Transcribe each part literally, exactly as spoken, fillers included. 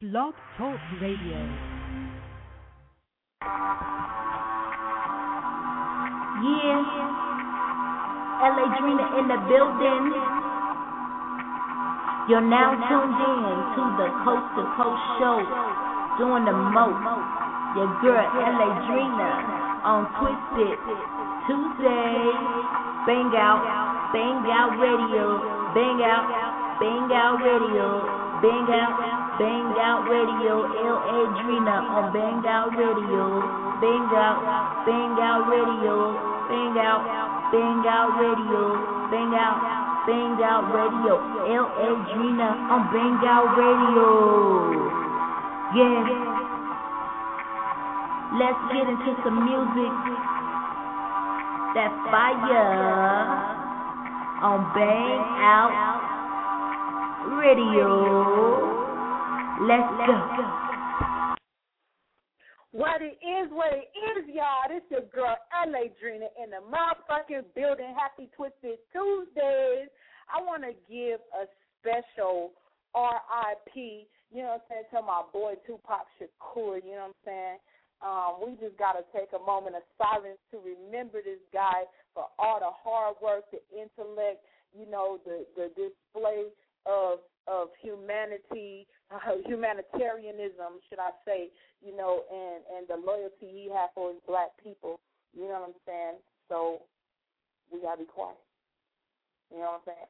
Blog Talk Radio. Yeah, L A Drina in the building. You're now tuned in to the Coast to Coast show, doing the most. Your girl L A Drina on Twisted Tuesday. Bang out, bang out radio, bang out, bang out radio, bang out, bang out radio. L A Drina on Bang Out Radio, bang out, bang out radio, bang out, bang out radio, bang out, bang out radio. L A Drina on Bang Out Radio. Yeah. Let's get into some music. That's fire on Bang Out Radio. Let's go. What it is, what it is, y'all. This your girl L A Drina in the motherfucking building. Happy Twisted Tuesdays. I want to give a special R I P, you know what I'm saying, to my boy Tupac Shakur, you know what I'm saying. Um, we just got to take a moment of silence to remember this guy for all the hard work, the intellect, you know, the, the display of of humanity, uh, humanitarianism, should I say, you know, and, and the loyalty he had for his black people, you know what I'm saying? So we got to be quiet, you know what I'm saying?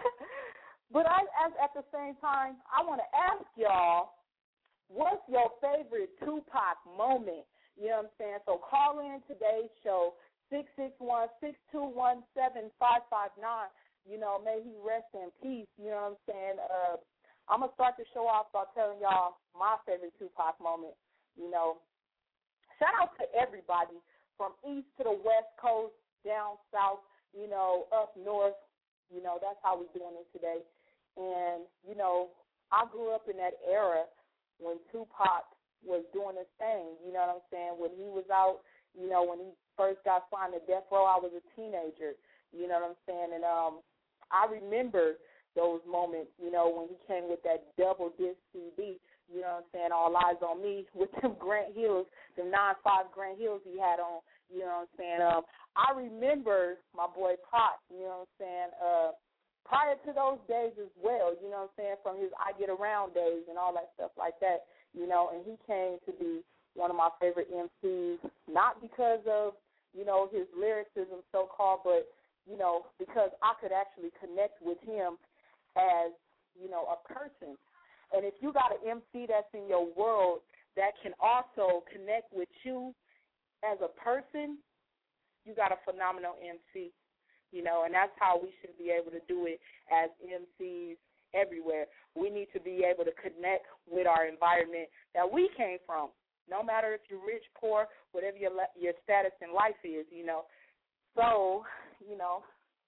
But I, as, at the same time, I want to ask y'all, what's your favorite Tupac moment? You know what I'm saying? So call in today's show, six six one, six two one, seven five five nine. You know, may he rest in peace. You know what I'm saying? Uh, I'm going to start the show off by telling y'all my favorite Tupac moment. You know, shout out to everybody from east to the west coast, down south, you know, up north. You know, that's how we're doing it today. And, you know, I grew up in that era when Tupac was doing his thing, you know what I'm saying? When he was out, you know, when he first got signed to Death Row, I was a teenager, you know what I'm saying? And um, I remember those moments, you know, when he came with that double disc C D, you know what I'm saying, All Eyes on Me, with them Grant Hills, them nine five Grant Hills he had on, you know what I'm saying? Um, I remember my boy Pop, you know what I'm saying, uh, prior to those days as well, you know what I'm saying, from his I Get Around days and all that stuff like that, you know, and he came to be one of my favorite M Cs, not because of, you know, his lyricism so-called, but, you know, because I could actually connect with him as, you know, a person. And if you got an M C that's in your world that can also connect with you as a person, you got a phenomenal M C. You know, and that's how we should be able to do it as M Cs everywhere. We need to be able to connect with our environment that we came from, no matter if you're rich, poor, whatever your your status in life is, you know. So, you know,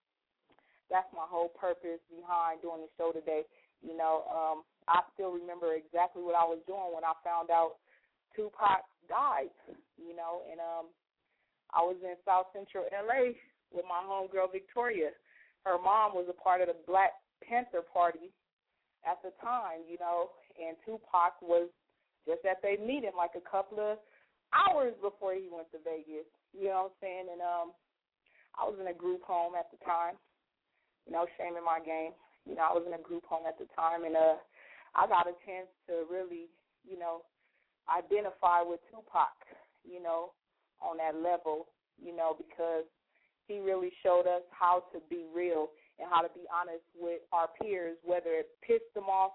that's my whole purpose behind doing the show today. You know, um, I still remember exactly what I was doing when I found out Tupac died, you know, and um, I was in South Central L A with my homegirl Victoria. Her mom was a part of the Black Panther Party at the time, you know, and Tupac was just at their meeting like a couple of hours before he went to Vegas, you know what I'm saying? And um, I was in a group home at the time, you know, shame in my game. You know, I was in a group home at the time, and uh, I got a chance to really, you know, identify with Tupac, you know, on that level, you know, because he really showed us how to be real and how to be honest with our peers, whether it pissed them off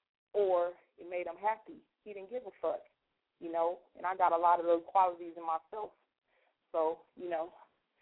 or it made them happy. He didn't give a fuck, you know, and I got a lot of those qualities in myself. So, you know,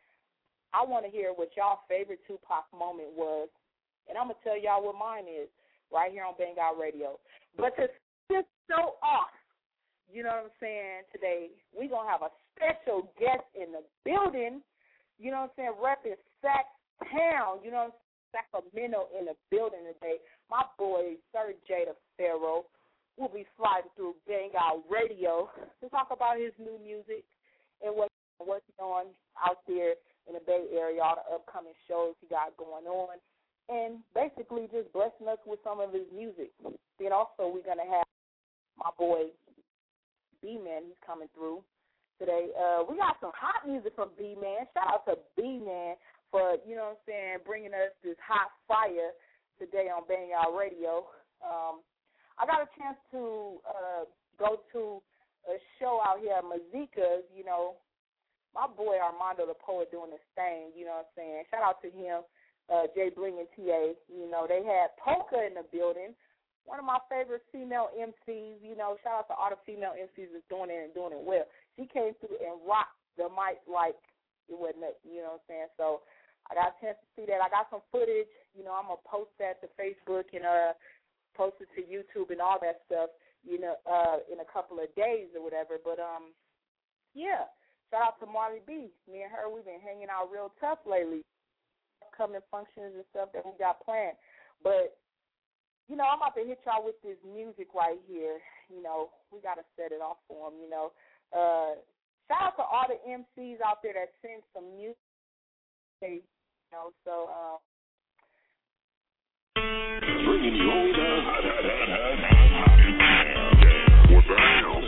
I want to hear what y'all favorite Tupac moment was, and I'm going to tell y'all what mine is right here on Bang Out Radio. But to just show off, you know what I'm saying, today, we're going to have a special guest in the building. You know what I'm saying, repping Sac Town, you know what I'm saying, Sacramento in the building today. My boy, Sir Jada Pharaoh, will be sliding through Bang Out Radio to talk about his new music and what he's working on out there in the Bay Area, all the upcoming shows he got going on, and basically just blessing us with some of his music. Then also we're going to have my boy B-Man. He's coming through today. Uh, we got some hot music from B-Man. Shout out to B-Man for, you know what I'm saying, bringing us this hot fire today on Bang Out Radio. Um, I got a chance to uh, go to a show out here at Mazika's, you know. My boy Armando the Poet doing his thing, you know what I'm saying. Shout out to him, uh, Jay Bling and T A. You know, they had Polka in the building, one of my favorite female M Cs. You know, shout out to all the female M Cs that's doing it and doing it well. She came through and rocked the mic like it wasn't nothing, you know what I'm saying. So I got a chance to see that. I got some footage. You know, I'm going to post that to Facebook and uh, post it to YouTube and all that stuff, you know, uh, in a couple of days or whatever. But, um, yeah, shout out to Marley B. Me and her, we've been hanging out real tough lately. Upcoming functions and stuff that we got planned. But, you know, I'm about to hit y'all with this music right here. You know, we got to set it off for them, you know. Uh, shout out to all the M Cs out there that send some music, you know, so, um, bringing you all the hot, hot, hot, hot, hot, hot, what the hell?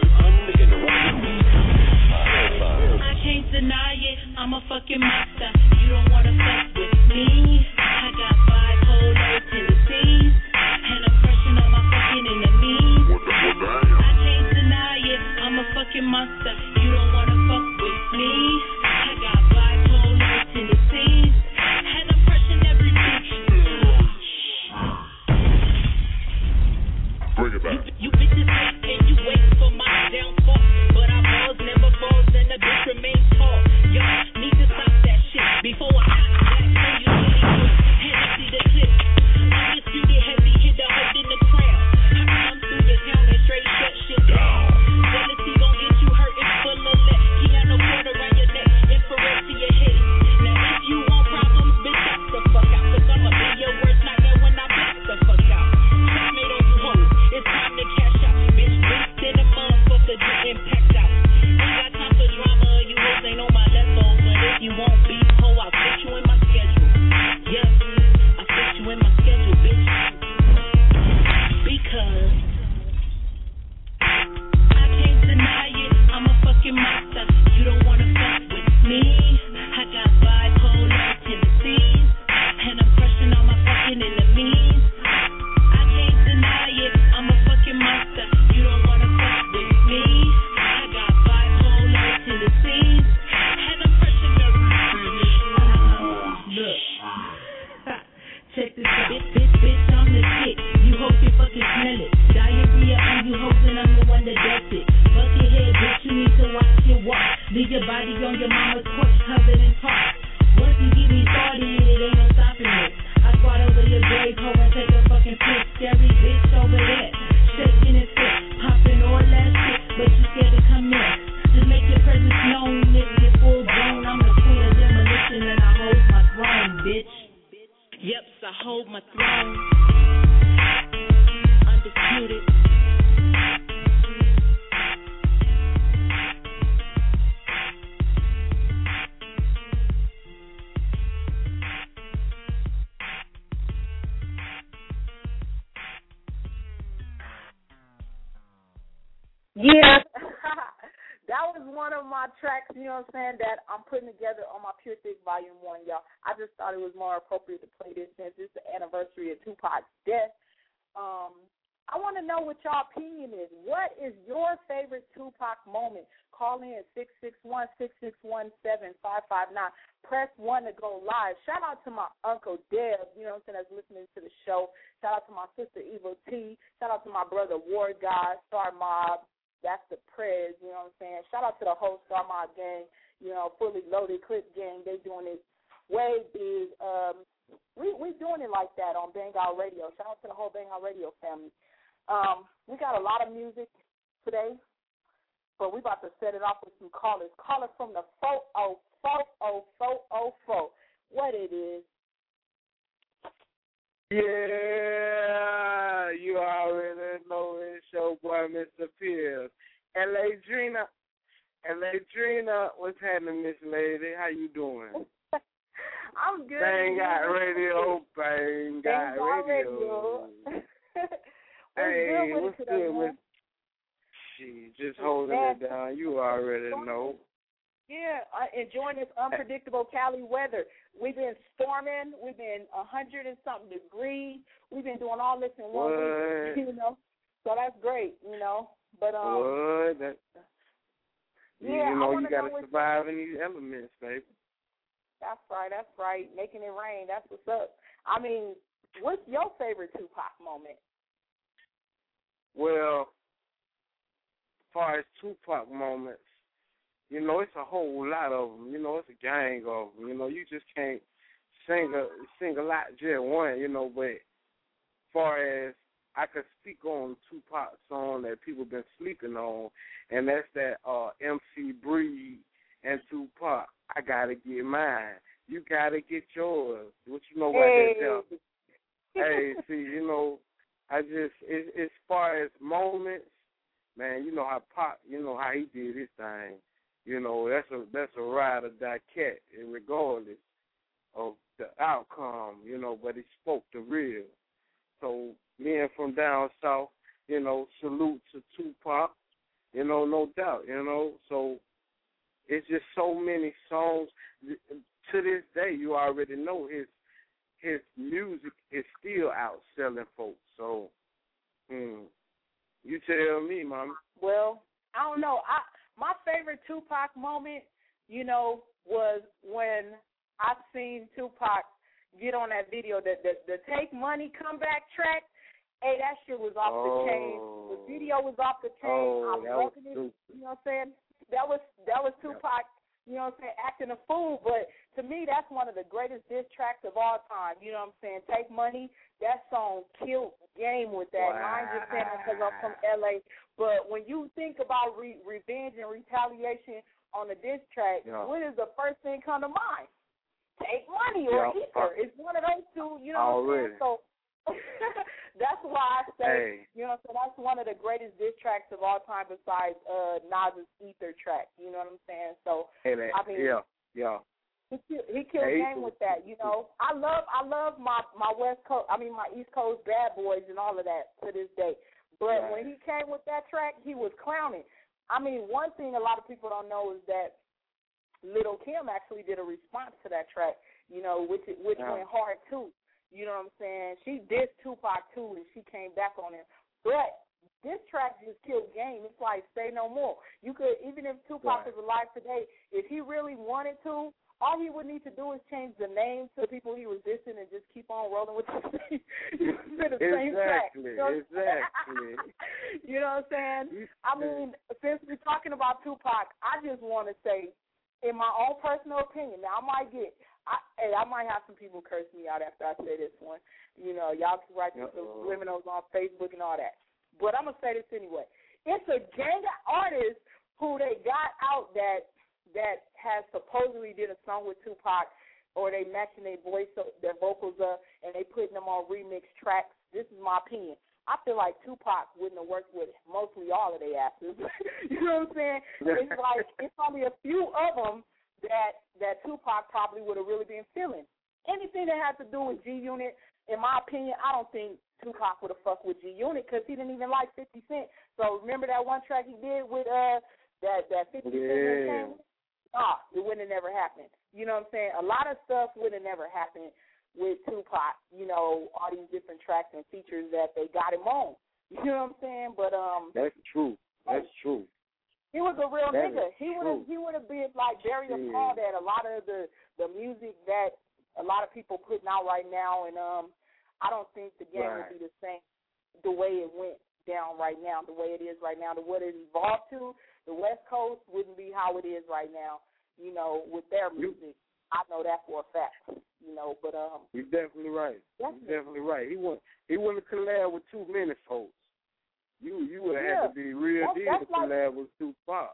I can't deny it, I'm a fucking monster. You don't wanna fuck with me. I got bipolar tendencies and I'm crushing on my fucking enemies. What the, what the hell? I can't deny it, I'm a fucking monster. You don't wanna fuck with me. I got bipolar tendencies and I'm crushing every bitch. Bring it back. You, you bitches hate and you wait for my downfall, but I falls, never falls, and the bitch remains tall. Y'all need to stop that shit before I knock back on you really quick. Hennessy the clip, undisputed heavy, hit the hold in the crowd. I come through the town and straight shut shit down. Jealousy gon' get you hurt, it's full of lead. Keanu cord around your neck, infrared to your head. Now if you want problems, bitch, shut the fuck out, cause I'ma be your worst nightmare when I blast the fuck out. Checkmate on you hoes, it's time to cash out. Bitch, waste in the motherfucker, getting packed out. Ain't got time for drama, you hoes ain't on my level. But if you won't be ho, I'll fit you in my schedule. Yeah, I'll fit you in my schedule, bitch. Because I can't deny it, I'm a fucking monster. You don't wanna fuck with me. I got bipolar tendencies and I'm crushing all my fucking enemies. I can't deny it, I'm a fucking monster. You don't wanna fuck with me. I got bipolar tendencies and I'm crushing every look. Check this out, bitch, bitch, bitch, I'm the shit. You hope you fucking smell it. Diarrhea on you hoes and I'm the one that does it. Fuck your head, bitch, you need to watch your walk. Leave your body on your mama's porch, covered in talk. Once you get me started, it ain't no stopping it. I squat over your grave, hoe, and take a fucking piss. Scary bitch over there, shaking his foot, popping all that shit, but you scared to come in. Just make your presence known, nigga, you're full grown. I'm the queen of demolition and I hold my throne, bitch. Yep, I hold my throne. Undisputed. Yeah, that was one of my tracks, you know what I'm saying, that I'm putting together on my Pure Thick Volume one, y'all. I just thought it was more appropriate to play this since it's the anniversary of Tupac's death. Um, I want to know what y'all opinion is. What is your favorite Tupac moment? Call in six six one, six six one, seven five five nine. Press one to go live. Shout out to my Uncle Deb, you know what I'm saying, that's listening to the show. Shout out to my sister Evil T. Shout out to my brother Ward God, Star Mob. That's the prayers, you know what I'm saying. Shout out to the whole Star Mob gang, you know, Fully Loaded Clip gang. They doing it way big. Um, we we doing it like that on Bang Out Radio. Shout out to the whole Bang Out Radio family. Um, we got a lot of music today, but we about to set it off with some callers. Callers from the four oh four oh four oh four. What it is? Yeah, you already know it's your boy, Mister Pierce. L A Drina. L A Drina, what's happening, Miss Lady? How you doing? I'm good. Bang Got Radio, Bang Got Radio. Hey, what's good good, Miss? She just holding it down. You already know. Yeah, uh, enjoying this unpredictable Cali weather. We've been storming. We've been a hundred and something degrees. We've been doing all this in one what? week. You know, so that's great. You know, but um, what? That, yeah, you know, I you got to know survive in these elements, baby. That's right. That's right. Making it rain. That's what's up. I mean, what's your favorite Tupac moment? Well, as far as Tupac moments, you know, it's a whole lot of them. You know, it's a gang of them. You know, you just can't sing a sing a lot just one. You know, but as far as I could speak on Tupac song that people been sleeping on, and that's that uh, M C Breed and Tupac. I gotta get mine. You gotta get yours. What you know about hey. that? Hey, see, you know, I just it, as far as moments, man, you know how Pop, you know how he did his thing. You know, that's a that's a ride or die cat, and regardless of the outcome, you know, but he spoke the real. So being from down south, you know, salute to Tupac, you know, no doubt, you know. So it's just so many songs. To this day, you already know his his music is still outselling folks. So, mm, you tell me, Mama. Well, I don't know. I my favorite Tupac moment, you know, was when I seen Tupac get on that video, the the, the Take Money comeback track. Hey, that shit was off oh. the chain. The video was off the chain. Oh, I'm that loving was it. stupid. You know what I'm saying? That was that was Tupac. Yeah. You know what I'm saying, acting a fool. But to me, that's one of the greatest diss tracks of all time. You know what I'm saying? Take Money, that song killed game with that. Wow. And I ain't just saying that because I'm from L A. But when you think about re- revenge and retaliation on a diss track, yeah. what is the first thing come to mind? Take Money or yeah. Ether. It's one of those two, you know Already. what I'm saying? So that's why I say, hey. you know, so that's one of the greatest diss tracks of all time besides uh, Nas's Ether track. You know what I'm saying? So hey, man. I mean, yeah, yeah. He, he killed hey, game with that. You know, I love, I love my my West Coast, I mean my East Coast bad boys and all of that to this day. But right. when he came with that track, he was clowning. I mean, one thing a lot of people don't know is that Lil' Kim actually did a response to that track. You know, which which yeah. went hard too. You know what I'm saying? She dissed Tupac, too, and she came back on him. But this track just killed game. It's like, say no more. You could, even if Tupac right. was alive today, if he really wanted to, all he would need to do is change the name to the people he was dissing and just keep on rolling with the same, the same track. Exactly, you know exactly. You know what I'm saying? I mean, since we're talking about Tupac, I just want to say, in my own personal opinion, now I might get, I, hey, I might have some people curse me out after I say this one. You know, y'all can write some subliminals on Facebook and all that. But I'm going to say this anyway. It's a gang of artists who they got out that that has supposedly did a song with Tupac, or they matching their voice, their vocals up, and they putting them on remix tracks. This is my opinion. I feel like Tupac wouldn't have worked with mostly all of their asses. You know what I'm saying? It's like it's only a few of them that that Tupac probably would have really been feeling. Anything that had to do with G-Unit, in my opinion, I don't think Tupac would have fucked with G-Unit because he didn't even like fifty Cent. So remember that one track he did with uh that, that fifty yeah. Cent came? Ah, it wouldn't have never happened. You know what I'm saying? A lot of stuff would have never happened with Tupac, you know, all these different tracks and features that they got him on. You know what I'm saying? But um That's true. That's true. He was a real that nigga. He would have he would have been like very appalled at a lot of the, the music that a lot of people putting out right now, and um I don't think the game right. would be the same the way it went down right now, the way it is right now, the what it evolved to. The West Coast wouldn't be how it is right now, you know, with their music. I know that for a fact, you know, but um You're definitely right. Definitely. You're definitely right. He wouldn't he wouldn't collab with too many folks. You you would have yeah. had to be real that's, deal that's to collab like, with Tupac.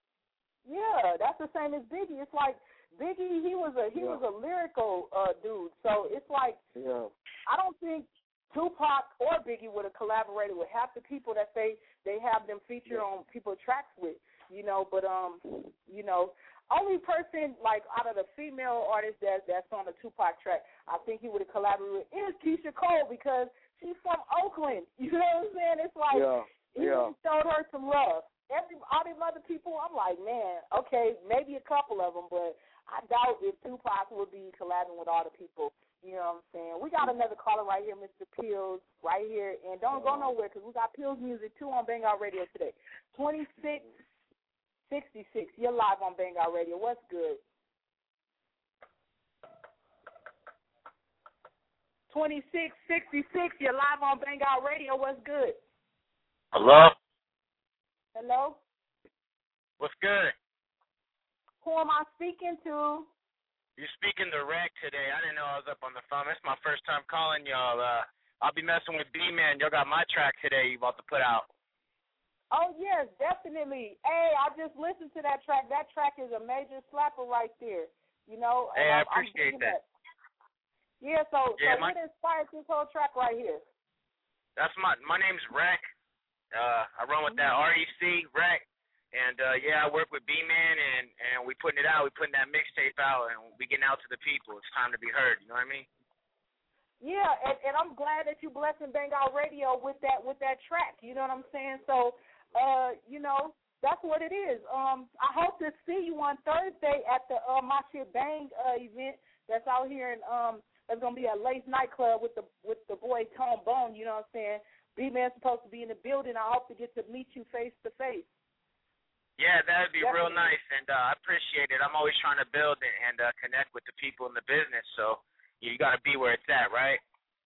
Yeah, that's the same as Biggie. It's like Biggie, he was a he yeah. was a lyrical uh, dude. So it's like yeah. I don't think Tupac or Biggie would have collaborated with half the people that they they have them featured yeah. on people's tracks with, you know. But um, you know, only person like out of the female artists that that's on the Tupac track, I think he would have collaborated with is Keisha Cole because she's from Oakland. You know what I'm saying? It's like yeah. he yeah. showed her heard some love. Every all them other people, I'm like, man, okay, maybe a couple of them, but I doubt if Tupac would be collabing with all the people. You know what I'm saying? We got another caller right here, Mister Pills, right here, and don't go nowhere because we got Pills music too on Bang Out Radio today. twenty-six sixty-six, you're live on Bang Out Radio. What's good? twenty-six sixty-six, you're live on Bang Out Radio. What's good? Hello? Hello? What's good? Who am I speaking to? You're speaking to Rack today. I didn't know I was up on the phone. It's my first time calling y'all. Uh, I'll be messing with B-Man. Y'all got my track today you about to put out. Oh, yes, definitely. Hey, I just listened to that track. That track is a major slapper right there. You know? Hey, I I'm, appreciate I'm that. that. Yeah, so, Yeah, so my, what inspired this whole track right here? That's my, my name's Rack. Uh, I run with that R E C, Rack. And, uh, yeah, I work with B-Man, and, and we putting it out. We putting that mixtape out, and we getting out to the people. It's time to be heard. You know what I mean? Yeah, and, and I'm glad that you blessing Bang Out Radio with that with that track. You know what I'm saying? So, uh, you know, that's what it is. Um, I hope to see you on Thursday at the uh, My Shit Bang uh, event that's out here in um. There's gonna be a Lace nightclub with the with the boy Tone Bone. You know what I'm saying? B-Man's supposed to be in the building. I hope to get to meet you face to face. Yeah, that would be Definitely. real nice, and uh, I appreciate it. I'm always trying to build it and uh, connect with the people in the business, so you got to be where it's at, right?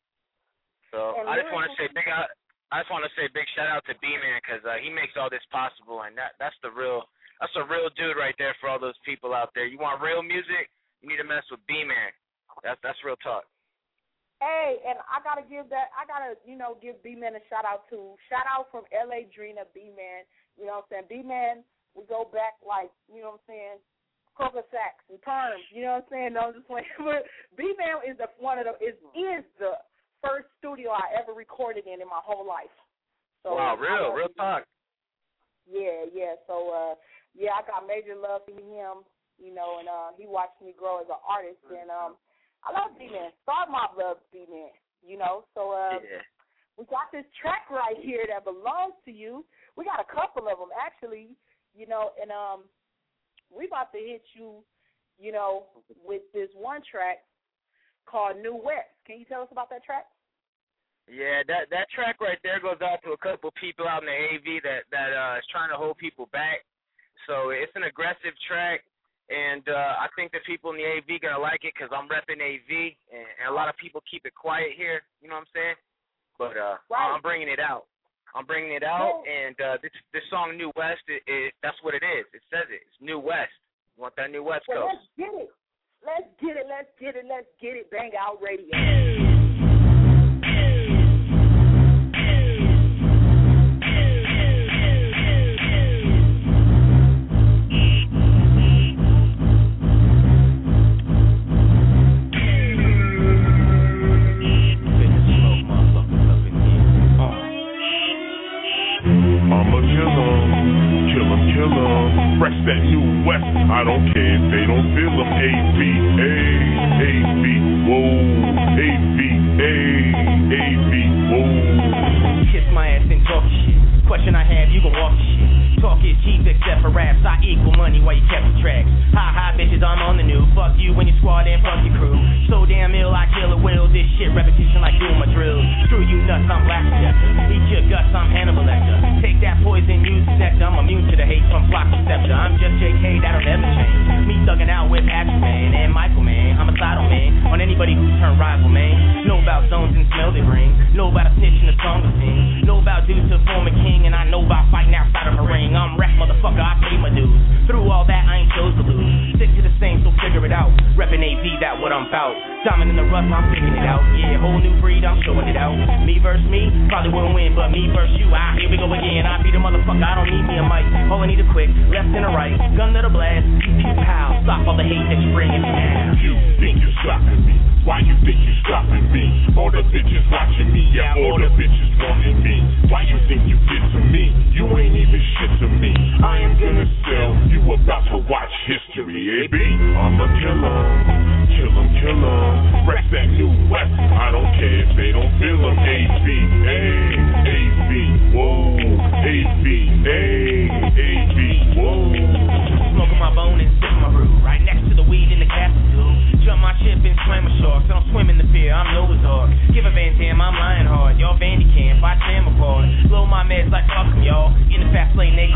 So And I just want to say lyrically- big. I, I just want to say big shout out to B-Man because uh, he makes all this possible, and that that's the real that's a real dude right there for all those people out there. You want real music? You need to mess with B-Man. That's that's real talk. Hey, and I gotta give that. I gotta, you know, give B-Man a shout out to. Shout out from L A Drina, B-Man. You know what I'm saying? B-Man. We go back like, you know what I'm saying, Coca Sacks and Perms, you know what I'm saying? No, I'm just playing. But B-Man is the one of the is is the first studio I ever recorded in in my whole life. So Wow, real, real talk. Yeah, yeah. So uh, yeah, I got major love for him, you know, and uh, he watched me grow as an artist, and um, I love B-Man. Star Mob loves B-Man, you know. So uh, Yeah. we got this track right here that belongs to you. We got a couple of them actually. You know, and um, we about to hit you, you know, with this one track called New West. Can you tell us about that track? Yeah, that that track right there goes out to a couple people out in the A V that that uh, is trying to hold people back. So it's an aggressive track, and uh, I think the people in the A V gonna like it because I'm repping A V, and, and a lot of people keep it quiet here. You know what I'm saying? But uh, Right. I'm bringing it out. I'm bringing it out, and uh, this this song New West, it, it, that's what it is. It says it. It's New West. You want that New West Well, Coast? let's get it. Let's get it. Let's get it. Let's get it. Bang Out Radio. Fresh that New West, I don't care if they don't feel them. A V, A, A V, whoa, A V, A, A V, whoa. Kiss my ass and talk shit. Question I have, you gon' walk the shit. Talk is cheap except for raps. I equal money while you kept the tracks. Hi, hi, bitches, I'm on the new. Fuck you and your squad and fuck your crew. So damn ill, I kill a will. This shit repetition like doing my drills. Screw you nuts, I'm Black Scepter. Eat your guts, I'm Hannibal Lecter. Take that poison, use the nectar. I'm immune to the hate from Flock Receptor. I'm just J K, that'll never change. Me thugging out with Patrick, man, and Michael, man. Homicidal, man. On anybody who turn rival, man. Know about zones and smell they bring. Know about a snitch in the song we sing. Know about dudes to form a king, and I know about fighting outside of a ring. I'm rap, motherfucker, I pay my dues. Through all that, I ain't chose to lose. Stick to the same, so figure it out. Reppin' A V, that what I'm bout. Diamond in the rough, I'm figuring it out. Yeah, whole new breed, I'm showing it out. Me versus me, probably wouldn't win, but me versus you, ah, here we go again. I beat a motherfucker, I don't need me a mic. All I need is quick, left and a right. Gun to the blast, pow, stop all the hate that you bringing me down. You think you're stopping me? Why you think you're stopping me? All the bitches watching me, yeah, all the bitches wanting me. Why you think you get to me? You ain't even shit to me. I am gonna sell, you about to watch history, A B. I'm a killer, kill 'em, kill 'em. Fresh that New West, I don't care if they don't feel 'em. A V, A, A V, whoa, A V, A,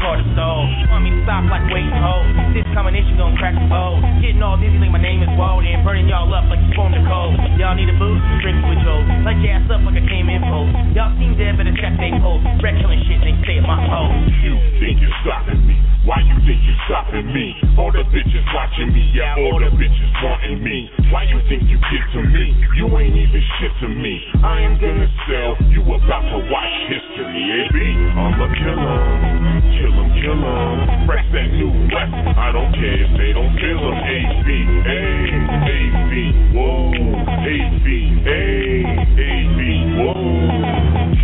record a soul. Want me to stop like waiting hold. This combination gon' crack the code. Getting all dizzy like my name is Walt and burning y'all up like you formed the cold. Y'all need a boost, drink with Joe. Light your ass up like I came in post. Y'all seem dead, better check they post. Red killing shit, they stay at my post. You think you're stopping me? Why you think you're stopping me? All the bitches watching me, yeah, all the bitches wanting me. Why you think you get to me? You ain't even shit to me. I am gonna sell, you about to watch history, A B. I'm a killer, kill him, kill him. Press that new west, I don't care if they don't feel him. A B, A, A B, whoa, A B, A, A B, whoa.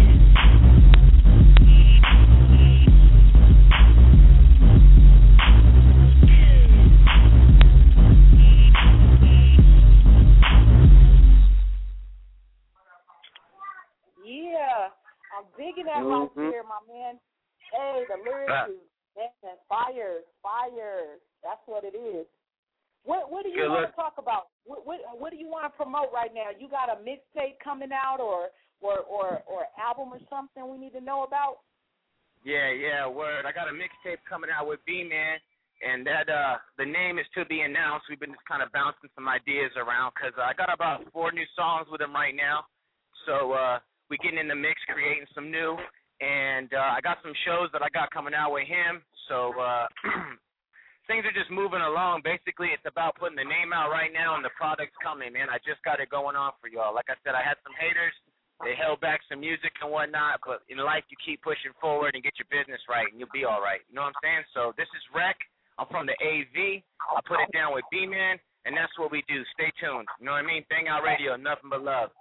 Yeah, I'm digging that right Mhm. there, my man. Hey, the lyrics is man, fire, fire. That's what it is. What What do you Good want look. to talk about? What What, what do you want to promote right now? You got a mixtape coming out, or or or or album or something we need to know about? Yeah, yeah, word. I got a mixtape coming out with B-Man, and that uh, the name is to be announced. We've been just kind of bouncing some ideas around because I got about four new songs with him right now. So uh, we're getting in the mix, creating some new, and uh, I got some shows that I got coming out with him. So uh, things are just moving along. Basically, it's about putting the name out right now, and the product's coming, man. I just got it going on for y'all. Like I said, I had some haters. They held back some music and whatnot, but in life you keep pushing forward and get your business right, and you'll be all right. You know what I'm saying? So this is Rec. I'm from the A V. I put it down with B-Man, and that's what we do. Stay tuned. You know what I mean? Bang Out Radio, nothing but love.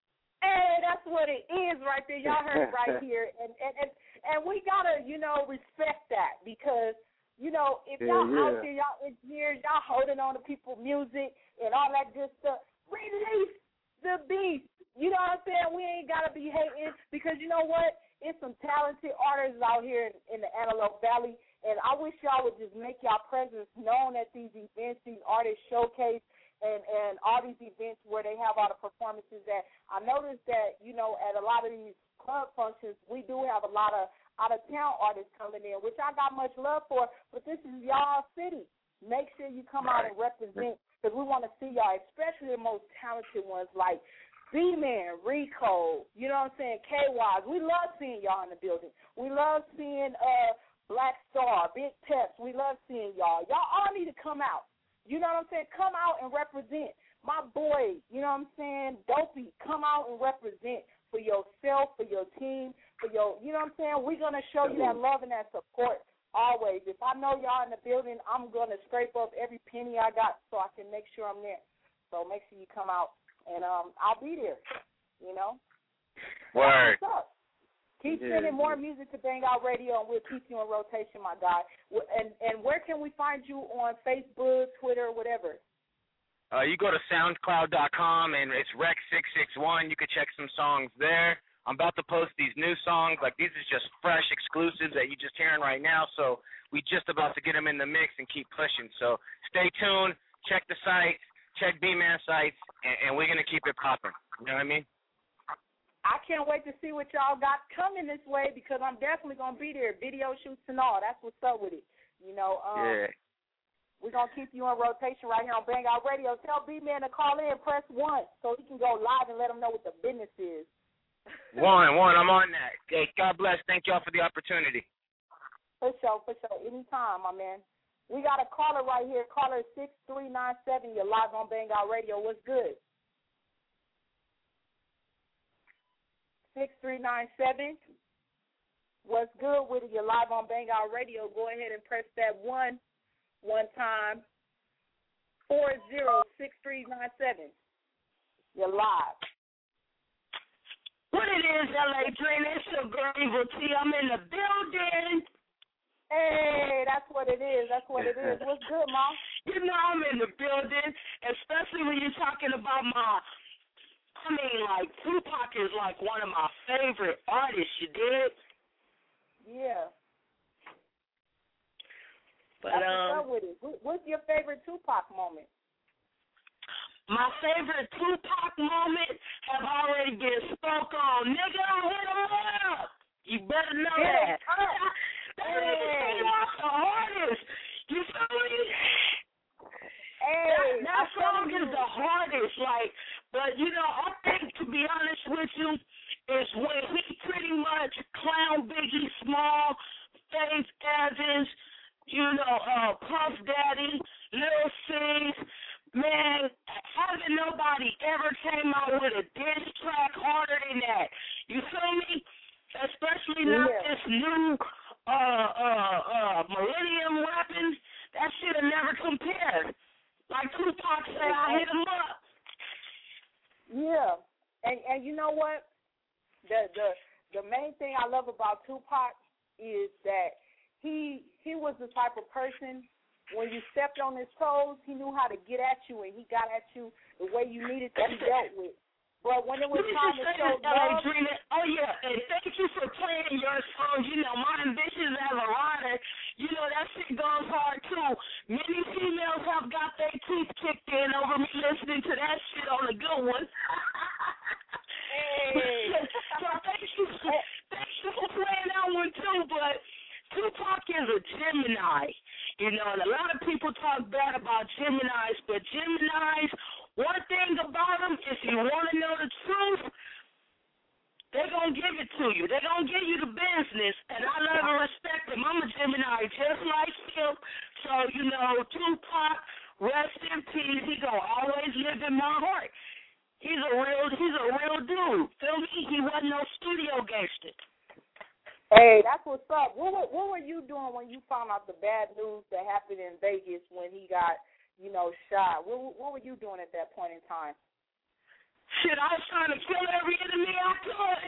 Hey, that's what it is right there. Y'all heard it right here, and and and, and we gotta, you know, respect that because, you know, if y'all yeah, yeah. out there, y'all engineers, y'all holding on to people's music and all that good stuff, release the beast. You know what I'm saying? We ain't gotta be hating because you know what? It's some talented artists out here in, in the Antelope Valley, and I wish y'all would just make y'all presence known at these events, these artists showcase. And, and all these events where they have all the performances at. I noticed that, you know, at a lot of these club functions, we do have a lot of out-of-town artists coming in, which I got much love for, but this is y'all city. Make sure you come out and represent because we want to see y'all, especially the most talented ones like B-Man, Rico, you know what I'm saying, K-Wise. We love seeing y'all in the building. We love seeing uh, Black Star, Big Peps. We love seeing y'all. Y'all all need to come out. You know what I'm saying? Come out and represent. My boy, you know what I'm saying? Dopey, come out and represent for yourself, for your team, for your, you know what I'm saying? We're going to show you that love and that support always. If I know y'all in the building, I'm going to scrape up every penny I got so I can make sure I'm there. So make sure you come out, and um, I'll be there, you know? Word. What's up? Keep Yeah, sending more yeah. music to Bang Out Radio, and we'll keep you in rotation, my guy. And and where can we find you on Facebook, Twitter, whatever? Uh, you go to soundcloud dot com, and it's Rec six six one. You can check some songs there. I'm about to post these new songs. Like, these is just fresh exclusives that you're just hearing right now. So we just about to get them in the mix and keep pushing. So stay tuned. Check the sites. Check B-Man sites, and, and we're going to keep it popping. You know what I mean? I can't wait to see what y'all got coming this way because I'm definitely going to be there, video shoots and all. That's what's up with it. You know, um, Yeah. we're going to keep you in rotation right here on Bang Out Radio. Tell B-Man to call in, press one, so he can go live and let him know what the business is. One, one, I'm on that. Okay, God bless. Thank y'all for the opportunity. For sure, for sure. Anytime, my man. We got a caller right here. Caller six three nine seven. You're live on Bang Out Radio. What's good? six three nine seven. What's good with it? You're live on Bang Out Radio. Go ahead and press that one one time. four zero six three nine seven. You're live. What it is, L A Dream? It's your girl, Evil T. I'm in the building. Hey, that's what it is. That's what it is. What's good, Mom? You know I'm in the building, especially when you're talking about my, I mean, like, Tupac is like one of my favorite artists, you did? Yeah. But, that's um, what's up with it. What's your favorite Tupac moment? My favorite Tupac moment have already been spoke on. Nigga, hit him up. You better know Hit 'em that. up. That ain't Paul, Faith Evans, you know, uh, Puff Daddy, Lil C's. Man, haven't nobody ever came out with a diss track harder than that. You feel me? Especially not Yeah. this new uh, uh, uh, millennium weapon. That shit will never compare. Like Tupac said, I hit him up. Yeah, and and you know what? The the the main thing I love about Tupac is that he he was the type of person, when you stepped on his toes, he knew how to get at you, and he got at you the way you needed to be dealt with. But when it was time to show love, oh yeah, and thank you for playing your songs. You know, my ambitions as a writer, you know, that shit goes hard too. Many females have got their teeth kicked in over me listening to that shit on a good one. hey. So thank you, for, thank you for playing that one too. But Tupac is a Gemini, you know, and a lot of people talk bad about Geminis, but Geminis, one thing about them, if you want to know the truth, they're going to give it to you. They're going to give you the business, and I love and respect them. I'm a Gemini just like him. So, you know, Tupac, rest in peace. He going to always live in my heart. He's a real, he's a real dude. Feel me? He wasn't no studio gangster. Hey, that's what's up. What were, what were you doing when you found out the bad news that happened in Vegas when he got, you know, shot? What, what were you doing at that point in time? Shit, I was trying to kill every enemy I could.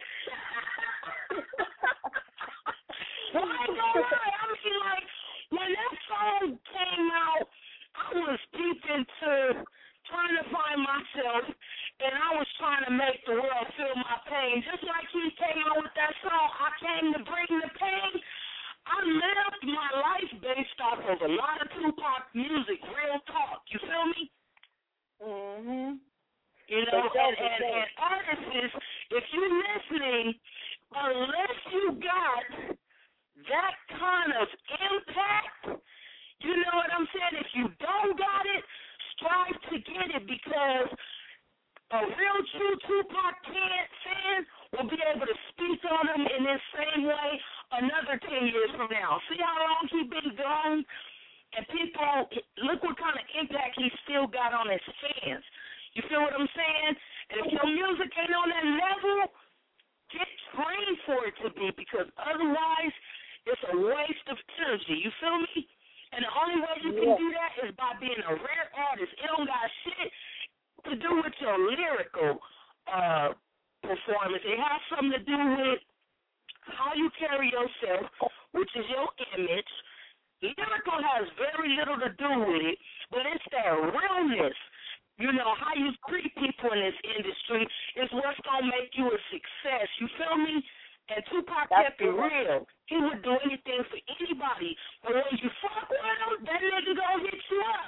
Well, I ain't gonna lie. I mean, like, when that song came out, I was deep into trying to find myself, and I was trying to make the world feel my pain. Just like he came out with that song, I came to bring the pain. I lived my life based off of a lot of Tupac music, real talk. You feel me? Mm-hmm. You know, and, and, and artists, if you're listening, unless you got that kind of impact, you know what I'm saying? If you don't got it, strive to get it, because a real true Tupac fan will be able to speak on him in this same way another ten years from now. See how long he been gone? And people, look what kind of impact he still got on his fans. You feel what I'm saying? And if your music ain't on that level, get trained for it to be, because otherwise it's a waste of energy. You feel me? And the only way you can do that is by being a rare artist. It don't got shit to do with your lyrical uh, performance. It has something to do with how you carry yourself, which is your image. Lyrical has very little to do with it, but it's that realness. You know, how you treat people in this industry is what's going to make you a success. You feel me? And Tupac kept it real. He would do anything for anybody. But when you fuck with him, that nigga going to hit you up.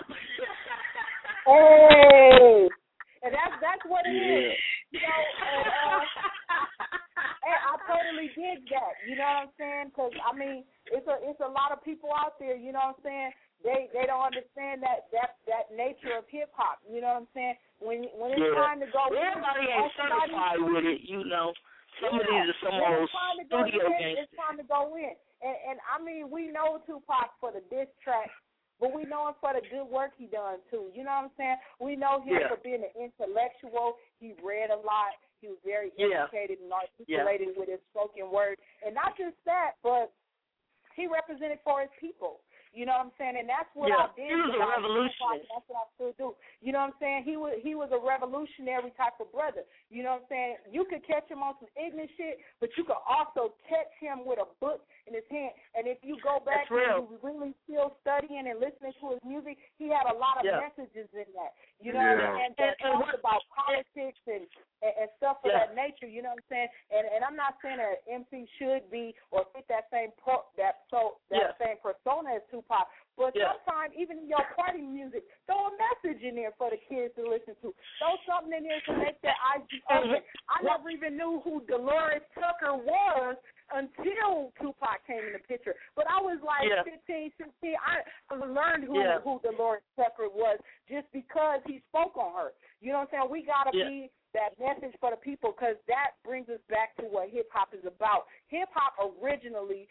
Hey! And that's, that's what it yeah. is. You know, and, uh, and I totally dig that. You know what I'm saying? Because, I mean, it's a, it's a lot of people out there, you know what I'm saying? They they don't understand that that, that nature of hip hop. You know what I'm saying? When when it's yeah. time to go, everybody in, ain't certified with it. You know, some yeah. of these are some old studio games. It's time to go in, and and I mean, we know Tupac for the diss track, but we know him for the good work he done too. You know what I'm saying? We know him yeah. for being an intellectual. He read a lot. He was very yeah. educated and articulated yeah. with his spoken word, and not just that, but he represented for his people. You know what I'm saying? And that's what yeah, I did. He was a revolutionary. That's what I still do. You know what I'm saying? He was he was a revolutionary type of brother. You know what I'm saying? You could catch him on some ignorant shit, but you could also catch him with a book in his hand. And if you go back and you really still studying and listening to his music, he had a lot of yeah. messages in that. You know yeah. what I'm saying? And, and, and talks about politics and, and, and stuff of yeah. that nature. You know what I'm saying? And and I'm not saying that M C should be or fit that same pro, that so that yeah. same persona as Tupac. But yeah. sometimes, even in your party music, throw a message in there for the kids to listen to. Throw something in there to make that I G open. I never even knew who Dolores Tucker was until Tupac came in the picture. But I was like yeah. fifteen, sixteen. I learned who, yeah. who Dolores Tucker was just because he spoke on her. You know what I'm saying? We got to yeah. be that message for the people, because that brings us back to what hip-hop is about. Hip-hop originally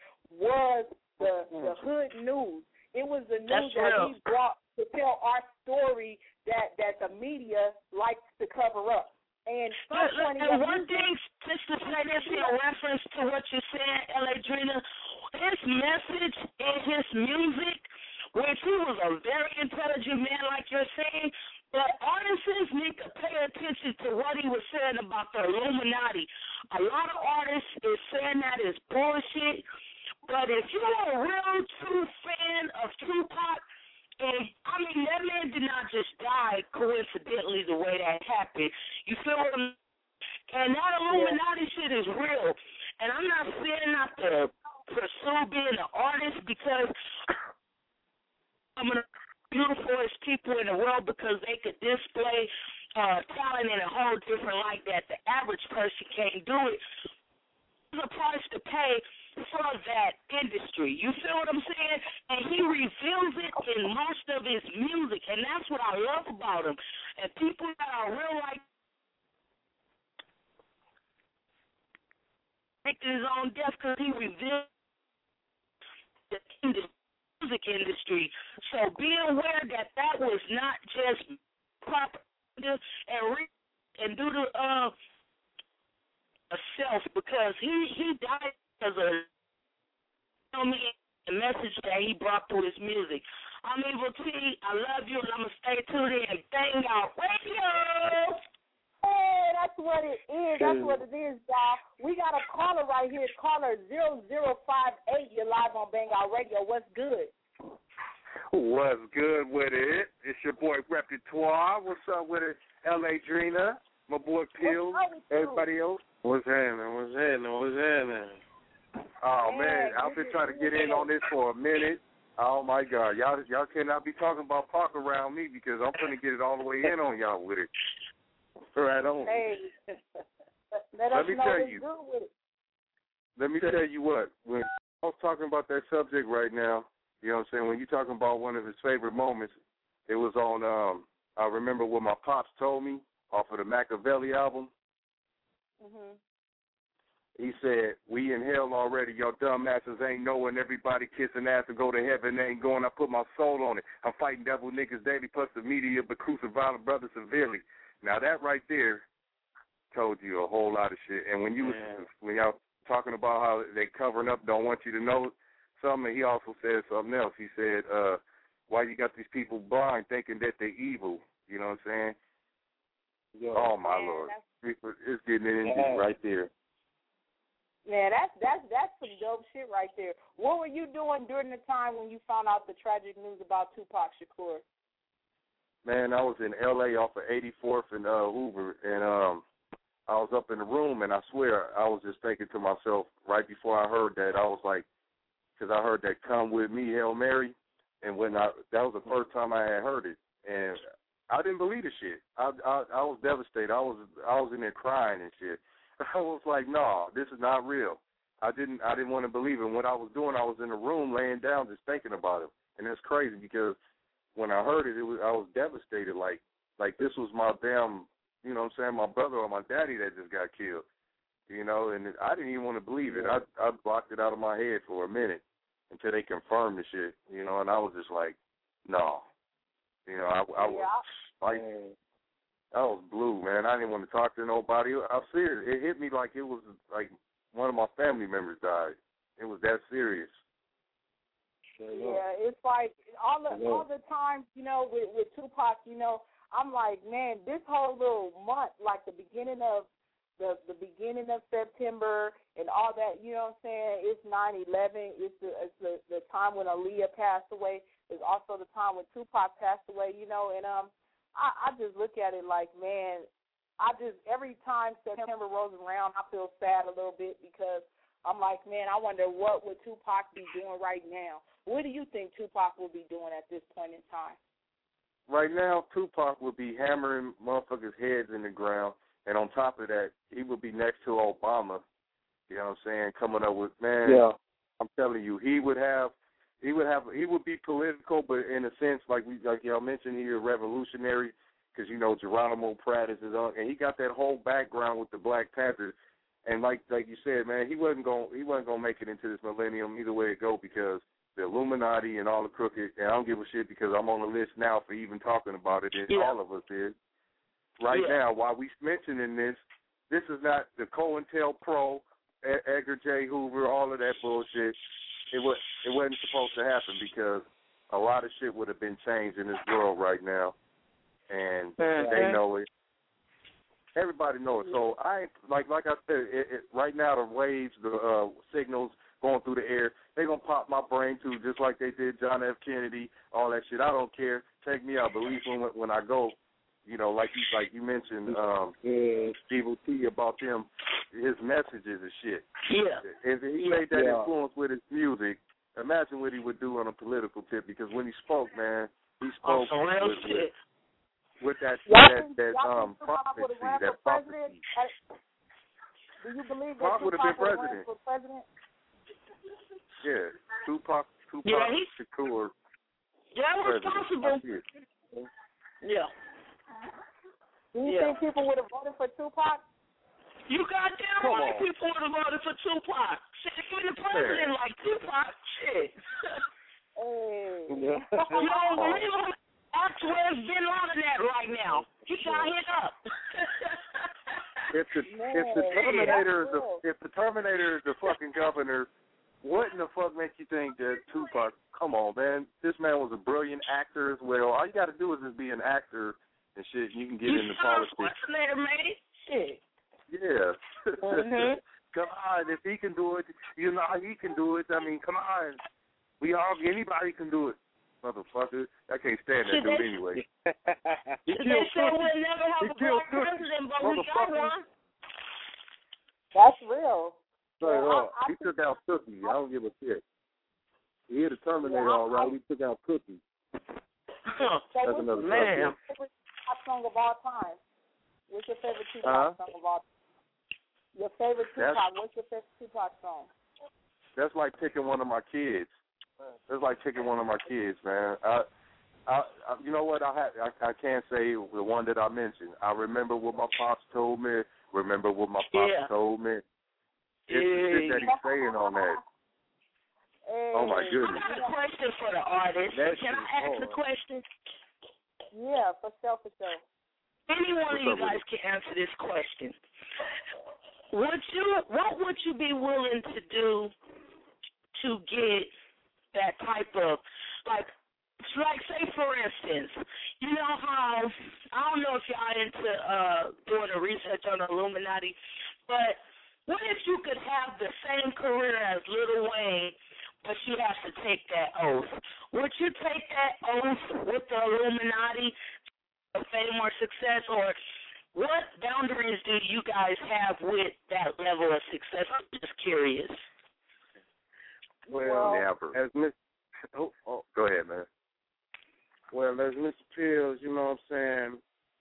was the the hood news. It was the news That's that real. we brought to tell our story that, that the media likes to cover up. And, Look, look, and one music, thing, just to say this in reference to what you're saying, L A Drina, his message in his music, which he was a very intelligent man, like you're saying, but artists need to pay attention to what he was saying about the Illuminati. A lot of artists is saying that is bullshit, but if you're a real true fan of Tupac, and I mean, that man did not just die coincidentally the way that happened. You feel what I'm And that Illuminati shit is real. And I'm not saying not to pursue being an artist because I'm the beautifulest people in the world because they could display uh, talent in a whole different light that the average person can't do it. There's a price to pay for that industry. You feel what I'm saying? And he reveals it in most of his music, and that's what I love about him. And people that are real like his own death because he revealed the music industry. So be aware that that was not just propaganda and re- and due to uh, a self because he he died as a you know me the message that he brought through his music. I'm Evil T. I love you, and I'm gonna stay tuned in. Bang Out Radio. Hey, that's what it is. That's what it is, y'all. We got a caller right here. Caller zero zero five eight. You're live on Bang Out Radio. What's good? What's good with it? It's your boy Repertoire. What's up with it? L A Drina, my boy Pills, everybody else. What's happening? What's happening? What's happening? Oh man, I've been trying to get in on this for a minute. Oh my God, y'all y'all cannot be talking about Pac around me because I'm gonna get it all the way in on y'all with it. Right on. Hey, let, let me know tell what's you. good with it. Let me tell you what. When I was talking about that subject right now, you know what I'm saying. When you're talking about one of his favorite moments, it was on. Um, I remember what my pops told me off of the Machiavelli album. Mhm. He said, "We in hell already. Y'all dumbasses ain't knowing everybody kissing ass to go to heaven. They ain't going. I put my soul on it. I'm fighting devil niggas daily, plus the media, but crucifying brother severely." Now that right there told you a whole lot of shit. And when you was, when y'all talking about how they covering up, don't want you to know something, he also said something else. He said, uh, "Why you got these people blind thinking that they're evil?" You know what I'm saying? Yeah. Oh my Man, Lord, it's getting it in yeah. right there. Man, that's that's that's some dope shit right there. What were you doing during the time when you found out the tragic news about Tupac Shakur? Man, I was in L A off of eighty-fourth and uh, Hoover, and um, I was up in the room, and I swear I was just thinking to myself right before I heard that, I was like, because I heard that "Come With Me, Hail Mary," and when I that was the first time I had heard it, and I didn't believe the shit. I I, I was devastated. I was I was in there crying and shit. I was like, no, this is not real. I didn't I didn't want to believe it. And what I was doing, I was in the room laying down just thinking about it. And it's crazy because when I heard it, it was I was devastated. Like like this was my damn, you know what I'm saying, my brother or my daddy that just got killed. You know, and I didn't even want to believe it. I I blocked it out of my head for a minute until they confirmed the shit. You know, and I was just like, no. You know, I, I was like, I was blue, man. I didn't want to talk to nobody. I was serious. It hit me like it was like one of my family members died. It was that serious. Yeah, it's like all the yeah. all the time, you know, with, with Tupac, you know, I'm like, man, this whole little month, like the beginning of the the beginning of September and all that, you know what I'm saying? It's nine eleven. It's the it's the, the time when Aaliyah passed away. It's also the time when Tupac passed away, you know, and um. I, I just look at it like, man, I just, every time September rolls around, I feel sad a little bit because I'm like, man, I wonder what would Tupac be doing right now? What do you think Tupac will be doing at this point in time? Right now, Tupac would be hammering motherfuckers' heads in the ground, and on top of that, he would be next to Obama, you know what I'm saying, coming up with, man, yeah. I'm telling you, he would have, He would have. He would be political, but in a sense, like we, like y'all mentioned here, revolutionary, because you know Geronimo Pratt is his own, and he got that whole background with the Black Panthers, and like like you said, man, he wasn't going he wasn't gonna make it into this millennium either way it go because the Illuminati and all the crooked, and I don't give a shit because I'm on the list now for even talking about it, and Yeah. all of us is. Right Yeah. now, while we mentioning this, this is not the COINTELPRO, E- Edgar J. Hoover, all of that bullshit. It was it wasn't supposed to happen because a lot of shit would have been changed in this world right now, and Mhm. they know it. Everybody knows it. So I ain't like like I said. It, it, right now, the waves, the uh, signals going through the air, they gonna pop my brain too, just like they did John F. Kennedy, all that shit. I don't care. Take me out. But at least when when I go, you know, like you like you mentioned, um, Steve T about them, his messages and shit. Yeah. If he made that Yeah. influence with his music, imagine what he would do on a political tip. Because when he spoke, man, he On spoke some real with, with, shit. with that Y'all that, think- that y'all um think Tupac prophecy, would've ran for that prophecy. president? Do you believe that Tupac would've been Tupac would've ran president. for president? Yeah, Tupac, Tupac Yeah, he- Shakur. That was president. possible. I see it. Yeah. Do you Yeah. think people would have voted for Tupac? You goddamn Come right on. people would have voted for Tupac. Shit, even the president like Tupac. Shit. Hey. You don't believe him? That's where's Bin Laden at right now. He got hit up. If the Man, if the Terminator is that's the real. if the Terminator is the fucking governor, what in the fuck makes you think that Tupac? Come on, man. This man was a brilliant actor as well. All you got to do is just be an actor and shit. And you can get You into saw politics. Schwarzenegger made it? Shit. Yeah. Mhm. Come on, if he can do it, you know he can do it. I mean, come on. We all anybody can do it, motherfucker. I can't stand that Should dude they- anyway. They He said killed we'll Cookie. never have He a killed black Cookie. president, but we got Motherfucker. one. That's real. Straight Yeah, up. I- I He took out Cookie. I don't give a shit. He hit a Terminator Yeah, I- all right. I- He took out Cookie. Huh. So That's what's another your man. favorite Tupac song of all time? What's your favorite Tupac Huh? song of all time? Your favorite That's- Tupac, what's your favorite Tupac song? That's like picking one of my kids. That's like picking one of my kids, man. I, I, I you know what? I, ha- I I can't say the one that I mentioned. I remember what my pops told me. Remember what my pops Yeah. told me. It's the shit that he's saying on that. Hey, Oh my I goodness. got a question for the artist. That Can shit I ask hard. a question? Yeah, for sure, for sure. Any one What's of you up with guys can answer this question. Would you, what would you be willing to do to get that type of, like, like say for instance, you know how, I don't know if y'all into uh, doing the research on the Illuminati, but what if you could have the same career as Lil Wayne, but you have to take that oath? Would you take that oath with the Illuminati for fame or success, or what boundaries do you guys have with that level of success? I'm just curious. Well, Well, never. As Miss, oh, oh, go ahead, man. Well, as Mister Pills, you know what I'm saying,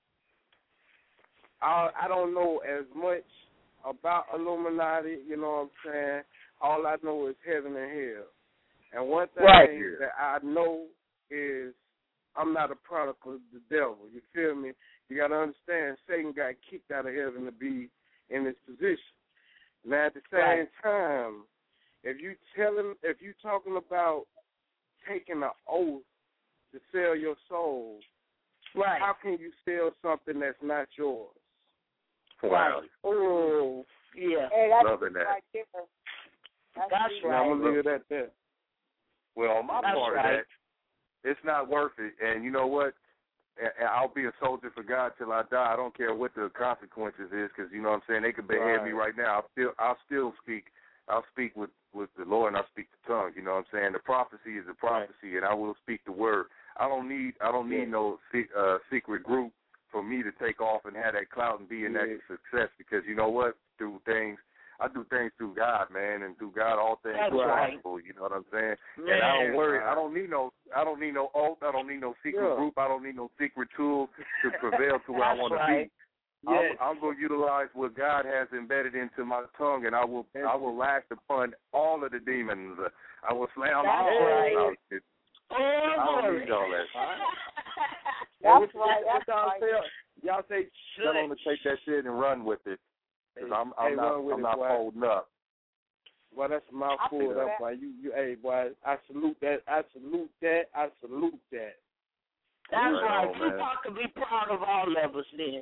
I I don't know as much about Illuminati, you know what I'm saying. All I know is heaven and hell. And one thing Right. that I know is I'm not a product of the devil. You feel me? You got to understand, Satan got kicked out of heaven to be in this position. Now, at the same Right. time, if you tell him, if you talking about taking an oath to sell your soul, Right. how can you sell something that's not yours? Wow. Oh, yeah. Hey, that's Loving that. right there. That's, That's deep. right. I'm going to leave it at that. Well, on my That's part right. of that, it's not worth it. And you know what? And and I'll be a soldier for God till I die. I don't care what the consequences is, because you know what I'm saying. They could behead me right now. I'll still, I'll still speak. I'll speak with, with the Lord, and I'll speak the tongue. You know what I'm saying. The prophecy is a prophecy, and I will speak the word. I don't need, I don't need no se- uh, secret group for me to take off and have that clout and be in that success. Because you know what? Through things. I do things through God, man, and through God all things That's are right. possible. You know what I'm saying? Man. And I don't worry. I don't need no. I don't need no oath. I don't need no secret Yeah. group. I don't need no secret tool to prevail to where I That's want to right. be. I'm, I'm going to utilize what God has embedded into my tongue, and I will. I will lash upon all of the demons. I will slam That's all right. of them. Oh, I don't Lord. need all that. That's what, right. what That's y'all right. say? Y'all say, tell them to take that shit and run with it. Because I'm, I'm hey, not, run with I'm it, not boy. folding up. Boy, that's a mouthful that. up, boy. You, you, hey, boy, I salute that. I salute that. I salute that. That's right. right on, Tupac could be proud of all of us then.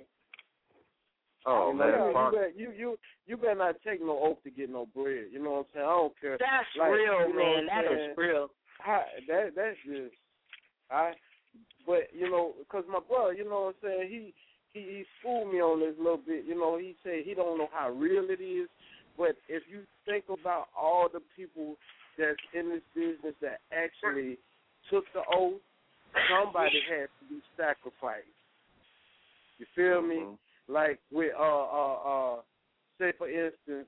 Oh, you man. know, Fuck. you, better, you, you, you better not take no oath to get no bread. You know what I'm saying? I don't care. That's like, real, you know man. what I'm That saying? is real. I, that, that's just, I, but, you know, because my brother, you know what I'm saying, he, he, he schooled me on this a little bit. You know, he said he don't know how real it is. But if you think about all the people that's in this business that actually took the oath, somebody had to be sacrificed. You feel mm-hmm. me? Like with, uh, uh, uh, say for instance,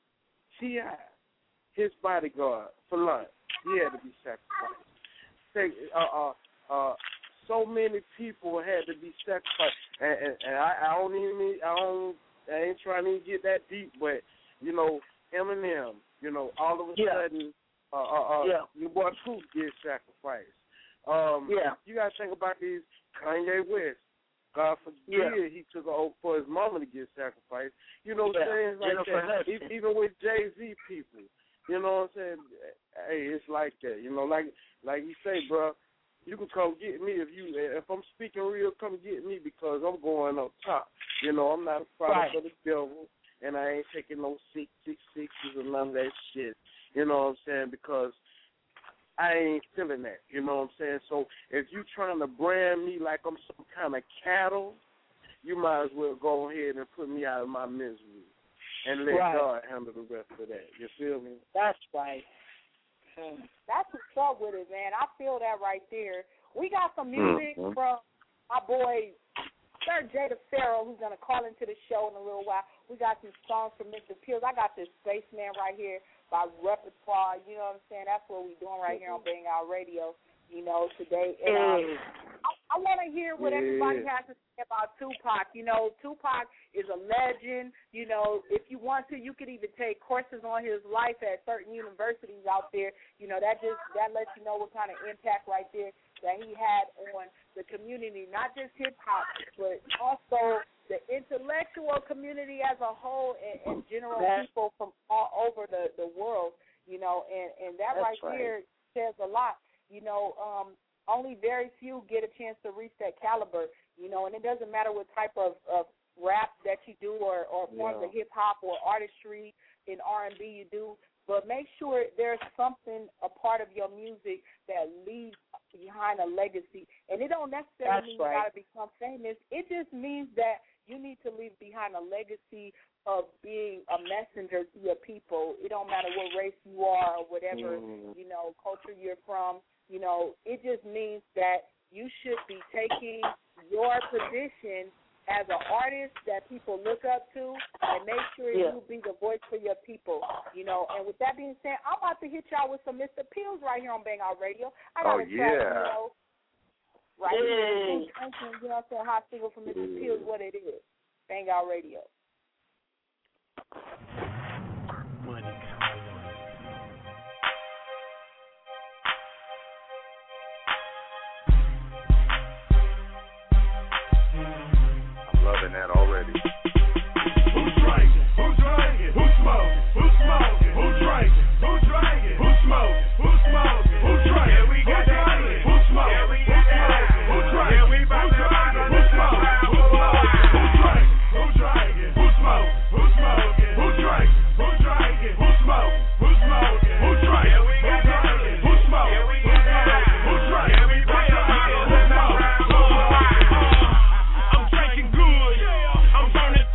T I, his bodyguard for lunch, he had to be sacrificed. Say, uh, uh, uh, so many people had to be sacrificed, and, and, and I, I don't even, I don't, I ain't trying to get that deep, but you know, Eminem, you know, all of a yeah. sudden, uh, uh, uh, yeah. your boy Truth gets sacrificed. Um, yeah. You got to think about these Kanye West. God forbid yeah. he took an oath for his mama to get sacrificed. You know, yeah. things like Jennifer that. Hudson. Even with Jay-Z people, you know what I'm saying? Hey, it's like that. You know, like like you say, bro, you can come get me if you if I'm speaking real, come get me because I'm going up top. You know, I'm not a product right. of the devil, and I ain't taking no six six sixes or none of that shit. You know what I'm saying? Because I ain't feeling that. You know what I'm saying? So if you trying to brand me like I'm some kind of cattle, you might as well go ahead and put me out of my misery and let right. God handle the rest of that. You feel me? That's right. Mm. That's what's up with it, man. I feel that right there. We got some music mm-hmm. from my boy Sir Jada Farrell, who's going to call into the show in a little while. We got some songs from Mister Pills. I got this Spaceman right here by Repertoire. You know what I'm saying? That's what we're doing right here on Bang Out Radio, you know, today. And um, I, I want to hear what yeah. everybody has to say about Tupac. You know, Tupac is a legend. You know, if you want to, you could even take courses on his life at certain universities out there. You know, that just that lets you know what kind of impact right there that he had on the community, not just hip-hop, but also the intellectual community as a whole and, and general That's, people from all over the, the world, you know, and, and that right, right there says a lot. You know, um, only very few get a chance to reach that caliber, you know, and it doesn't matter what type of, of rap that you do or, or forms yeah. of hip-hop or artistry in R and B you do, but make sure there's something, a part of your music that leaves behind a legacy. And it don't necessarily That's mean right. you got to become famous. It just means that you need to leave behind a legacy of being a messenger to your people. It don't matter what race you are or whatever, mm. you know, culture you're from. You know, it just means that you should be taking your position as an artist that people look up to and make sure yeah. you be the voice for your people, you know. And with that being said, I'm about to hit y'all with some Mister Pills right here on Bang Out Radio. I got oh, a track, yeah. you know, right Yay. here. You know, a hot single from Mister Pills, what it is. Bang Out Radio. Money loving that already. Who's drinking? Who's drinking? Who's smoking? Who's smoking? Who's drinking? Who's drinking? Who's smoking? Who's smoking? Who's drinking? Yeah, we got that. Who's smoking? Yeah, we got that. Who's drinking? Yeah, we about to ride on this smoking? Who's drinking? Who's drinking? Who's smoking? Who's smoking? Who's drinking? Who's drinking? Who's smoking? Who's smoking? Who's drinking? Yeah, we got that. Who's smoking? Yeah, we got that. Who's drinking? Yeah, we about to ride on this smoking? I'm drinking good. I'm turning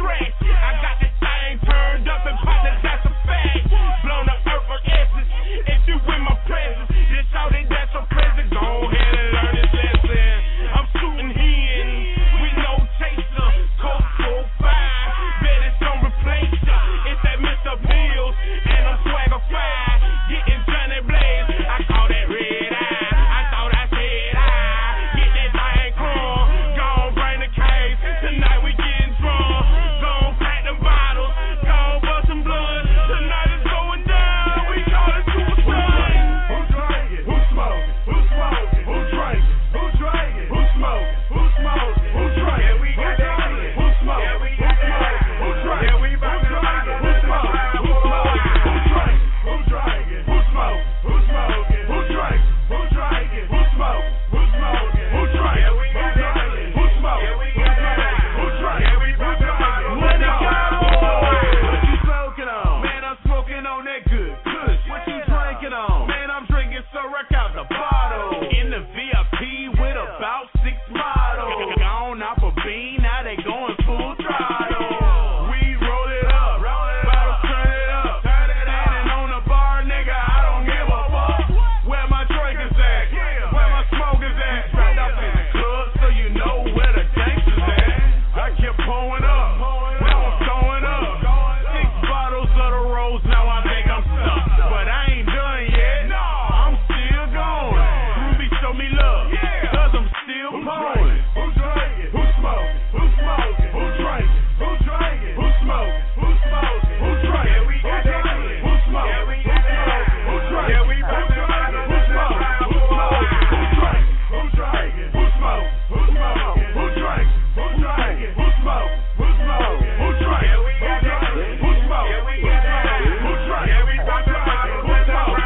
crack out the bottle. In the V I P with about six models. Gone off a bean, now they going full throttle. We roll it up, bottles turn it up. Standing on the bar, nigga, I don't give a fuck. Where my drinkers at? Where my smokers at? Strapped up in the club, so you know where the gangsters at. I kept pulling up, now I'm throwing up. Six bottles of the rose, now I think I'm stuck. But I ain't done yet, I'm still going. Ruby, show me love, cause I'm still pulling. Who drinking? Who smoking? Who smoking? Who drinking? Who drinking? Who smoking? Who smoking? Who drinking? Who drinking? Who smoking? Who smoking? Who drinking? Who smoking? Who smoking? Who drinking? Who drinking? Who smoking? Who smoking? Who drinking? Who drinking? Who smoking? Who smoking? Who drinking? Who drinking? Who smoking? Who drinking? Who drinking? Who smoking?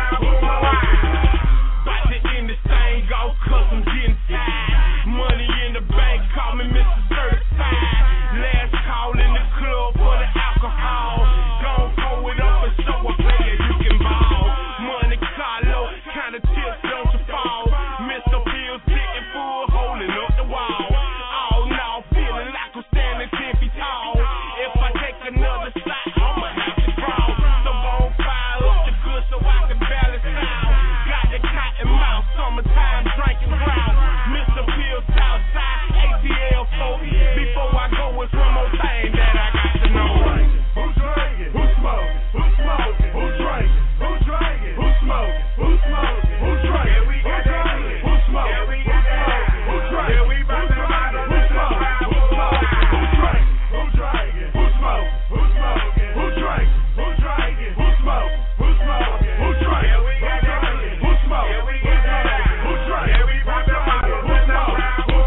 About to end this thing off 'cause I'm getting tired. Money in the bank, call me Mister Certified. Last call in the club for the alcohol. Gon' pour it up and show a player you can ball. Money Carlo, kinda tips, don't you fall. Mister Pills sitting full, holding up the wall. All now feeling like I'm standing ten feet tall. If I take another shot, I'ma have to crawl. So gon' fire up the good so I can balance out. Got the cotton mouth, summertime drinking ground. Mister Pills outside, A T L folk. Before I go, it's one more thing that I got to know. Who drinking? Who smoking? Who smoking? Who drinking? Who drinking? Who smoking? Who smoking? Who drinking? Who drinking? Who smoking? Who smoking? Who drinking? Who smoking? Who smoking? Who smoking? Who drinking? Who drinking? Who smoking? Who smoking? Who drinking? Who drinking? Who smoking? Who smoking? Who drinking? Who drinking? Who smoking? Who drinking? Who drinking? Who smoking?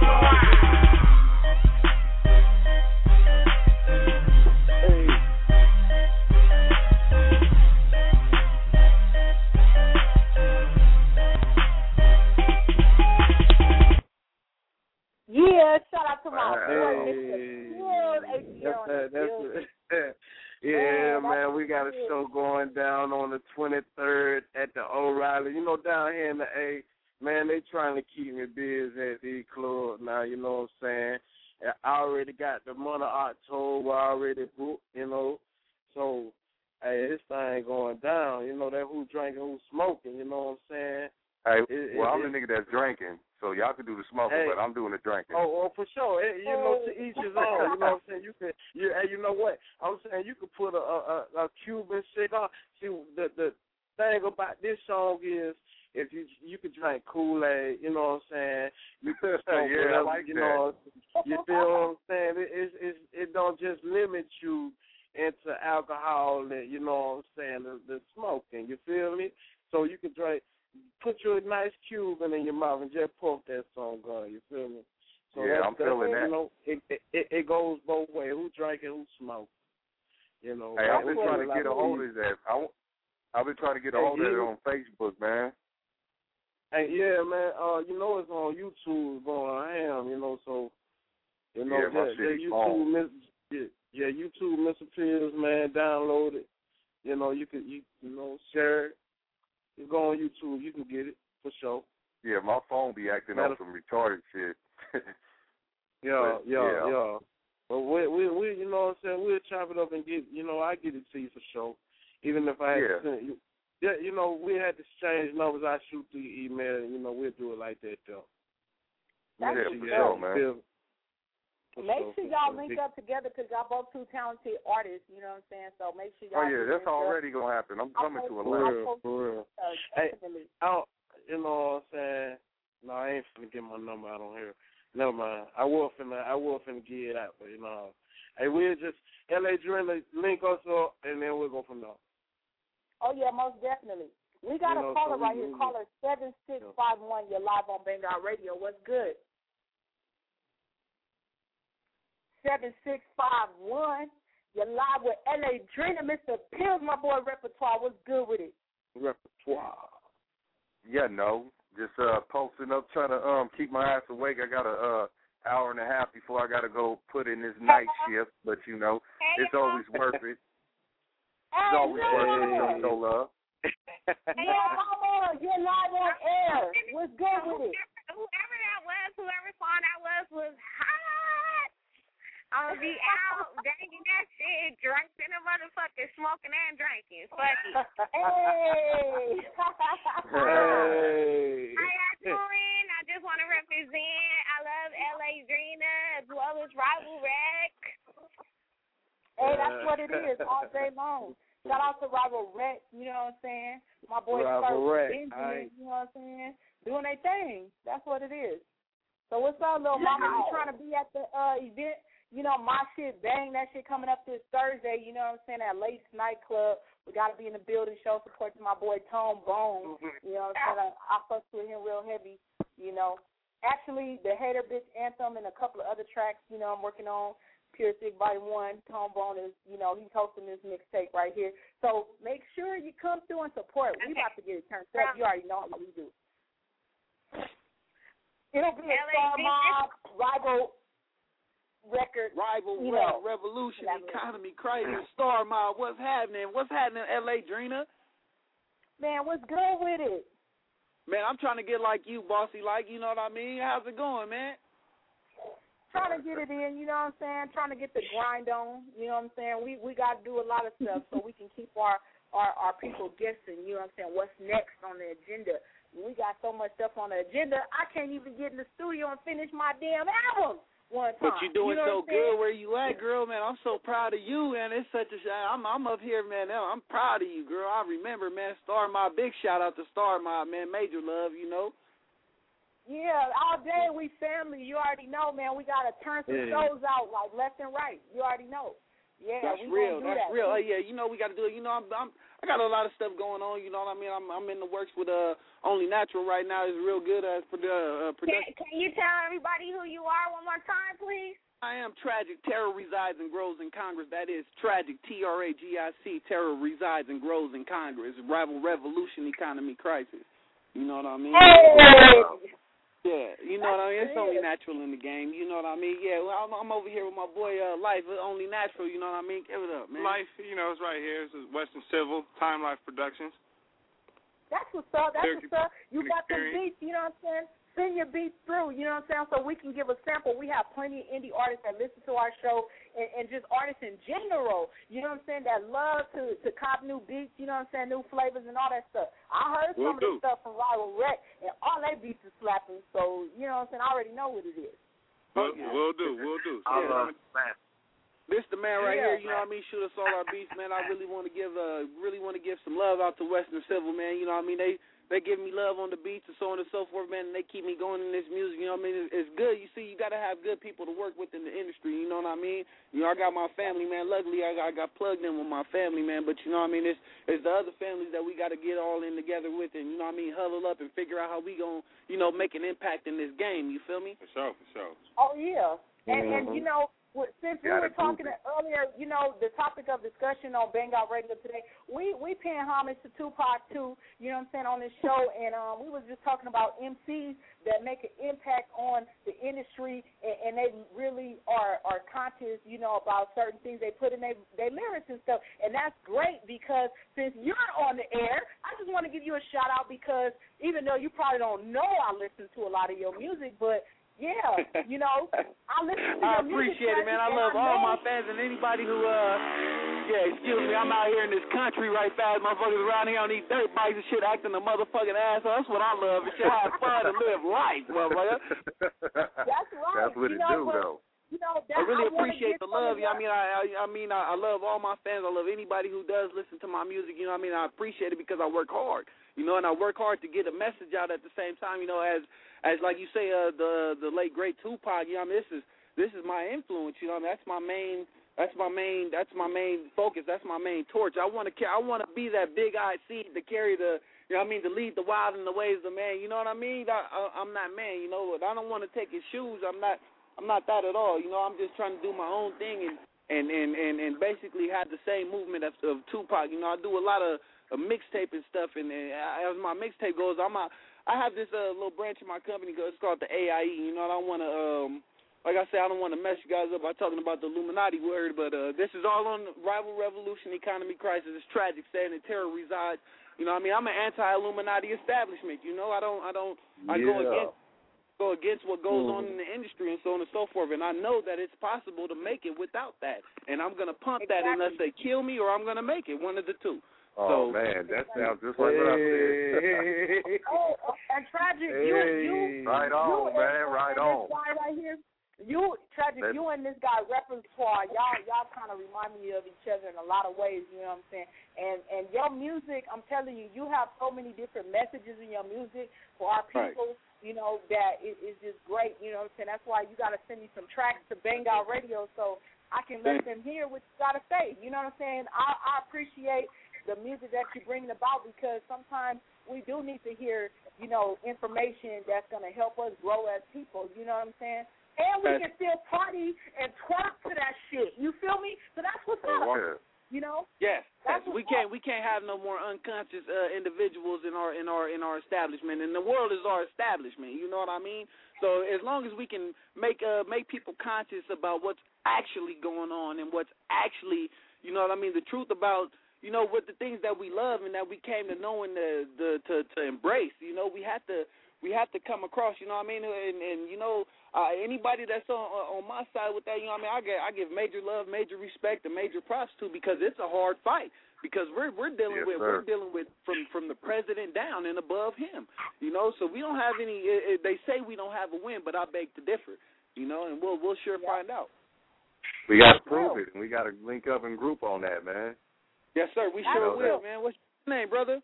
Yeah, shout out to my Hey. boy, Mister Field, A T L on the That's building. it. Yeah, Yeah, man, we got a that's show going down on the twenty-third at the O'Reilly. You know, down here in the A, man, they trying to keep me busy at these clubs now, you know what I'm saying? I already got the month of October already booked, you know, so, hey, this thing going down. You know, that who drinking, who smoking, you know what I'm saying? Hey, It- well, it- I'm the nigga that's drinking, so y'all can do the smoking, Hey. but I'm doing the drinking. Oh, oh, for sure. It, you know, to each his own. You know what I'm saying? You can, you, hey, you know what? I'm saying you could put a a, a Cuban cigar. See, the the thing about this song is, if you you could drink Kool-Aid, you know what I'm saying? You could smoke Yeah, I whatever, like you that. know. You feel what I'm saying? It it it, it don't just limit you into alcohol and you know what I'm saying, the, the smoking. You feel me? So you can drink. Put your nice Cuban in your mouth and just puff that song on. You feel me? So Yeah, that's, I'm that's, feeling you that. know, it, it it goes both ways. Who drinking, who smoke. You know. Hey, I've been That's trying to what get a I hold believe. of that. I, w- I've been trying to get a Hey, hold of it you- on Facebook, man. Hey, yeah, man. Uh, you know it's on YouTube going ham. You know, so you know, Yeah, my just, shit just is YouTube, on. Miss, yeah, yeah, YouTube, Mister Pills, man. Download it. You know, you can you you know share it. You go on YouTube, you can get it for sure. Yeah, my phone be acting Matter- on some retarded shit. Yeah, But, yeah, yeah. yeah. But we, we, we, you know what I'm saying? We'll chop it up and get, you know, I get it to you for sure. Even if I had Yeah. to send you. Yeah, you know, we had to exchange numbers. I shoot through your email, and, you know, we'll do it like that, though. That's Yeah, what's for up. sure, man. For Make sure, sure for y'all sure. link up together because y'all both two talented artists. You know what I'm saying? So make sure Oh y'all. yeah, do that's link up. already gonna happen. I'm coming to For Atlanta. real, for real. Uh, Hey, definitely. I don't, you know what I'm saying? No, I ain't finna get my number out on here. Never mind. I was finna, I was finna get it out, but you know. Hey, we'll just, L A Dream, link us up, and then we'll go from there. Oh yeah, most definitely. We got You a know, caller so we- right here. we- Caller seven six five one. You're live on Vanguard Radio. What's good? Seven six five one. You're live with L A Dream and Mister Pills, my boy Repertoire. What's good with it? Repertoire. Yeah, no, just uh posting up, trying to um keep my ass awake. I got a uh hour and a half before I gotta go put in this night shift, but you know it's always worth it. It's Hey, always worth it to yeah. show love. Yeah, mama, you're live on air. What's good with it? Whoever that was, whoever song that was, was hot. I'm gonna be out banging that shit, drunk in a motherfucker, smoking and drinking. Fuck it. Hey. Hey. How y'all doing? I just want to represent. I love L A Drina as well as Rival Rec. Hey, that's what it is all day long. Shout out to Rival Rec, you know what I'm saying? My boy Rival Rec, Benjamin, you know what I'm saying? Doing their thing. That's what it is. So what's up, little mama? You trying to be at the uh, event? You know, my shit, bang, that shit coming up this Thursday, you know what I'm saying, at Lace Nightclub. We got to be in the building, show support to my boy Tone Bone. You know what I'm saying? I, I fucked with him real heavy, you know. Actually, the Hater Bitch Anthem and a couple of other tracks, you know, I'm working on. Pure Sick Volume one, Tone Bone is, you know, he's hosting this mixtape right here. So make sure you come through and support. We about to get it turned up. You already know how we do. It'll be a Star Mob, Rival Record, Rival you Rec, know, Revolution, Economy Crisis, Star Mob. What's happening? What's happening, L A Drina? Man, what's good with it? Man, I'm trying to get like you, bossy like. You know what I mean? How's it going, man? Trying to get it in, you know what I'm saying? Trying to get the grind on, you know what I'm saying? We we got to do a lot of stuff so we can keep our, our, our people guessing, you know what I'm saying? What's next on the agenda? We got so much stuff on the agenda, I can't even get in the studio and finish my damn album. One time. But you're doing you know so good where you at, girl, man. I'm so proud of you, man. It's such a shame. I'm, I'm up here, man. I'm proud of you, girl. I remember, man, Star Mob. Big shout out to Star Mob, man. Major love, you know. Yeah, all day we family. You already know, man. We got to turn some Yeah. shows out, like, left and right. You already know. Yeah, That's we real. do That's that. real. Oh, yeah, you know we got to do it. You know, I'm, I'm, I got a lot of stuff going on. You know what I mean? I'm, I'm in the works with uh, Only Natural right now. It's real good as for the uh, production. Can, can you tell everybody who you are one more time, please? I am Tragic. Terror resides and grows in Congress. That is Tragic, T R A G I C. Terror resides and grows in Congress. Rival Revolution, Economy Crisis. You know what I mean? Hey! Yeah, you know That's what I mean? It's good. only natural in the game. You know what I mean? Yeah, well, I'm, I'm over here with my boy uh, Life. Only Natural, you know what I mean? Give it up, man. Life, you know, it's right here. It's Western Civil, Time Life Productions. That's what's up. That's Therapy what's up. You got the experience. beats, you know what I'm saying? Send your beats through, you know what I'm saying, so we can give a sample. We have plenty of indie artists that listen to our show and, and just artists in general, you know what I'm saying, that love to, to cop new beats, you know what I'm saying, new flavors and all that stuff. I heard Will some do. of the stuff from Rival Rec, and all their beats are slapping, so, you know what I'm saying, I already know what it is. We'll, we'll do, we'll do. So, Yeah. man. This the man right Yeah, here, you know what I mean? Shoot us all our beats, man. I really want to give uh really want to give some love out to Western Civil, man. You know what I mean? They they give me love on the beats and so on and so forth, man, and they keep me going in this music, you know what I mean? It's, it's good. You see, you got to have good people to work with in the industry, you know what I mean? You know, I got my family, man. Luckily, I got, I got plugged in with my family, man, but you know what I mean? It's, it's the other families that we got to get all in together with and, you know what I mean, huddle up and figure out how we going to, you know, make an impact in this game, you feel me? For sure, for sure. Oh, yeah. And, Mm-hmm. and you know, since we Gotta were talking prove it. earlier, you know, the topic of discussion on Bang Out Radio today, we we paying homage to Tupac too, you know what I'm saying, on this show, and um, we was just talking about M Cs that make an impact on the industry, and, and they really are, are conscious, you know, about certain things they put in their they lyrics and stuff, and that's great because since you're on the air, I just want to give you a shout out because even though you probably don't know I listen to a lot of your music, but yeah, you know, I listen to I your music. appreciate it, man. I and love I all know- my fans and anybody who, uh, yeah, excuse me, I'm out here in this country right fast. Motherfuckers around here on these dirt bikes and shit acting a motherfucking asshole. That's what I love. It's just have fun and live life, motherfucker. That's right. That's what you it know, do, but, though. You know, that, I really I wanna appreciate get the some love. of You know your- what I mean? I, I, I mean, I, I love all my fans. I love anybody who does listen to my music. You know what I mean? I appreciate it because I work hard. You know, and I work hard to get a message out at the same time. You know, as as like you say, uh, the the late great Tupac. You know, what I mean, this is this is my influence. You know, what I mean, that's my main. That's my main. That's my main focus. That's my main torch. I want to. I want to be that big-eyed seed to carry the. You know what I mean? To lead the wild in the ways of man. You know what I mean? I, I, I'm not man. You know, I don't want to take his shoes. I'm not. I'm not that at all. You know, I'm just trying to do my own thing and and and and, and basically have the same movement of, of Tupac. You know, I do a lot of. A mixtape and stuff, and, and as my mixtape goes, I'm a, I have this uh, little branch in my company. It's called the A I E. You know, I don't want to, um, like I said, I don't want to mess you guys up by talking about the Illuminati word, but uh, this is all on Rival Revolution, Economy Crisis. It's tragic, saying that terror resides You know what I mean? I'm an anti-Illuminati establishment. You know, I don't, I don't, I yeah. go against go against what goes mm. on in the industry and so on and so forth. And I know that it's possible to make it without that. And I'm gonna pump exactly. that unless they kill me or I'm gonna make it. One of the two. Oh so, man, that sounds just like what I said. Oh, and Tragic, hey. you, you, right on, you man, and, right and on. This guy right here, you, Tragic, That's, you and this guy repertoire, y'all, y'all kind of remind me of each other in a lot of ways. You know what I'm saying? And and your music, I'm telling you, you have so many different messages in your music for our people. Right. You know that it is just great. You know what I'm saying? That's why you got to send me some tracks to Bang Out Radio so I can let them hear what you got to say. You know what I'm saying? I, I appreciate the music that you're bringing about because sometimes we do need to hear, you know, information that's going to help us grow as people. You know what I'm saying? And we can still party and twerk to that shit. You feel me? So that's what's up. Yeah. You know? Yes. That's we can't we can't have no more unconscious uh, individuals in our in our in our establishment, and the world is our establishment. You know what I mean? So as long as we can make uh, make people conscious about what's actually going on and what's actually, you know what I mean, the truth about, you know, what the things that we love and that we came to know and the, the, to to embrace. You know, we have to we have to come across. You know what I mean? And, and you know, uh, anybody that's on on my side with that, you know what I mean? I get I give major love, major respect, and major props to because it's a hard fight. Because we're we're dealing yes, with sir. we're dealing with from from the president down and above him. You know, so we don't have any. It, it, they say we don't have a win, but I beg to differ. You know, and we'll we'll sure yeah. find out. We got to prove it, and we got to link up and group on that, man. Yes, sir. We I sure will, that. man. What's your name, brother?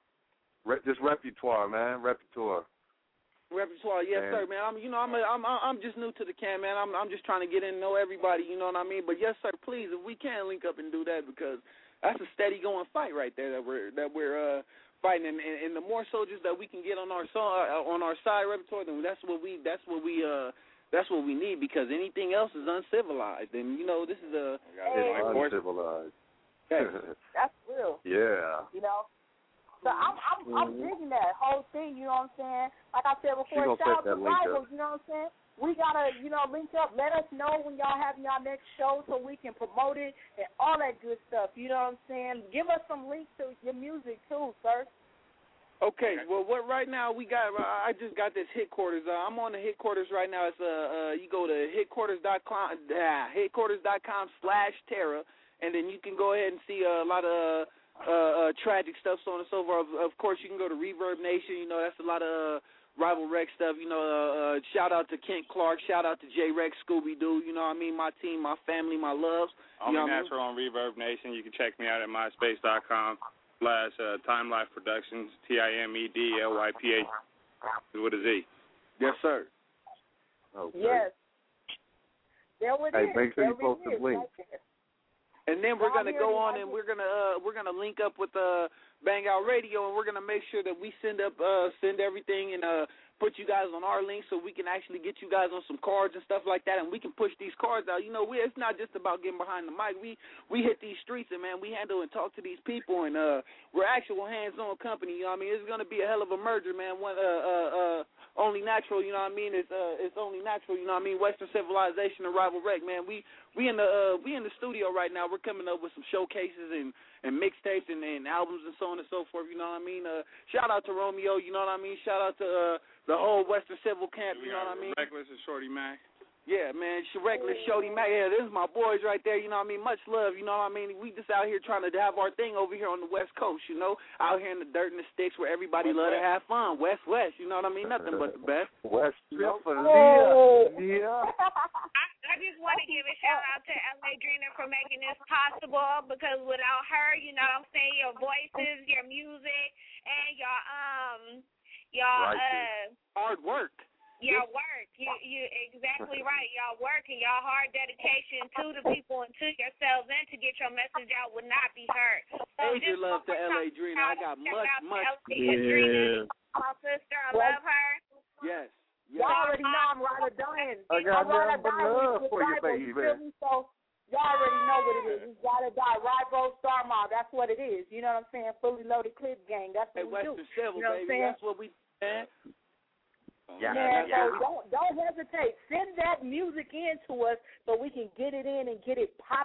Re- just repertoire, man. Repertoire. Repertoire, yes, man. sir, man. I'm, you know, I'm, a, I'm, I'm just new to the camp, man. I'm, I'm just trying to get in and know everybody. You know what I mean? But yes, sir. Please, if we can link up and do that, because that's a steady going fight right there that we're that we're uh, fighting. And, and, and the more soldiers that we can get on our song, uh, on our side, repertoire, then that's what we that's what we uh that's what we need. Because anything else is uncivilized, and you know, this is a hey. it's uncivilized. That's real. Yeah. You know. So I'm I'm mm-hmm. I'm digging that whole thing, you know what I'm saying? Like I said before, shout out to Rivals, you know what I'm saying? We gotta, you know, link up, let us know when y'all have y'all next show so we can promote it and all that good stuff, you know what I'm saying? Give us some links to your music too, sir. Okay, well, what right now we got? I just got this headquarters. Uh, I'm on the headquarters right now. It's uh, uh you go to headquarters dot com, uh, headquarters dot com slash Terra, and then you can go ahead and see a lot of. Uh, uh, tragic stuff, so on and so forth. Of, of course, you can go to Reverb Nation. You know, that's a lot of uh, Rival Rex stuff. You know, uh, uh, shout out to Kent Clark. Shout out to J Rex, Scooby Doo. You know what I mean? My team, my family, my loves. I'm you know Natural I mean? on Reverb Nation. You can check me out at myspace dot com slash Time Life Productions. T I M E D L Y P H with a Z. Yes, sir. Okay. Yes. There it hey, is. make sure there you post the link. Right. And then we're gonna go on and we're gonna uh, we're gonna link up with uh, Bang Out Radio, and we're gonna make sure that we send up uh, send everything and uh, put you guys on our link so we can actually get you guys on some cards and stuff like that, and we can push these cards out. You know, we, it's not just about getting behind the mic. We we hit these streets and man, we handle and talk to these people, and uh, we're actual hands-on company. You know what I mean? It's gonna be a hell of a merger, man. One uh uh uh only natural. You know what I mean? It's uh it's only natural. You know what I mean? Western Civilization and Rival Rec, man. We we in the uh, we in the studio right now. We're coming up with some showcases and and mixtapes and, and albums and so on and so forth. You know what I mean? Uh, shout out to Romeo. You know what I mean? Shout out to uh, the whole Western Civil camp. You know what I mean? Reckless and Shorty Mac. Yeah, man, Reckless, Shorty Mac. Yeah, this is my boys right there. You know what I mean? Much love. You know what I mean? We just out here trying to have our thing over here on the West Coast. You know, out here in the dirt and the sticks where everybody West love West. to have fun. West West. You know what I mean? Nothing but the best. West You know? Oh. Yeah. I, I just want to give a shout out to L A Drina for making this possible, because without her, you know what I'm saying, your voices, your music, and your um your Right. uh Hard work. your work. You you exactly right. Y'all work and y'all hard dedication to the people and to yourselves and to get your message out would not be heard. So Major just love to one L A more Drina. I got shout much, out to much. L A Drina, Yeah. my sister. I love her. Yes. Y'all Yes. already know I'm ride or dying. I got I'm ride or nothing but dying love with for you, Rival, baby. you feel me? So y'all already know what it is. You gotta die. Rival, Star Mob. That's what it is. You know what I'm saying? Fully loaded clip gang. That's Hey, what we do. Western Civil, You know what I'm baby. saying? That's what we man. Yeah, Man, yeah. so don't don't hesitate. Send that music in to us so we can get it in and get it popping.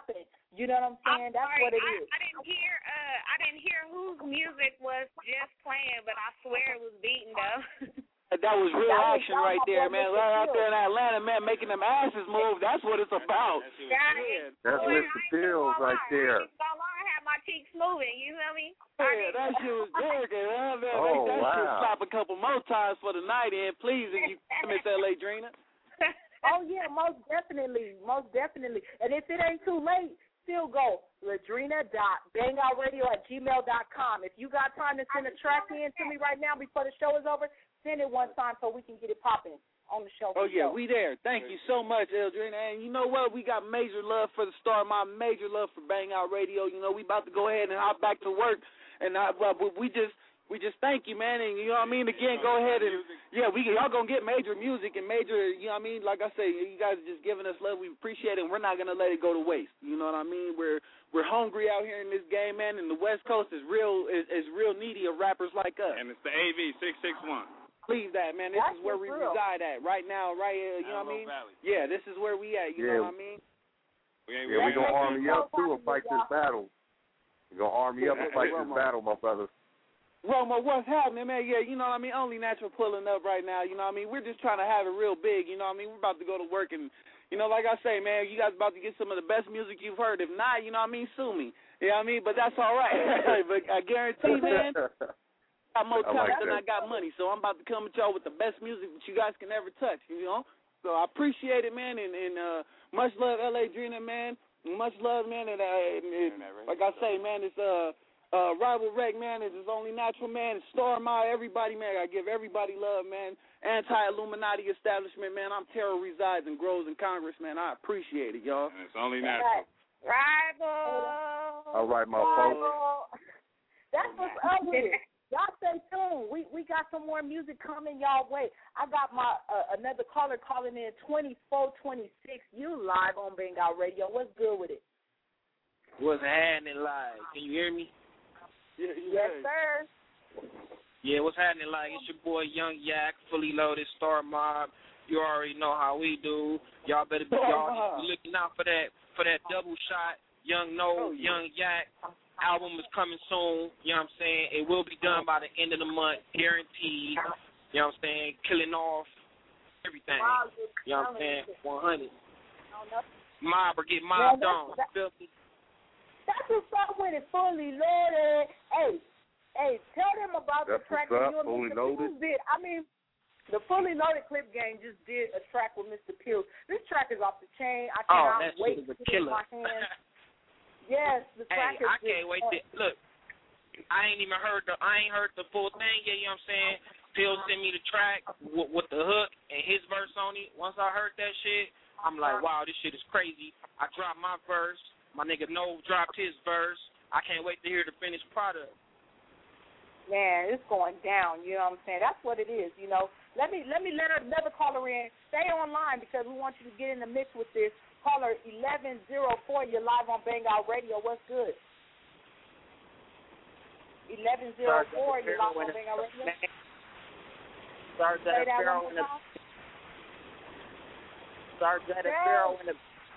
You know what I'm saying? I'm That's sorry, what it I, is. I didn't hear. Uh, I didn't hear whose music was just playing, but I swear it was beating though. That was real That was action right there, man. Right out there in Atlanta, man, making them asses move. That's what it's about. Yeah, That's Mister Pills right there. I had my cheeks moving. You feel me? Yeah, that shit was good, man. man oh, make that wow. shit slap a couple more times for the night, and please, if you Miss L A Drina. Oh yeah, most definitely, most definitely. And if it ain't too late, still go ladrina dot bangoutradio at gmail dot com. If you got time to send a track in to me right now before the show is over, send it one time so we can get it popping on the show. Oh yeah, show. we there. Thank you so much, Eldrina. And you know what? We got major love for the Star Mob, major love for Bang Out Radio. You know, we about to go ahead and hop back to work, and I, well, we just. We just thank you, man, and you know what I mean. Again, go ahead and yeah, we y'all gonna get major music and major, you know what I mean. Like I say, you guys are just giving us love. We appreciate it. And we're not gonna let it go to waste. You know what I mean. We're we're hungry out here in this game, man. And the West Coast is real is, is real needy of rappers like us. And it's the A V six six one. Please, that man. This That's is where we real. reside at right now, right here. You know what I mean. Valley. Yeah, this is where we at. You Yeah. know what I mean. We ain't Yeah, we really- gonna arm you up too and fight this battle. We gonna arm you up and fight this battle, my brother. Romo, what's happening, man? Yeah, you know what I mean? Only Natural pulling up right now, you know what I mean? We're just trying to have it real big, you know what I mean? We're about to go to work and, you know, like I say, man, you guys about to get some of the best music you've heard. If not, you know what I mean, sue me. You know what I mean? But that's all right. But I guarantee, man, I got more I talent like than that. I got money. So I'm about to come at y'all with the best music that you guys can ever touch, you know? So I appreciate it, man, and, and uh, much love, L A Drina, man. Much love, man, and, uh, and, and like I say, man, it's uh. Uh, Rival Rec, man, is his only natural, man. It's Star Ma, everybody, man. I give everybody love, man. Anti-Illuminati establishment, man. I'm Terror resides and grows in Congress, man. I appreciate it, y'all. And it's only natural. Rival. All right, my folks. That's what's up with it. Y'all stay tuned. We we got some more music coming y'all way. I got my uh, another caller calling in twenty-four twenty-six. You live on Bang Out Radio. What's good with it? What's happening live? Can you hear me? Yeah, yes, sir. Yeah, what's happening like? It's your boy Young Yak, fully loaded Star Mob. You already know how we do. Y'all better be y'all be looking out for that for that double shot. Young No, Young Yak. Album is coming soon. You know what I'm saying? It will be done by the end of the month, guaranteed. You know what I'm saying? Killing off everything. You know what I'm saying? one hundred. Mob or get mobbed on. Feel me? That's what's up with it, fully loaded. Hey, hey, tell them about That's the track what's that up, you and Fully Mister Loaded. Pills did. I mean, the Fully Loaded Clip Gang just did a track with Mister Pills. This track is off the chain. I Oh, cannot that wait shit is to a get it in killer. my hands. Yes, the track Hey, is I can't just wait on. to look. I ain't even heard the I ain't heard the full thing yet. You know what I'm saying? Phil sent me the track with, with the hook and his verse on it. Once I heard that shit, I'm like, wow, this shit is crazy. I dropped my verse. My nigga No dropped his verse. I can't wait to hear the finished product. Man, it's going down. You know what I'm saying? That's what it is. You know. Let me let me let another caller in. Stay online because we want you to get in the mix with this. Caller eleven oh four. You're live on Bang Out Radio. What's good? eleven oh four. You're live on Bang Out Radio. Start that Sparrow in the Start that Sparrow in the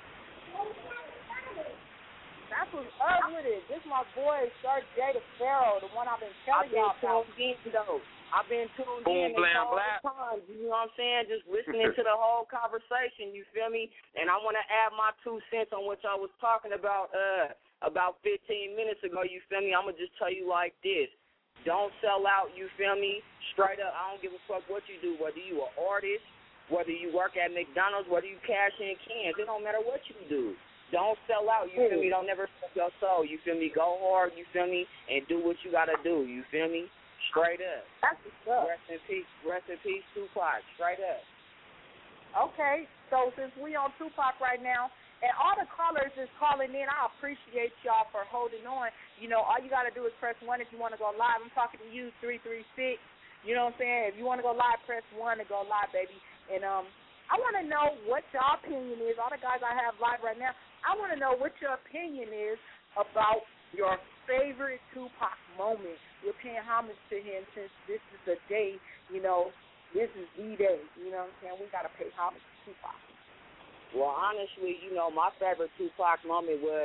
That's what's up with it. This is my boy, Sir J the Pharaoh, the one I've been telling y'all about. I've been tuned in, though. I've been tuned Boom, in blam, all blam. the time. You know what I'm saying? Just listening to the whole conversation. You feel me? And I want to add my two cents on what y'all was talking about uh, about fifteen minutes ago. You feel me? I'm going to just tell you like this. Don't sell out, you feel me? Straight up, I don't give a fuck what you do, whether you an artist, whether you work at McDonald's, whether you cash in cans. It don't matter what you do. Don't sell out, you feel me? Don't never sell your soul, you feel me? Go hard, you feel me? And do what you got to do, you feel me? Straight up. That's what's up. Rest in peace, rest in peace, Tupac. Straight up. Okay, so since we on Tupac right now, and all the callers is calling in, I appreciate y'all for holding on. You know, all you got to do is press one if you want to go live. I'm talking to you, three three six. You know what I'm saying? If you want to go live, press one to go live, baby. And um, I want to know what your opinion is. All the guys I have live right now, I want to know what your opinion is about your favorite Tupac moment. We're paying homage to him since this is the day, you know, this is the day. You know what I'm saying? We got to pay homage to Tupac. Well, honestly, you know, my favorite Tupac moment was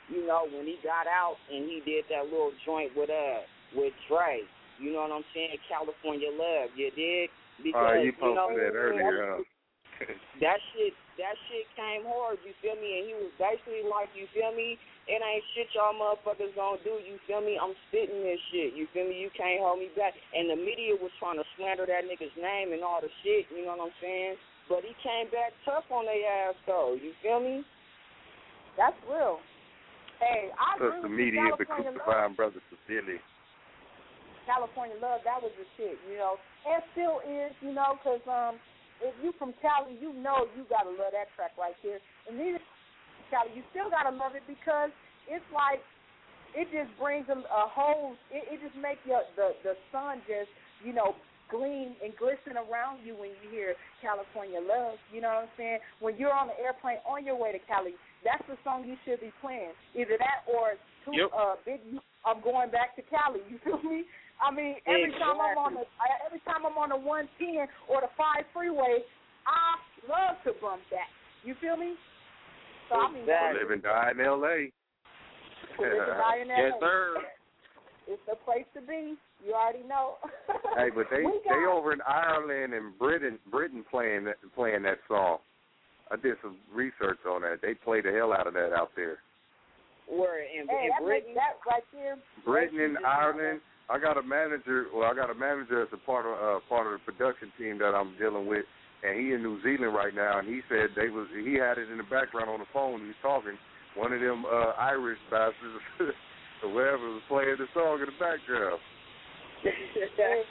you know, when he got out and he did that little joint with uh with Dre. You know what I'm saying? California Love, you dig? Because uh, you posted you know, that earlier. Huh? that shit, that shit came hard. You feel me? And he was basically like, you feel me? It ain't shit y'all motherfuckers gonna do. You feel me? I'm spitting this shit. You feel me? You can't hold me back. And the media was trying to slander that nigga's name and all the shit. You know what I'm saying? But he came back tough on their ass though. You feel me? That's real. Hey, I Because agree the with media you, be California crucifying brothers for silly. California Love, that was the shit, you know, and still is, you know, because um, if you from Cali, you know you got to love that track right there. And neither Cali, you still got to love it because it's like, it just brings a, a whole, it, it just makes your, the, the sun just, you know, gleam and glisten around you when you hear California Love, you know what I'm saying? When you're on the airplane on your way to Cali, that's the song you should be playing. Either that or two, yep. uh, Big I'm going back to Cali, you feel me? I mean, every exactly. time I'm on the every time I'm on the one ten or the five freeway, I love to bump that. You feel me? So I mean, exactly. Live and die in L A. Live and die in L A. Yes, sir. It's the place to be. You already know. Hey, but they got, they over in Ireland and Britain Britain playing that playing that song. I did some research on that. They play the hell out of that out there. Where in, hey, in that Britain? Makes that right there. Britain and Ireland. I got a manager. Well, I got a manager as a part of uh, part of the production team that I'm dealing with, and he in New Zealand right now. And he said they was he had it in the background on the phone. He was talking. One of them uh, Irish bastards or whatever was playing the song in the background. hey, it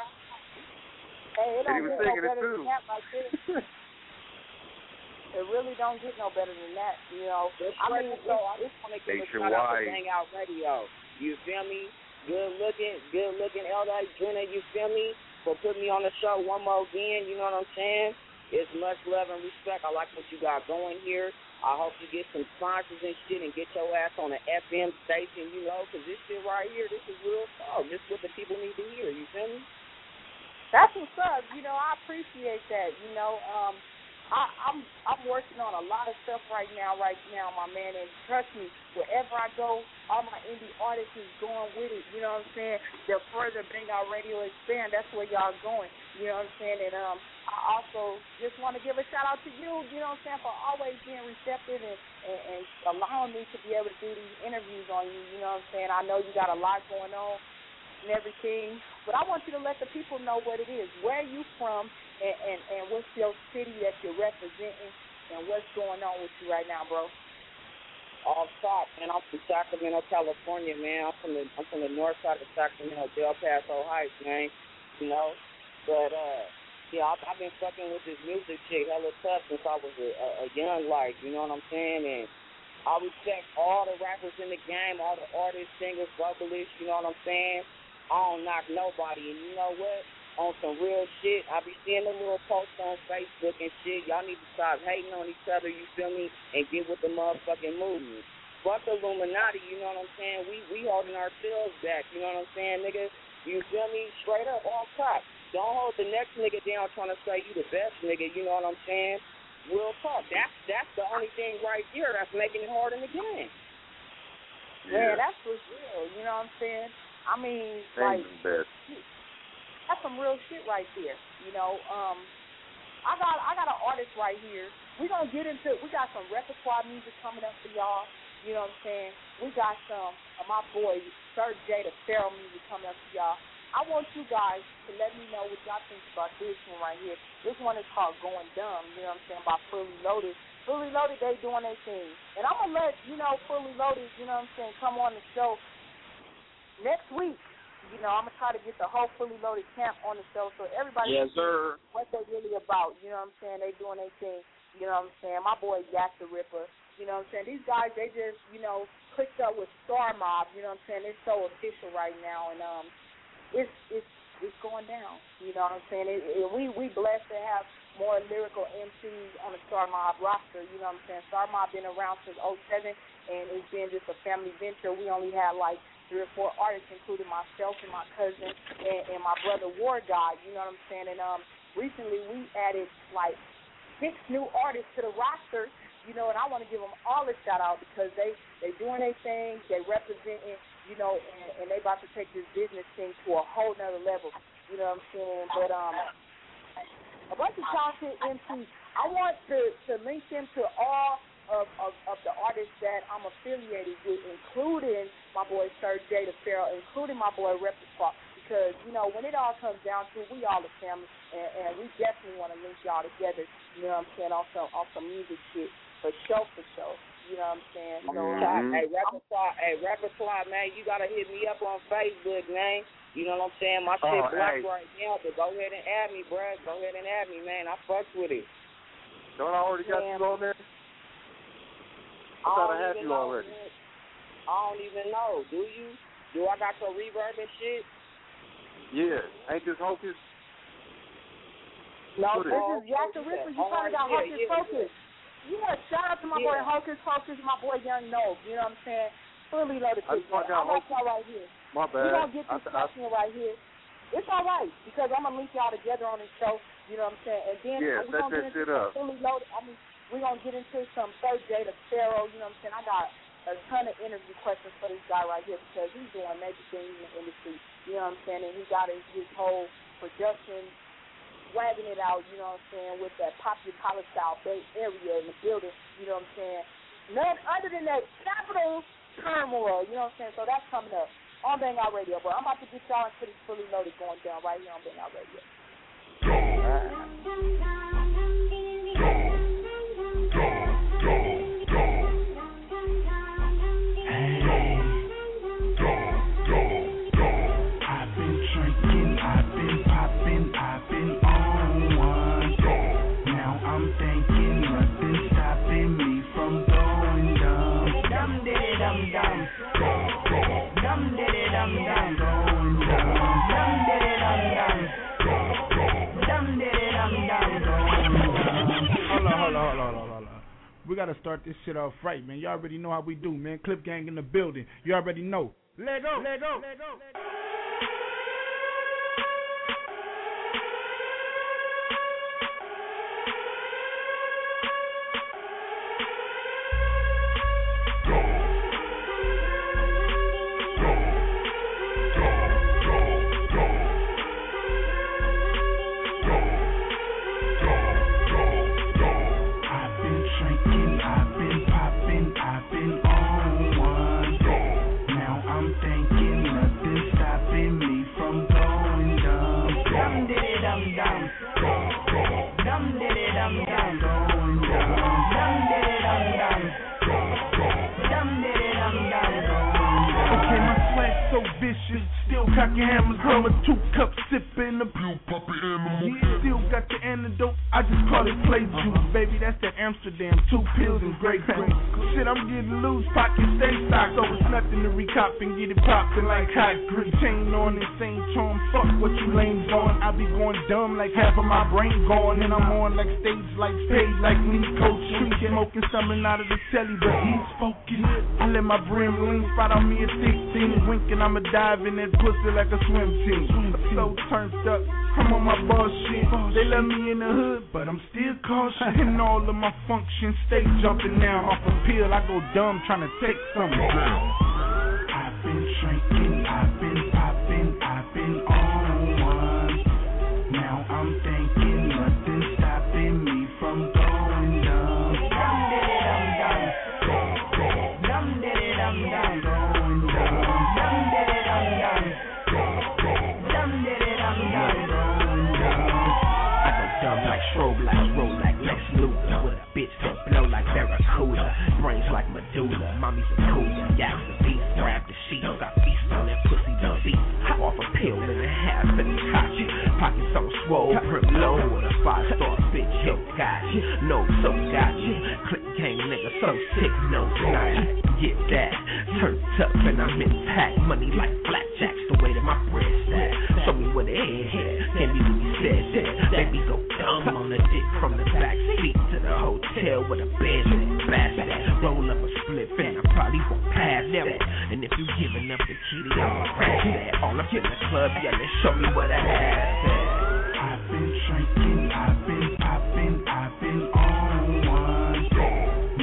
and he was don't singing get no better it too. than that right there. It really don't get no better than that, you know. I mean, so I just want to give a shout out to Hangout Radio. You feel me? Good looking, good looking L A Drina, you feel me? For putting me on the show one more again, you know what I'm saying? It's much love and respect. I like what you got going here. I hope you get some sponsors and shit and get your ass on the F M station, you know, because this shit right here, this is real talk. This is what the people need to hear, you feel me? That's what's up. You know, I appreciate that. You know, um, I, I'm I'm working on a lot of stuff right now, right now, my man. And trust me, wherever I go, all my indie artists is going with it. You know what I'm saying? The further Bang Out Radio expand, that's where y'all going. You know what I'm saying? And um, I also just want to give a shout out to you. You know what I'm saying? For always being receptive and, and, and allowing me to be able to do these interviews on you. You know what I'm saying? I know you got a lot going on and everything, but I want you to let the people know what it is. Where are you from? And, and, and what's your city that you're representing, and what's going on with you right now, bro? Off top, man. I'm from Sacramento, California, man. I'm from the I'm from the north side of Sacramento, Del Paso Heights, man. You know, but uh, yeah, I've, I've been fucking with this music shit hella tough since I was a, a, a young like, you know what I'm saying? And I respect all the rappers in the game, all the artists, singers, vocalists. You know what I'm saying? I don't knock nobody, and you know what? On some real shit, I be seeing the little posts on Facebook and shit. Y'all need to stop hating on each other, you feel me, and get with the motherfucking movement. Fuck the Illuminati, you know what I'm saying? We we holding ourselves back, you know what I'm saying, nigga? You feel me? Straight up, off top. Don't hold the next nigga down trying to say you the best nigga, you know what I'm saying? Real talk. That's that's the only thing right here that's making it hard in the game. Yeah, that's what's real, you know what I'm saying? I mean, like... That's some real shit right there, you know. Um, I got I got an artist right here. We're going to get into we got some repertoire music coming up for y'all, you know what I'm saying. We got some of my boy, Sir J, the Pharaoh music coming up for y'all. I want you guys to let me know what y'all think about this one right here. This one is called Going Dumb, you know what I'm saying, by Fully Loaded. Fully Loaded, they doing their thing. And I'm going to let, you know, Fully Loaded, you know what I'm saying, come on the show next week. You know, I'm going to try to get the whole Fully Loaded camp on the show so everybody yes, can sir. see what they're really about. You know what I'm saying? They doing their thing. You know what I'm saying? My boy, Yak the Ripper. You know what I'm saying? These guys, they just, you know, clicked up with Star Mob. You know what I'm saying? It's so official right now. And um, it's it's it's going down. You know what I'm saying? It, it, we, we blessed to have more lyrical M Cs on the Star Mob roster. You know what I'm saying? Star Mob been around since oh seven, and it's been just a family venture. We only had, like, three or four artists, including myself and my cousin and, and my brother War God, you know what I'm saying? And um, recently we added like six new artists to the roster you know, and I want to give them all a shout out because they they doing their thing, they representing, you know, and, and they about to take this business thing to a whole nother level. You know what I'm saying? But um, a bunch of talented M Cs. I want to, to link them to all of, of, of the artists that I'm affiliated with, including my boy Sir Jay the Pharaoh, including my boy Repertoire. Because, you know, when it all comes down to it, we all a family, and, and we definitely want to link y'all together, you know what I'm saying, on some, on some music shit, for show, for show, you know what I'm saying? So, mm-hmm. Hey, Repertoire, hey, Repertoire, man, you got to hit me up on Facebook, man. You know what I'm saying? My shit oh, blocked hey. right now, but go ahead and add me, bruh. Go ahead and add me, man. I fucks with it. Don't I already got man. you on there? I thought I had you know, already. Man. I don't even know. Do you? Do I got your reverb and shit? Yeah, ain't this Hocus? No, this oh, is Jack the Ripper. You oh, probably got yeah, Hocus yeah, Pocus. Yeah. yeah, shout out to my yeah. boy Hocus Pocus, my boy Young Nove. You know what I'm saying? Fully loaded. I, I got y'all right here. My bad. We're going to get this I, session right here. It's all right because I'm going to link y'all together on this show. You know what I'm saying? And then yeah, we're going to get into some fully loaded. I mean, we're going to get into some Sir Jay the Pharaoh. You know what I'm saying? I got a ton of interview questions for this guy right here because he's doing major things in the industry, you know what I'm saying, and he got his, his whole production, wagging it out, you know what I'm saying, with that popular college style Bay Area in the building, you know what I'm saying. None other than that capital turmoil, you know what I'm saying, so that's coming up on Bang Out Radio, but I'm about to get y'all into this fully loaded going down right here on Bang Out Radio. We gotta start this shit off right, man. You already know how we do, man. Clip Gang in the building. You already know. Let go, let go, let go. Let go. Still cocking hammers, I'm a two cup sipping the blue puppy animal. Yeah, still got the antidote, I just call it play juice. Baby, that's that Amsterdam, two pills and grapefruit. Shit, I'm getting loose, pocket stay stocked. So it's nothing to recop and get it poppin' like hot grease. Chain on and same charm, fuck what you lames on. I be going dumb like half of my brain gone. And I'm on like stage lights, paid like Nico Street. Smoking something out of the telly, but he's focused. I let my brim lean, spot on me a thick thing. Winking, I'ma dive in that pussy like a swim team. So turned up, I'm on my bullshit. They love me in the hood, but I'm still cautious. And all of my functions stay jumping now. Off a pill, I go dumb trying to take something down. I've been drinking, I've been popping, I've been on one. Now I'm thinking nothing stopping me from going dumb. Dum diddy dum dum. Dum diddy dum dum. Going dumb. Dum diddy dum dum. Dum diddy dum dum. Going dumb. I go dumb like strobe lights, roll like Lex Luthor. With a bitch that blow like Barracuda. Brains like Medulla, mommy's a cougar. Yaks a beast, grab the sheets. Got feast on that pussy, the beast. Hop off a pill and a half and a touch. Pockets on swole, prim low with a five star bitch. Yo, got you, no, so got you. Click gang nigga, so sick, no, not. Get that, turned up and I'm intact. Money like blackjacks, the way that my bread stack. Show me what it is, can't be what you said that. Baby go dumb on the dick from the back seat to the hotel with a bed and blast that. Roll up a split and I probably won't pass that. And if you giving up the kitty, I'ma crash that. All up in the club, yelling, show me what I have. I've been drinking, I've been popping, I've been on one.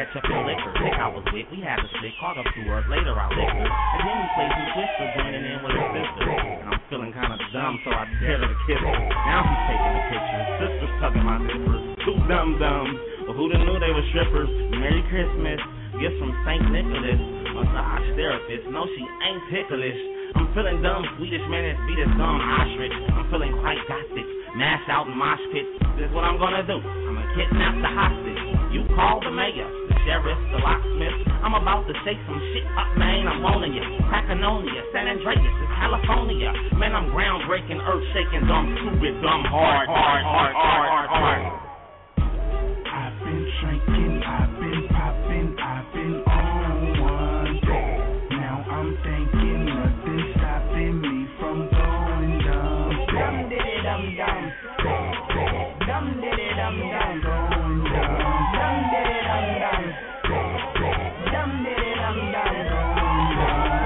catch up in liquor. Think I was with, we had a stick, caught up to work, later I licked her. And then we played some Twister, joining in with her sister. And I'm feeling kinda dumb, so I dared her to kiss her. Now she's taking the pictures, sister's tugging my zippers. Two dum-dums, well who'da knew they were strippers? Merry Christmas, gifts from Saint Nicholas. Massage therapist, no she ain't ticklish. I'm feeling dumb, Swedish man that's beat his dumb ostrich. I'm feeling quite gothic, mass out in mosh pits. This is what I'm gonna do, I'ma kidnap the hostage. You call the mayor, the sheriff, the locksmith. I'm about to shake some shit up, man, I'm owning you. Pacanonia, San Andreas, it's California. Man, I'm groundbreaking, earth-shaking, dumb, stupid, dumb, hard, hard, hard, hard, hard, hard. I've been drinking, I've been popping, I've been on one. Now I'm thinking nothing stopping me from going dumb. Dum diddy dum dum. Dum diddy dum dum. Going dumb. Dum diddy dum dum. Dum diddy dum dum. Going dumb.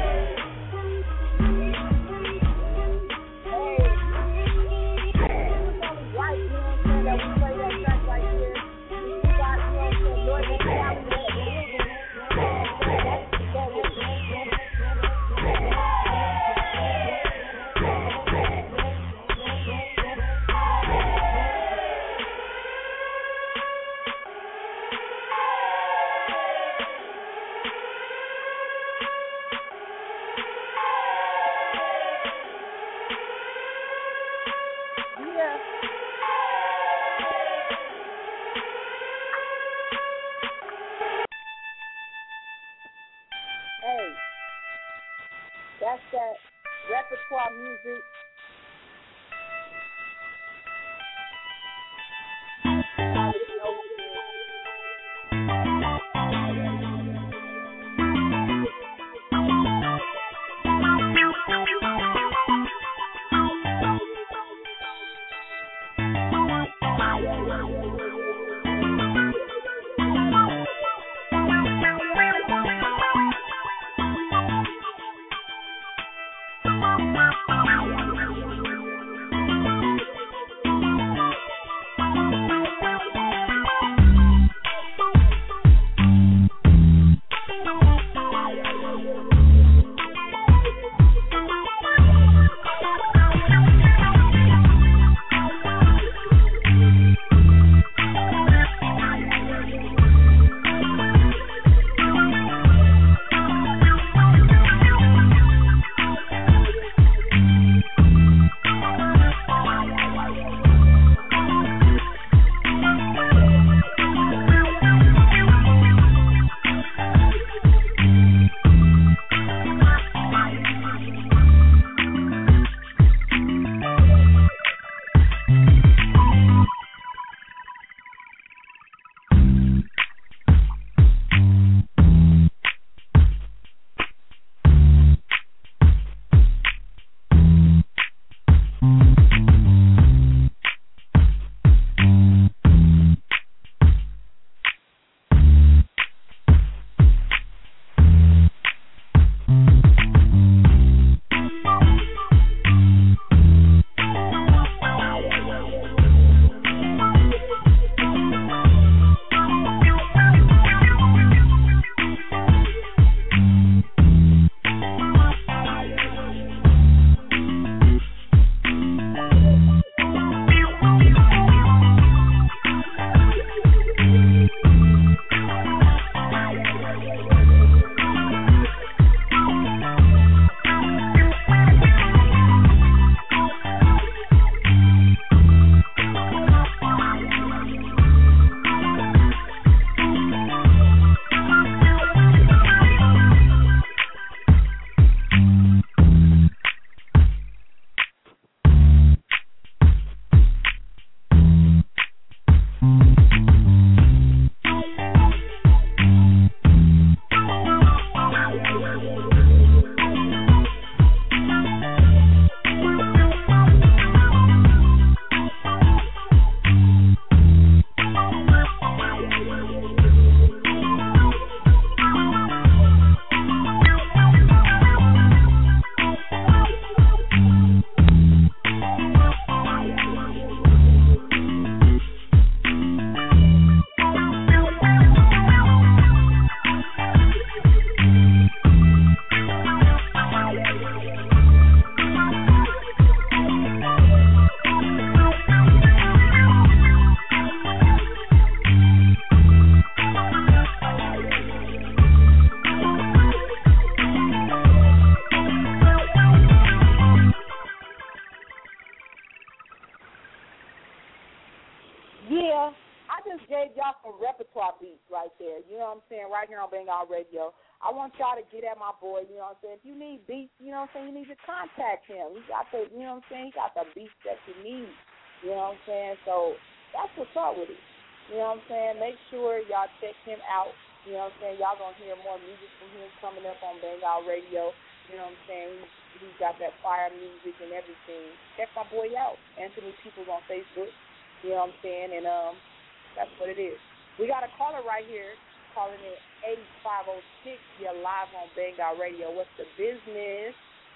Right, you know what I'm saying, that we play that track right here. We got, you know what I'm saying, Northern Cali. Hey, that's that repertoire music. Yeah, I just gave y'all some repertoire beats right there. You know what I'm saying? Right here on Bang Out Radio. I want y'all to get at my boy. You know what I'm saying? If you need beats, you know what I'm saying, you need to contact him. He got the, you know what I'm saying, he got the beats that you need. You know what I'm saying? So that's what's up with it. You know what I'm saying? Make sure y'all check him out. You know what I'm saying? Y'all gonna hear more music from him coming up on Bang Out Radio. You know what I'm saying? He's, he's got that fire music and everything. Check my boy out. Anthony Peoples on Facebook. You know what I'm saying? And um, that's what it is. We got a caller right here calling in eight five oh six. You're live on Bang Out Radio. What's the business?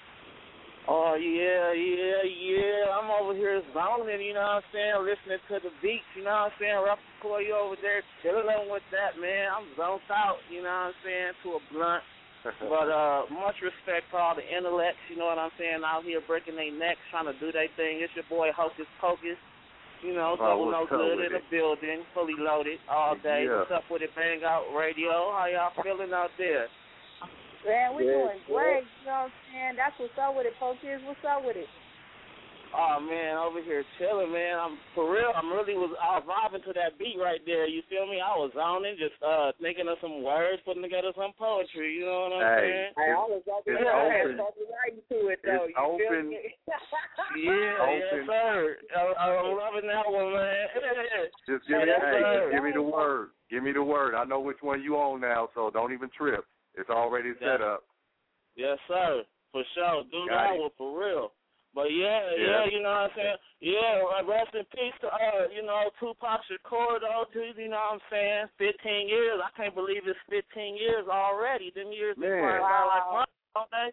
Oh, yeah, yeah, yeah. I'm over here zoning, you know what I'm saying, listening to the beats, you know what I'm saying, Rapper you over there chilling with that, man. I'm zoned out, you know what I'm saying, to a blunt. But uh, much respect for all the intellects, you know what I'm saying, out here breaking their necks, trying to do their thing. It's your boy Hocus Pocus, you know, double no good in the building, fully loaded all day. Yeah. What's up with it, Bang Out Radio? How y'all feeling out there? Man, we yeah, doing great, you know what I'm saying? That's what's up with it, Pocus. What's up with it? Oh, man, over here chilling, man. I'm for real. I'm really was I was vibing to that beat right there. You feel me? I was zoning, just uh thinking of some words, putting together some poetry. You know what I'm hey, saying? Hey, I was over it's there. Open. I was writing to it though. It's you open. Feel me? yeah, open. yes, sir. I, I'm loving that one, man. Just give me, yes, hey, give me the word. Give me the word. I know which one you own now, so don't even trip. It's already set yeah. up. Yes, sir. For sure. Do Got that it. one for real. But yeah, yeah, yeah, you know what I'm saying? Yeah, rest in peace to, uh, you know, Tupac Shakur, though, too, you know what I'm saying? fifteen years. I can't believe it's fifteen years already. Them years been flying by like months, don't they?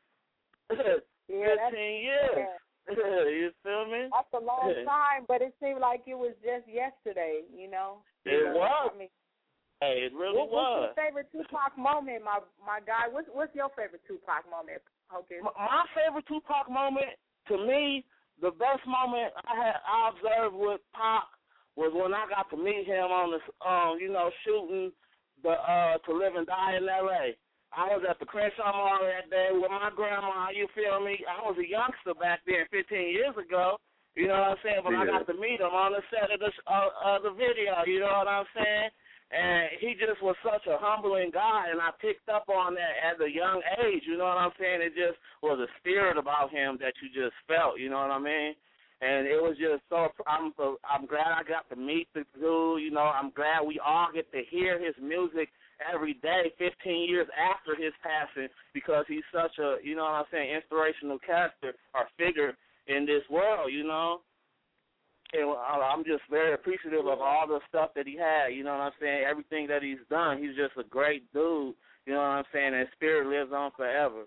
yeah, fifteen years. Yeah. You feel me? That's a long time, but it seemed like it was just yesterday, you know? It you know, was. I mean, hey, it really what, was. What's your favorite Tupac moment, my my guy? What's, what's your favorite Tupac moment, Hocus? My favorite Tupac moment, to me, the best moment I had I observed with Pac was when I got to meet him on the, um, you know, shooting the uh, To Live and Die in L A. I was at the Crenshaw Mall that day with my grandma. You feel me? I was a youngster back then, fifteen years ago. You know what I'm saying? But yeah. I got to meet him on the set of the uh, uh, the video. You know what I'm saying? And he just was such a humbling guy, and I picked up on that at a young age, you know what I'm saying? It just was a spirit about him that you just felt, you know what I mean? And it was just so, I'm I'm glad I got to meet the dude, you know, I'm glad we all get to hear his music every day, fifteen years after his passing, because he's such a, you know what I'm saying, inspirational character or figure in this world, you know? And I'm just very appreciative of all the stuff that he had, you know what I'm saying, everything that he's done. He's just a great dude, you know what I'm saying, and spirit lives on forever.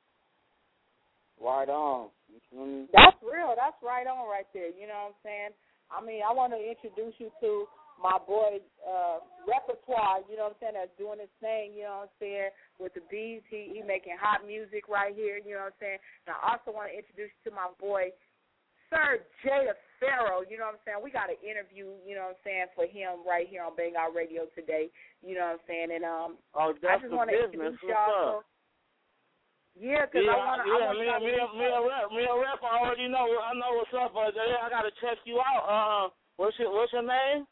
Right on. Mm-hmm. That's real. That's right on right there, you know what I'm saying? I mean, I want to introduce you to my boy uh, Repertoire, you know what I'm saying, that's doing his thing, you know what I'm saying, with the beats. He, he making hot music right here, you know what I'm saying. And I also want to introduce you to my boy Sir Jada Pharaoh, you know what I'm saying? We got an interview, you know what I'm saying, for him right here on Bang Out Radio today, you know what I'm saying? And um, oh, that's I just the want to business. introduce y'all. So, yeah, because yeah, I want to. Yeah, I me, me, me, a rep, me a rep. I already know. I know what's up, but yeah, I gotta check you out. Uh, what's your What's your name?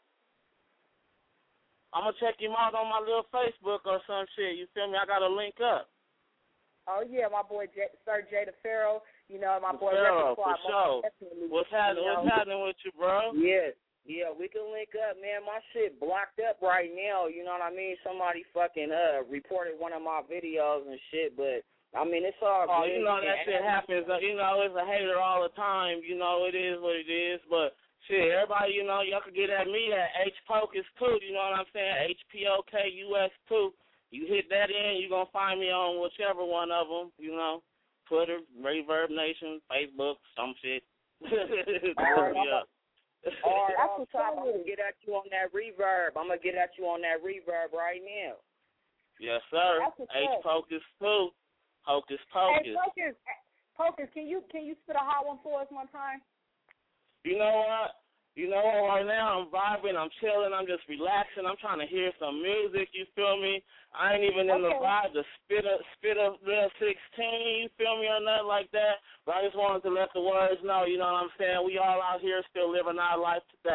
I'm gonna check you out on my little Facebook or some shit. You feel me? I gotta link up. Oh yeah, my boy J- Sir Jada Pharaoh. You know, my boy Pharaoh, Repertoire. for sure. What's happening? You know? What's happening with you, bro? Yeah, yeah, we can link up, man. My shit blocked up right now. You know what I mean? Somebody fucking uh reported one of my videos and shit, but I mean it's all oh, good. you know that shit happens. You know, it's a hater all the time. You know, it is what it is. But shit, everybody, you know, y'all can get at me at H Pocus two. You know what I'm saying? H P O K U S two. You hit that in, you're gonna find me on whichever one of them. You know. Twitter, Reverb Nation, Facebook, some shit. All right, yeah. All right, I'm gonna get at you on that reverb. I'm gonna get at you on that reverb right now. Yes, sir. H Pocus two, Hocus Pocus. Hey, Pocus, Pocus, can you can you spit a hot one for us one time? You know what? You know what? Right now I'm vibing, I'm chilling, I'm just relaxing. I'm trying to hear some music. You feel me? I ain't even in okay. the vibe to spit a spit a real sixteen. You feel me or nothing like that? But I just wanted to let the words know. You know what I'm saying? We all out here still living our life today.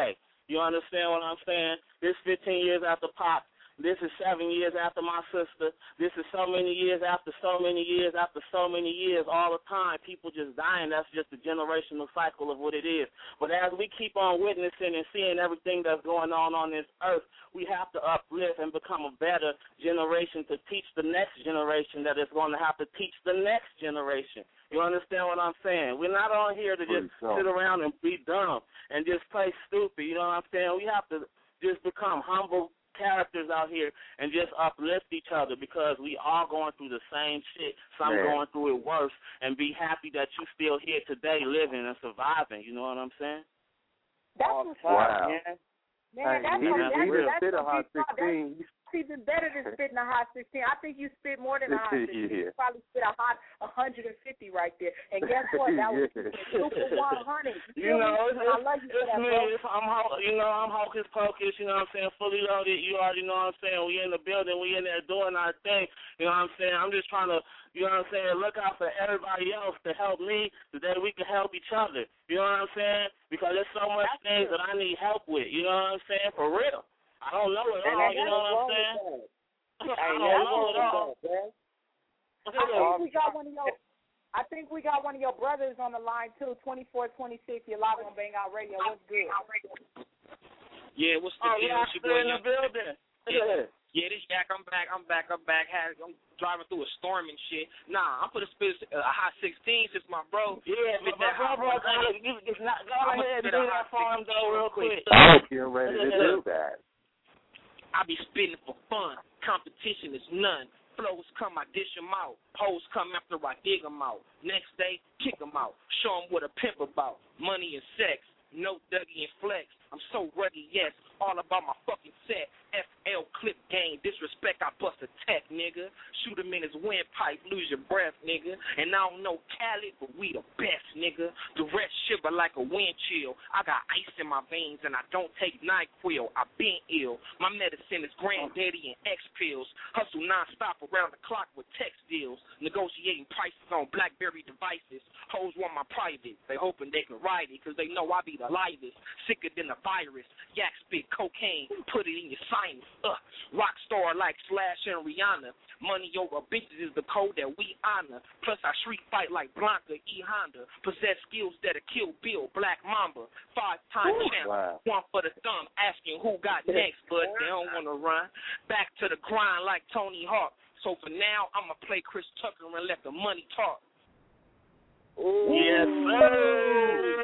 You understand what I'm saying? This fifteen years after Pop. This is seven years after my sister. This is so many years after so many years after so many years. All the time, people just dying. That's just the generational cycle of what it is. But as we keep on witnessing and seeing everything that's going on on this earth, we have to uplift and become a better generation to teach the next generation that is going to have to teach the next generation. You understand what I'm saying? We're not on here to just sit around and be dumb and just play stupid. You know what I'm saying? We have to just become humble characters out here and just uplift each other because we all going through the same shit. Some Man. going through it worse, and be happy that you still here today living and surviving. You know what I'm saying? That's all what's wow. up, man. Man, Hey, that's he what didn't- that's, he didn't that's, spit a what hot we thought. sixteen. That's even better than spitting a hot sixteen. I think you spit more than a hot sixteen. Yeah. You probably spit a hot one hundred fifty right there. And guess what? That was Yeah. super one hundred. You know, it's, and I love you it's, for it's that, me. bro. It's, I'm, ho- you know, I'm hocus pocus. You know what I'm saying? Fully loaded. You already know what I'm saying. We in the building. We in there doing our thing. You know what I'm saying? I'm just trying to, you know what I'm saying, look out for everybody else to help me so that we can help each other. You know what I'm saying? Because there's so much That's things true. that I need help with. You know what I'm saying? For real. I don't know it all. You know what I'm saying? I don't know it all. I think we got one of your. I think we got one of your brothers on the line too. Twenty-four, twenty-six. You're live on Bang Out Radio. What's good? Yeah, what's the Oh, deal? yeah, It's your I'm boy in the Young. building. Yeah. Yeah, this Yak, I'm back, I'm back, I'm back. Had, I'm driving through a storm and shit. Nah, I'm gonna spit a hot sixteen since my bro. Yeah, spit but that my hot bro, one hundred. you just not go I'ma ahead and spit do a that hot for him though, real quick. I'm getting ready to do that. I be spitting for fun. Competition is none. Flows come, I dish 'em out. Hoes come after I dig 'em out. Next day, kick 'em out. Show 'em what a pimp about. Money and sex. No Dougie and Flex. I'm so ready, yes. All about my fucking set. F L clip game. Disrespect, I bust a tech, nigga. Shoot him in his windpipe, lose your breath, nigga. And I don't know Khaled, but we the best, nigga. The rest shiver like a wind chill. I got ice in my veins and I don't take NyQuil. I been ill. My medicine is granddaddy and X pills. Hustle nonstop around the clock with text deals. Negotiating prices on BlackBerry devices. Hoes want my private. They hoping they can ride it because they know I be the livest. Sicker than the virus. Yak spit cocaine. Put it in your sinus. Ugh. Rock star like Slash and Rihanna. Money over bitches is the code that we honor. Plus I street fight like Blanca E. Honda. Possess skills that'll kill Bill, Black Mamba. Five-time champ. Wow. One for the thumb. Asking who got next, but they don't want to run. Back to the grind like Tony Hawk. So for now, I'm going to play Chris Tucker and let the money talk. Ooh. Yes, sir.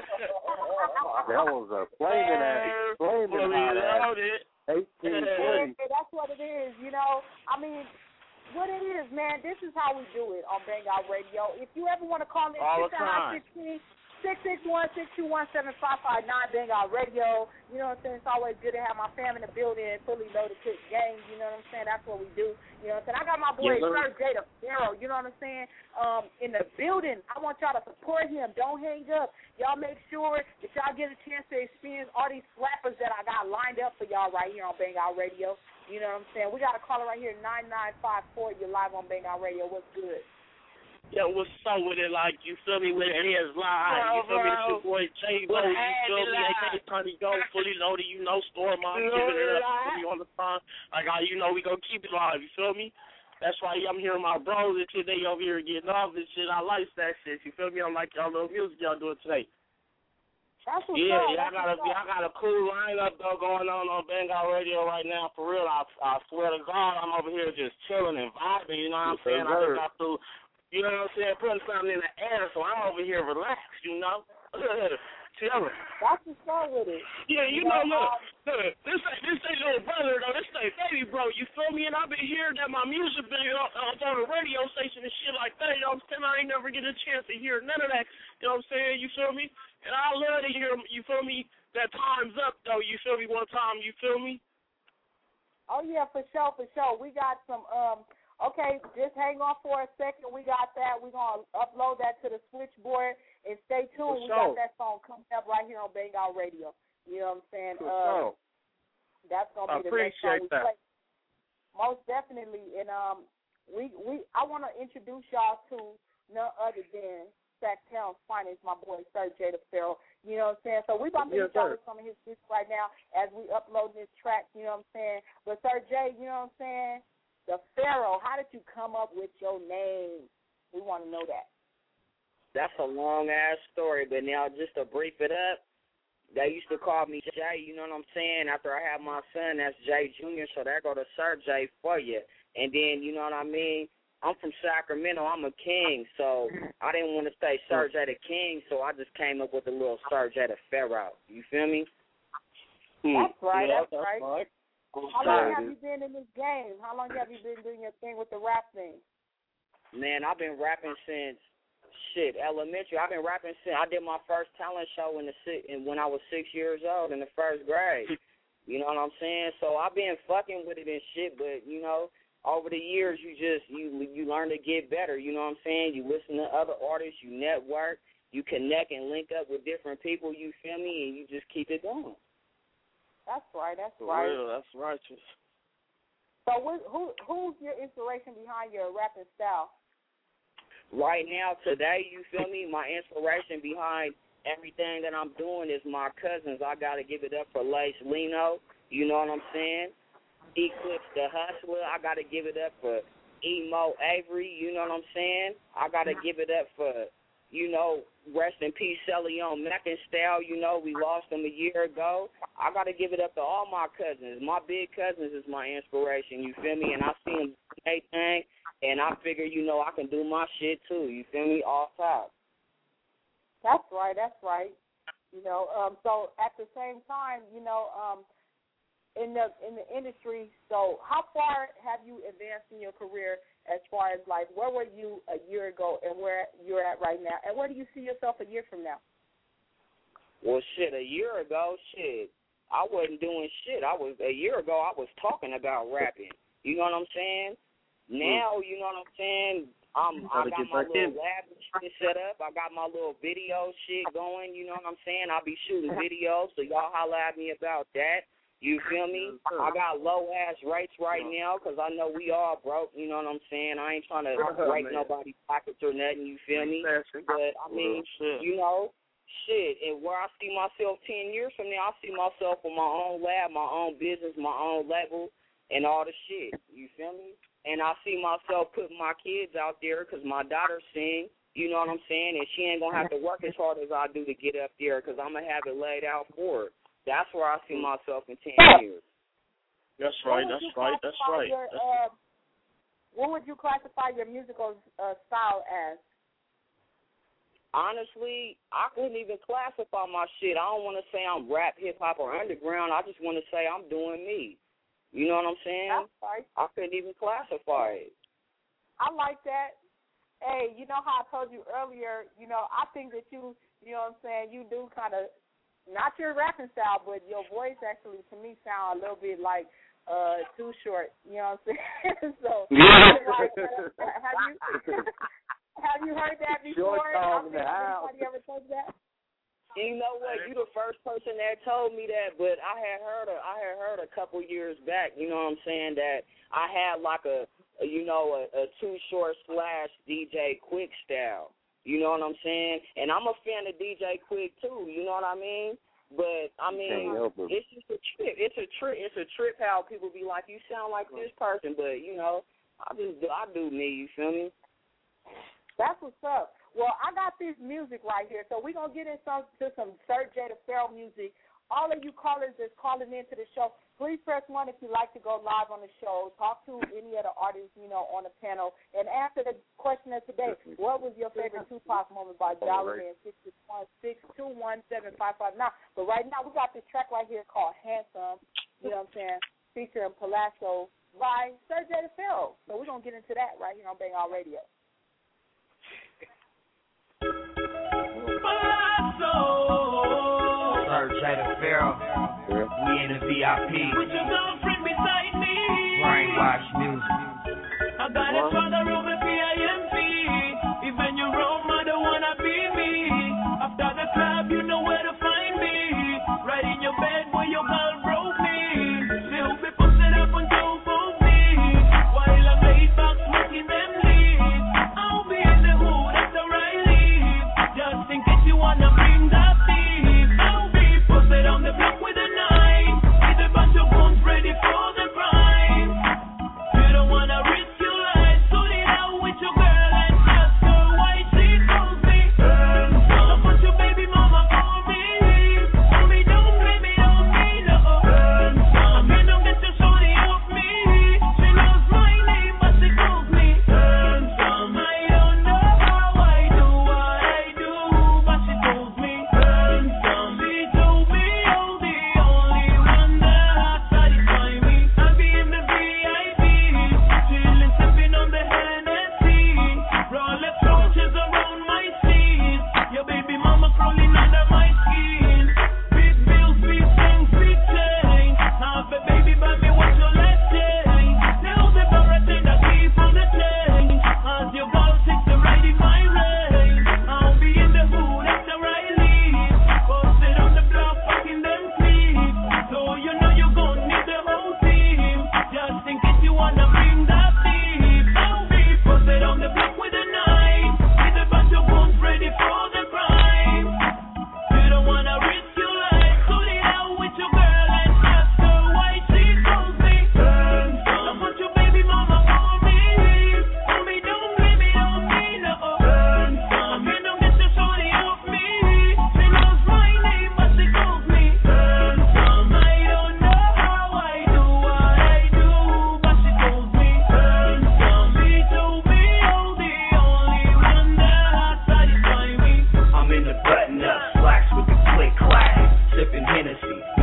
That was a flaming ass, flaming hot ass. eighteen twenty. Yeah, that's what it is, you know. I mean, what it is, man, this is how we do it on Bang Out Radio. If you ever want to call me, all the time. six six one, six two one, seven five five nine, Bang Out Radio. You know what I'm saying? It's always good to have my family in the building, fully loaded kick games. You know what I'm saying? That's what we do. You know what I'm saying? I got my boy, Yes, Sir Jada Farrow, you know what I'm saying? Um, in the building. I want y'all to support him. Don't hang up. Y'all make sure that y'all get a chance to experience all these slappers that I got lined up for y'all right here on Bang Out Radio. You know what I'm saying? We got a caller right here, nine nine five four. You're live on Bang Out Radio. What's good? Yo, what's up with it? Like, you feel me? With it is live. You feel me? It's your boy J Bo. You feel me? A K A Tony Go, fully loaded. You know, store mom, giving it up to me on the phone. Like, I, you know, we gonna keep it live. You feel me? That's why I'm hearing my bros and shit. They over here getting off and shit. I like that shit. You feel me? I like y'all little music y'all doing today. That's what's yeah, up. yeah, I got a, what's I got a cool lineup though going on on Bang Out Radio right now. For real, I, I swear to God, I'm over here just chilling and vibing. You know what I'm saying? I just got through. You know what I'm saying? Putting something in the air, so I'm over here relaxed, you know? Chilling. That's what's up with it. Yeah, you, you know, know, look, look, this ain't, this ain't little brother, though. This ain't baby bro, you feel me? And I've been hearing that my music been on, uh, on the radio station and shit like that, you know what I'm saying? I ain't never get a chance to hear none of that, you know what I'm saying? You feel me? And I love to hear, you feel me, that time's up, though, you feel me, one time, you feel me? Oh, yeah, for sure, for sure. We got some, um, okay, just hang on for a second. We got that. We're going to upload that to the switchboard. And stay tuned. We got that song coming up right here on Bang Out Radio. You know what I'm saying? For uh, sure. That's going to be the next song we that. play. Most definitely. And um, we, we, I want to introduce y'all to none other than Sacktown's finest, my boy Sir Jay the Pharaoh. You know what I'm saying? So we're about to Yes, get sir. with some of his music right now as we upload this track, you know what I'm saying? But Sir Jay, you know what I'm saying? The Pharaoh, how did you come up with your name? We want to know that. That's a long-ass story, but now just to brief it up, they used to call me Jay, you know what I'm saying? After I had my son, that's Jay Junior, so there go to Sir Jay for you. And then, you know what I mean? I'm from Sacramento. I'm a king, so I didn't want to say Sir Jay the King, so I just came up with a little Sir Jay the Pharaoh. You feel me? That's right, Yeah, that's right. right. How long have you been in this game? How long have you been doing your thing with the rap thing? Man, I've been rapping since shit elementary. I've been rapping since I did my first talent show in the six, and when I was six years old in the first grade. You know what I'm saying? So I've been fucking with it and shit, but you know, over the years you just you you learn to get better. You know what I'm saying? You listen to other artists, you network, you connect and link up with different people. You feel me? And you just keep it going. That's right. That's For right. real, that's righteous. So who, who who's your inspiration behind your rapping style? Right now, today, you feel me? My inspiration behind everything that I'm doing is my cousins. I got to give it up for Lace Lino. You know what I'm saying? Eclipse the Hustler. I got to give it up for Emo Avery. You know what I'm saying? I got to give it up for, you know, rest in peace, Celion Meckenstyle. You know, we lost him a year ago. I got to give it up to all my cousins. My big cousins is my inspiration. You feel me? And I see them do their thing. And I figure, you know, I can do my shit too. You feel me? All top. That's right. That's right. You know, um, so at the same time, you know, um, in the in the industry, so how far have you advanced in your career as far as like where were you a year ago and where you're at right now, and where do you see yourself a year from now? Well, shit, a year ago, shit, I wasn't doing shit. I was a year ago. I was talking about rapping. You know what I'm saying? Now, you know what I'm saying? Um, I got my little lab shit set up. I got my little video shit going. You know what I'm saying? I'll be shooting videos, so y'all holla at me about that. You feel me? I got low-ass rates right now because I know we all broke. You know what I'm saying? I ain't trying to break nobody's pockets or nothing. You feel me? But, I mean, you know, shit, and where I see myself ten years from now, I see myself with my own lab, my own business, my own level, and all the shit. You feel me? And I see myself putting my kids out there because my daughter sing, you know what I'm saying, and she ain't going to have to work as hard as I do to get up there because I'm going to have it laid out for her. That's where I see myself in ten years. That's right, that's right, that's right. Your, That's uh, what would you classify your musical uh, style as? Honestly, I couldn't even classify my shit. I don't want to say I'm rap, hip-hop, or underground. I just want to say I'm doing me. You know what I'm saying? That's right. I couldn't even classify it. I like that. Hey, you know how I told you earlier, you know, I think that you, you know what I'm saying, you do kind of, not your rapping style, but your voice actually, to me, sound a little bit like uh, Too Short. You know what I'm saying? So, like, uh, have you have you heard that before? Short in the house. Anybody ever told you that? You know what? You the first person that told me that, but I had heard a, I had heard a couple years back. You know what I'm saying, that I had like a, a you know a, a Too Short slash D J Quick style. You know what I'm saying? And I'm a fan of D J Quick too. You know what I mean? But I mean, it's just a trip. It's a trip. It's a trip how people be like, you sound like this person, but you know, I just I do me. You feel me? That's what's up. Well, I got this music right here, so we're going to get into some Sir Jay the Pharaoh music. All of you callers that's calling into the show, please press one if you'd like to go live on the show. Talk to any of the artists, you know, on the panel. And answer the question of today, what was your favorite Tupac moment by Dollar Man? six one six, two one seven, five five nine. But right now, we got this track right here called Handsome, you know what I'm saying, featuring Palazzo by Sir Jay the Pharaoh. So we're going to get into that right here on Bang Out Radio. Sir Jay the Pharaoh, we in the V I P. With your girlfriend beside me. Brainwash music. I got it from the room at P I M P. Even your own mother wanna be me. After the club, you know where to find me. Right in your bed where your girl broke me. She'll be posted up on top of me. While I'm laid back smoking them leaves. I'll be in the hood after I leave.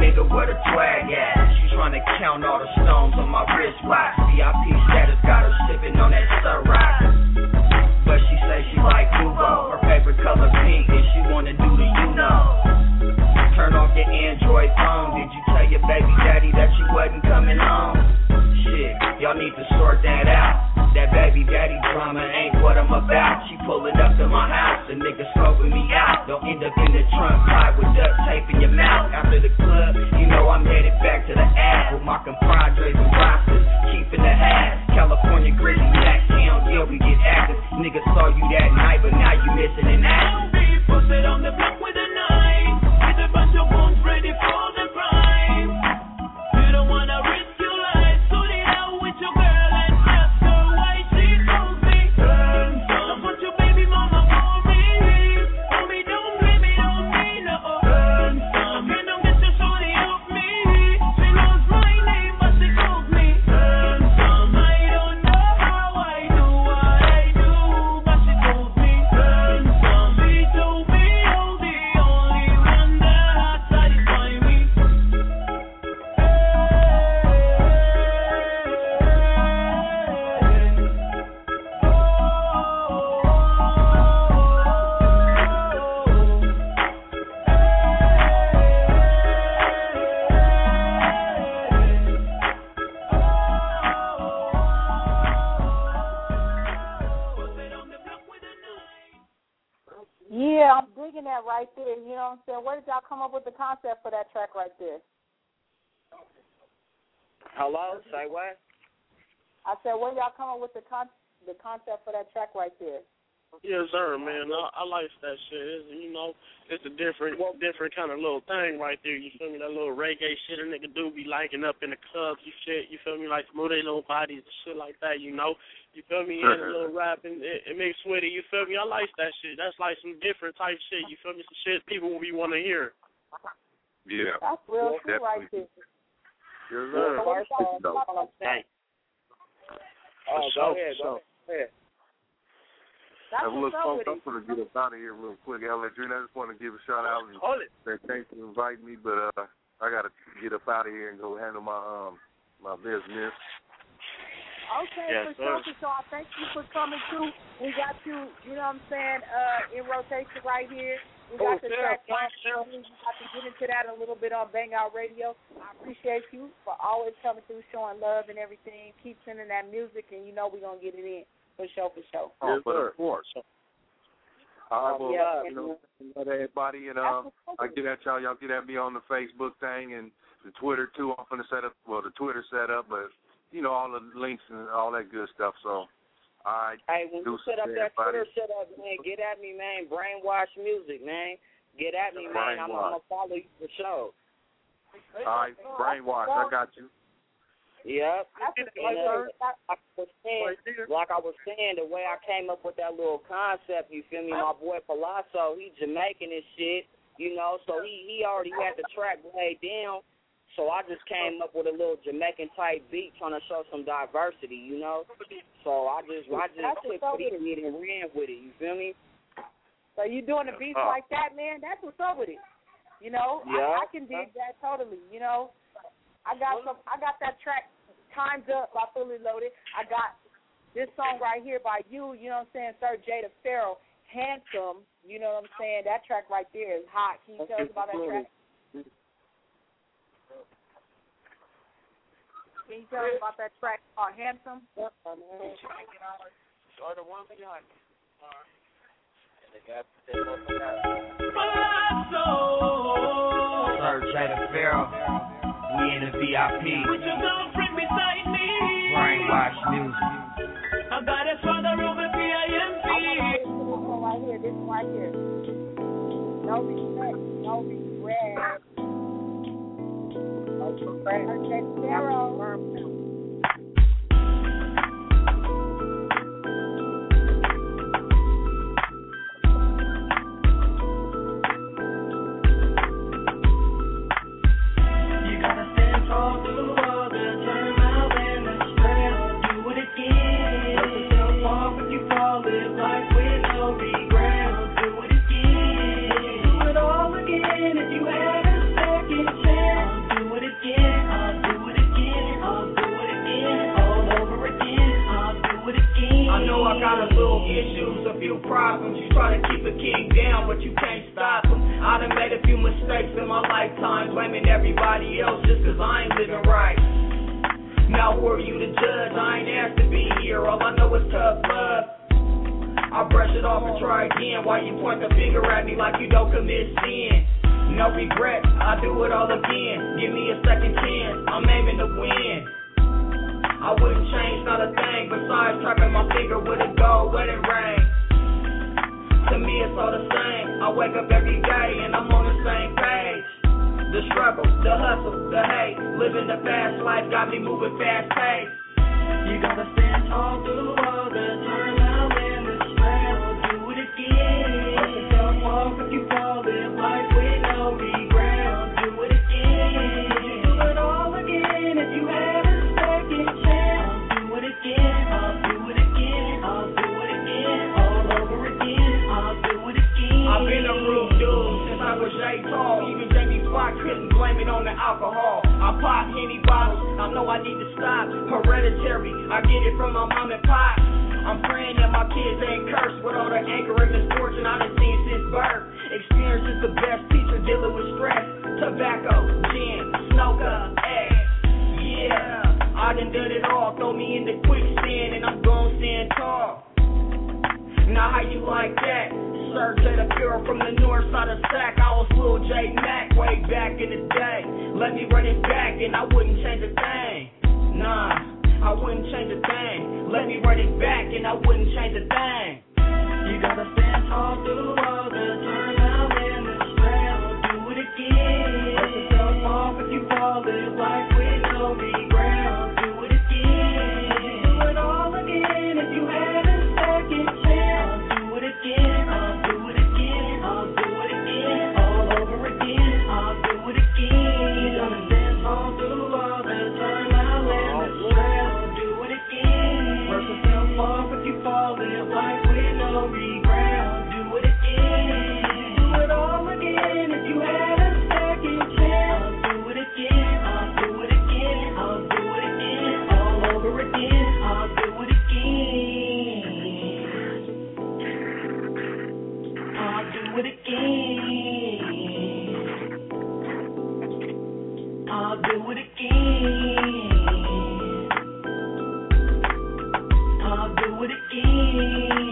nigga, where the swag at? She tryna count all the stones on my wristwatch. V I P status got her sippin' on that Ciroc. But she say she like Nuvo, her favorite color pink, and she wanna do the you know. Turn off your Android phone. Did you tell your baby daddy that you wasn't coming home? Shit, y'all need to sort that out. That baby daddy drama ain't what I'm about. She pullin' up to my house, a nigga scoping me out. Don't end up in the trunk tied with duct tape in your mouth. After the club, you know I'm headed back to the app with my compadres and rosters, keeping the hat. California Grizzly, Black Town, yeah, we get active. Niggas saw you that night, but now you missing in action. Put it on the block with a knife, with a bunch of wounds ready for the crime. You don't wanna risk your life, so they out with your girl and ask her why she told me. Burn some. I put your baby mama for me. Homie, don't blame it on me, no. Burn some. You don't get your shorty off me. She knows my name, but she calls me. Burn some. I don't know how I do what I do, but she told me. Burn some. She told me you're the only one that satisfy me. Yeah, I'm digging that right there. You know what I'm saying? Where did y'all come up with the concept for that track right there? Hello, say what? I said, where y'all come up with the con- the concept for that track right there? Yes, sir, man. I, I like that shit. It's, you know, it's a different, different kind of little thing right there. You feel me? That little reggae shit a nigga do be liking up in the clubs and shit. You feel me? Like smooth their little bodies and shit like that. You know? You feel me? And a little rapping, it, it makes with it. You feel me? I like that shit. That's like some different type shit. You feel me? Some shit people will be want to hear. Yeah. That's real shit right there. Yes, sir. So what y'all talking about that? Oh, go ahead, go ahead. That's Hey, what's look, up folks, with I'm it. going to get up out of here real quick. Alexandria, I just want to give a shout out and Hold it. say thanks for inviting me, but uh, I got to get up out of here and go handle my um my business. Okay, Yes, for sure, sir. for sure. Thank you for coming too. We got you, you know what I'm saying, uh, in rotation right here. We got Oh, the yeah, track on. We got to get into that a little bit on Bang Out Radio. I appreciate you for always coming through, showing love and everything. Keep sending that music, and you know we're going to get it in. For sure, for sure. Oh, but of course. All right, well, Yeah. you know, let everybody, and um, I get at y'all. Y'all get at me on the Facebook thing and the Twitter too. I'm gonna set up, well, the Twitter set up, but you know all the links and all that good stuff. So, all right. Hey, when you set up that Twitter set up, man, get at me, man. Brainwash Music, man. Get at me, man. I'm, I'm gonna follow you for sure. All right, Brainwash. I got you. Yep. That's And, uh, like I was saying, like I was saying, the way I came up with that little concept, you feel me? My boy Palazzo, he Jamaican and shit, you know, so he he already had the track laid down. So I just came up with a little Jamaican type beat, trying to show some diversity, you know. So I just I just took it and ran with it. You feel me? So you doing the beats Uh. like that, man? That's what's up with it. You know, Yeah. I, I can dig that totally. You know, I got some. I got that track, Time's Up by Fully Loaded. I got this song right here by you. You know what I'm saying, Sir Jada Farrell, Handsome. You know what I'm saying? That track right there is hot. Can you tell us about that track? Can you tell us about that track called Handsome? Or the one behind me. Sir Jada Farrell, we in the V I P. With your girlfriend beside me. Brainwash Music. I got a father over P I M P. I want to listen to this one right here. This one right here. No respect, no regret. No regret. Sir Jada Farrell. Do it all again if you had a second chance. problems. You try to keep a king down, but you can't stop him. I done made a few mistakes in my lifetime, blaming everybody else just cause I ain't living right. Now who are you to judge? I ain't asked to be here, all I know is tough love. I brush it off and try again. Why you point the finger at me like you don't commit sin? No regret, I do it all again. Give me a second chance, I'm aiming to win. I wouldn't change not a thing besides trapping my finger with a gold wedding ring. To me it's all the same. I wake up every day and I'm on the same page. The struggle, the hustle, the hate, living the fast life got me moving fast paced. You gotta stand tall through all the turmoil and the stress. Do it again. Let yourself off if you fall in life with no regret. Do it again. Do it all again if you have a second chance. I'll do it again. I'll do it again. I'll do it again. All over again. I'll do it again. I've been a rude dude since I was J tall. Even Jamie Foxx couldn't blame it on the alcohol. I pop Henny bottles. I know I need to stop. Hereditary. I get it from my mom and pop. I'm praying that my kids ain't cursed with all the anger and misfortune I done seen since birth. Experience is the best teacher dealing with stress. Tobacco, gin, smoker, X. Yeah, I done done it all. Throw me in the quicksand and I'm gon' stand tall. Now how you like that? Sir J the Pharaoh from the north side of Sac. I was Lil J Mac way back in the day. Let me run it back and I wouldn't change a thing. Nah, I wouldn't change a thing. Let me run it back and I wouldn't change a thing. You gotta stand tall through all the turmoil and the stress. Do it again. Let yourself off if you fall in life with no regret. Do it again. Do it all again if you have a second chance. I'll do it again. I'll do it again. I'll do it again. All over again. I'll do it again. You gotta stand tall through all the turmoil and the stress. Do it again. Work yourself off if you fall in life with no regret. Do it again. Do it all again if you had a second chance. I'll do it again. I'll do it again. I'll do it again. All over again. I'll do it again. I'll do it again. I'll do it again. I'll do it again.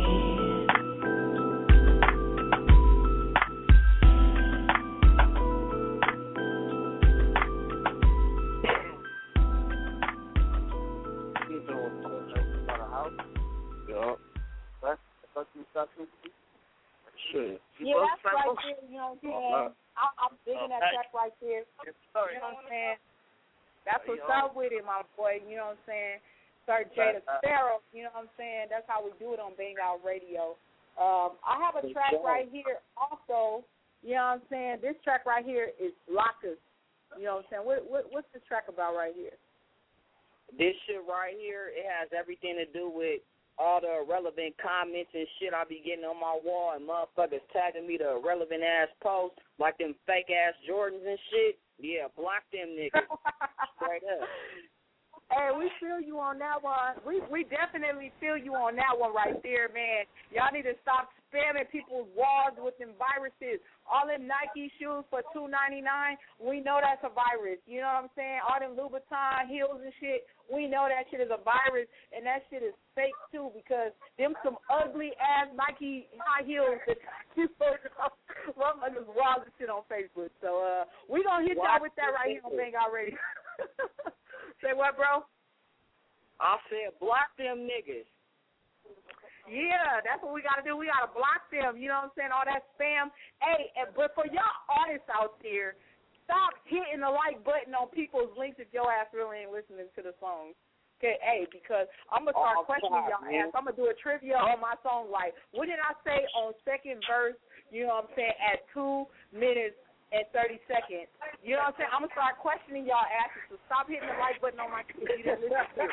Shit. Yeah, that's right there, you know what I'm saying? I, I'm digging that track right there. You know what I'm saying? That's what's up with it, my boy. You know what I'm saying? Sir J the Pharaoh, you know what I'm saying? That's how we do it on Bang Out Radio. Um, I have a track right here also, you know what I'm saying? This track right here is Lockus. You know what I'm saying? What, what What's this track about right here? This shit right here, it has everything to do with all the irrelevant comments and shit I be getting on my wall and motherfuckers tagging me to irrelevant ass posts like them fake ass Jordans and shit. Yeah, block them niggas. Straight up. Hey, we feel you on that one. We we definitely feel you on that one right there, man. Y'all need to stop spamming people's walls with them viruses. All them Nike shoes for two ninety-nine, we know that's a virus. You know what I'm saying? All them Louboutin heels and shit, we know that shit is a virus, and that shit is fake too because them some ugly ass Nike high heels that you motherfuckers wild and shit on Facebook. So uh, we gonna hit y'all with that right here on Bang Out Radio. Say what, bro? I said block them niggas. Yeah, that's what we got to do. We got to block them. You know what I'm saying? All that spam. Hey, but for y'all artists out there, stop hitting the like button on people's links if your ass really ain't listening to the songs. Okay, hey, because I'm going to start oh, questioning y'all ass. I'm going to do a trivia on my song. Like, what did I say on second verse, you know what I'm saying, at two minutes and thirty seconds? You know what I'm saying? I'm going to start questioning y'all asses. So stop hitting the like button on my shit. You didn't listen to it.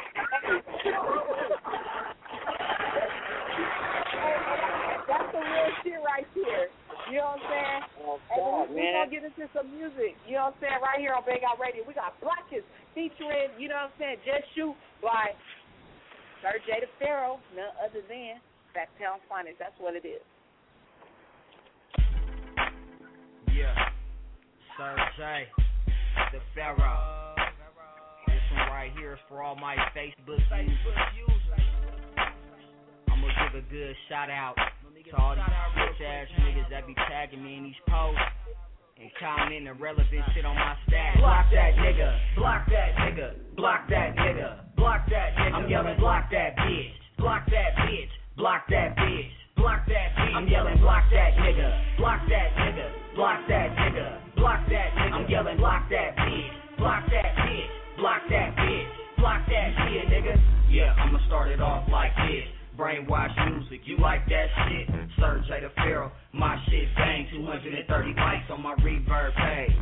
That's the real shit right here. You know what I'm saying? Oh, God, and we're going to get into some music. You know what I'm saying? Right here on Bang Out Radio. We got Blackus featuring, you know what I'm saying, Just Shoot by Sir J the Pharaoh, none other than Facktown Finest, that's what it is. Yeah. Sir J, the Pharaoh. This one right here is for all my Facebook users. I'm gonna give a good shout out to all these bitch ass niggas that be tagging me in these posts and commenting irrelevant shit on my status. Block that nigga, block that nigga, block that nigga, block that nigga. I'm yelling block that bitch, block that bitch, block that bitch, block that bitch. I'm yelling block that nigga, block that nigga, block that nigga, block that nigga. I'm yelling block that bitch, block that bitch, block that bitch, block that shit, nigga. Yeah, I'ma start it off like this. Brainwash music, you like that shit? Sir J the Pharaoh, my shit bang, two hundred thirty likes on my reverb page.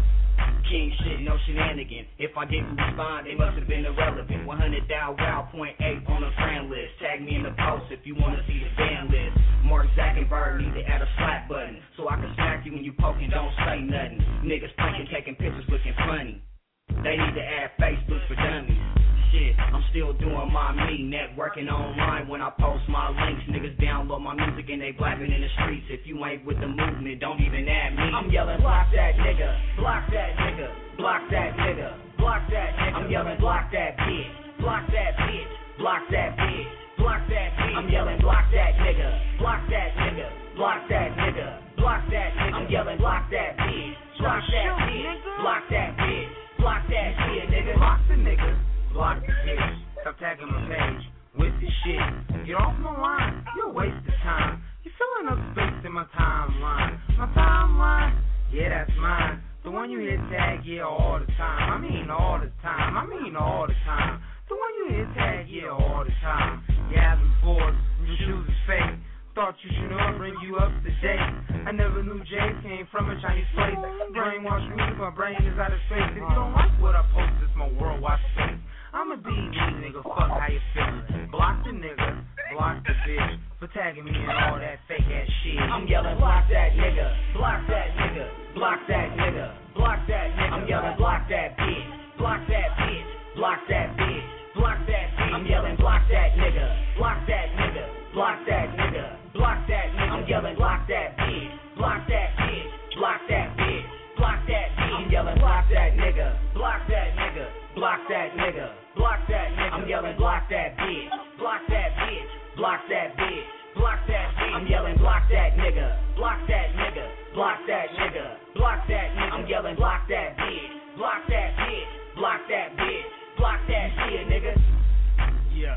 King shit, no shenanigans. If I didn't respond, they must have been irrelevant. one hundred Dow Wow, point eight on the friend list. Tag me in the post if you want to see the band list. Mark Zuckerberg need to add a slap button so I can smack you when you poking, don't say nothing. Niggas pranking, taking pictures looking funny. They need to add Facebook for dummies. Shit, I'm still doing my me, networking online when I post my links. Niggas download my music and they blabbing in the streets. If you ain't with the movement, don't even add me. I'm yelling block that nigga, block that nigga, block that nigga, block that nigga. I'm yelling block that bitch, block that bitch, block that bitch, block that bitch. I'm yelling block that nigga, block that nigga, block that nigga, block that nigga. I'm yelling block that bitch, block that bitch, block that bitch, block that shit, nigga. Block the nigga. Block the bitch, stop tagging my page with the shit. Get off my line, you're a waste of time. You're filling up space in my timeline. My timeline, yeah, that's mine. The one you hit tag, yeah, all the time. I mean all the time, I mean all the time. The one you hit tag, yeah, all the time. You're having bored, your shoes is fake. Thought you should know, bring you up to date. I never knew Jay came from a Chinese place. Brainwash music, my brain is out of space. If you don't like what I post, it's my worldwide space. I'm a D J, nigga, fuck how you feelin'. Block the nigga, block the bitch for tagging me in all that fake ass shit. I'm yelling block that nigga, block that nigga, block that nigga, block that nigga. I'm yelling block that bitch, block that bitch, block that bitch, block that bitch. I'm yelling block that nigga, block that nigga, block that nigga, block that nigga. I'm yelling block that bitch, block that bitch, block that bitch, block that bitch. I'm yelling block that nigga, block that nigga, block that nigga. Block that nigga. I'm yelling block that bitch. Block that bitch. Block that bitch. Block that bitch. I'm yelling block that nigga. Block that nigga. Block that nigga. Block that nigga. I'm yelling block that bitch. Block that bitch. Block that bitch. Block that shit, nigga. Yeah.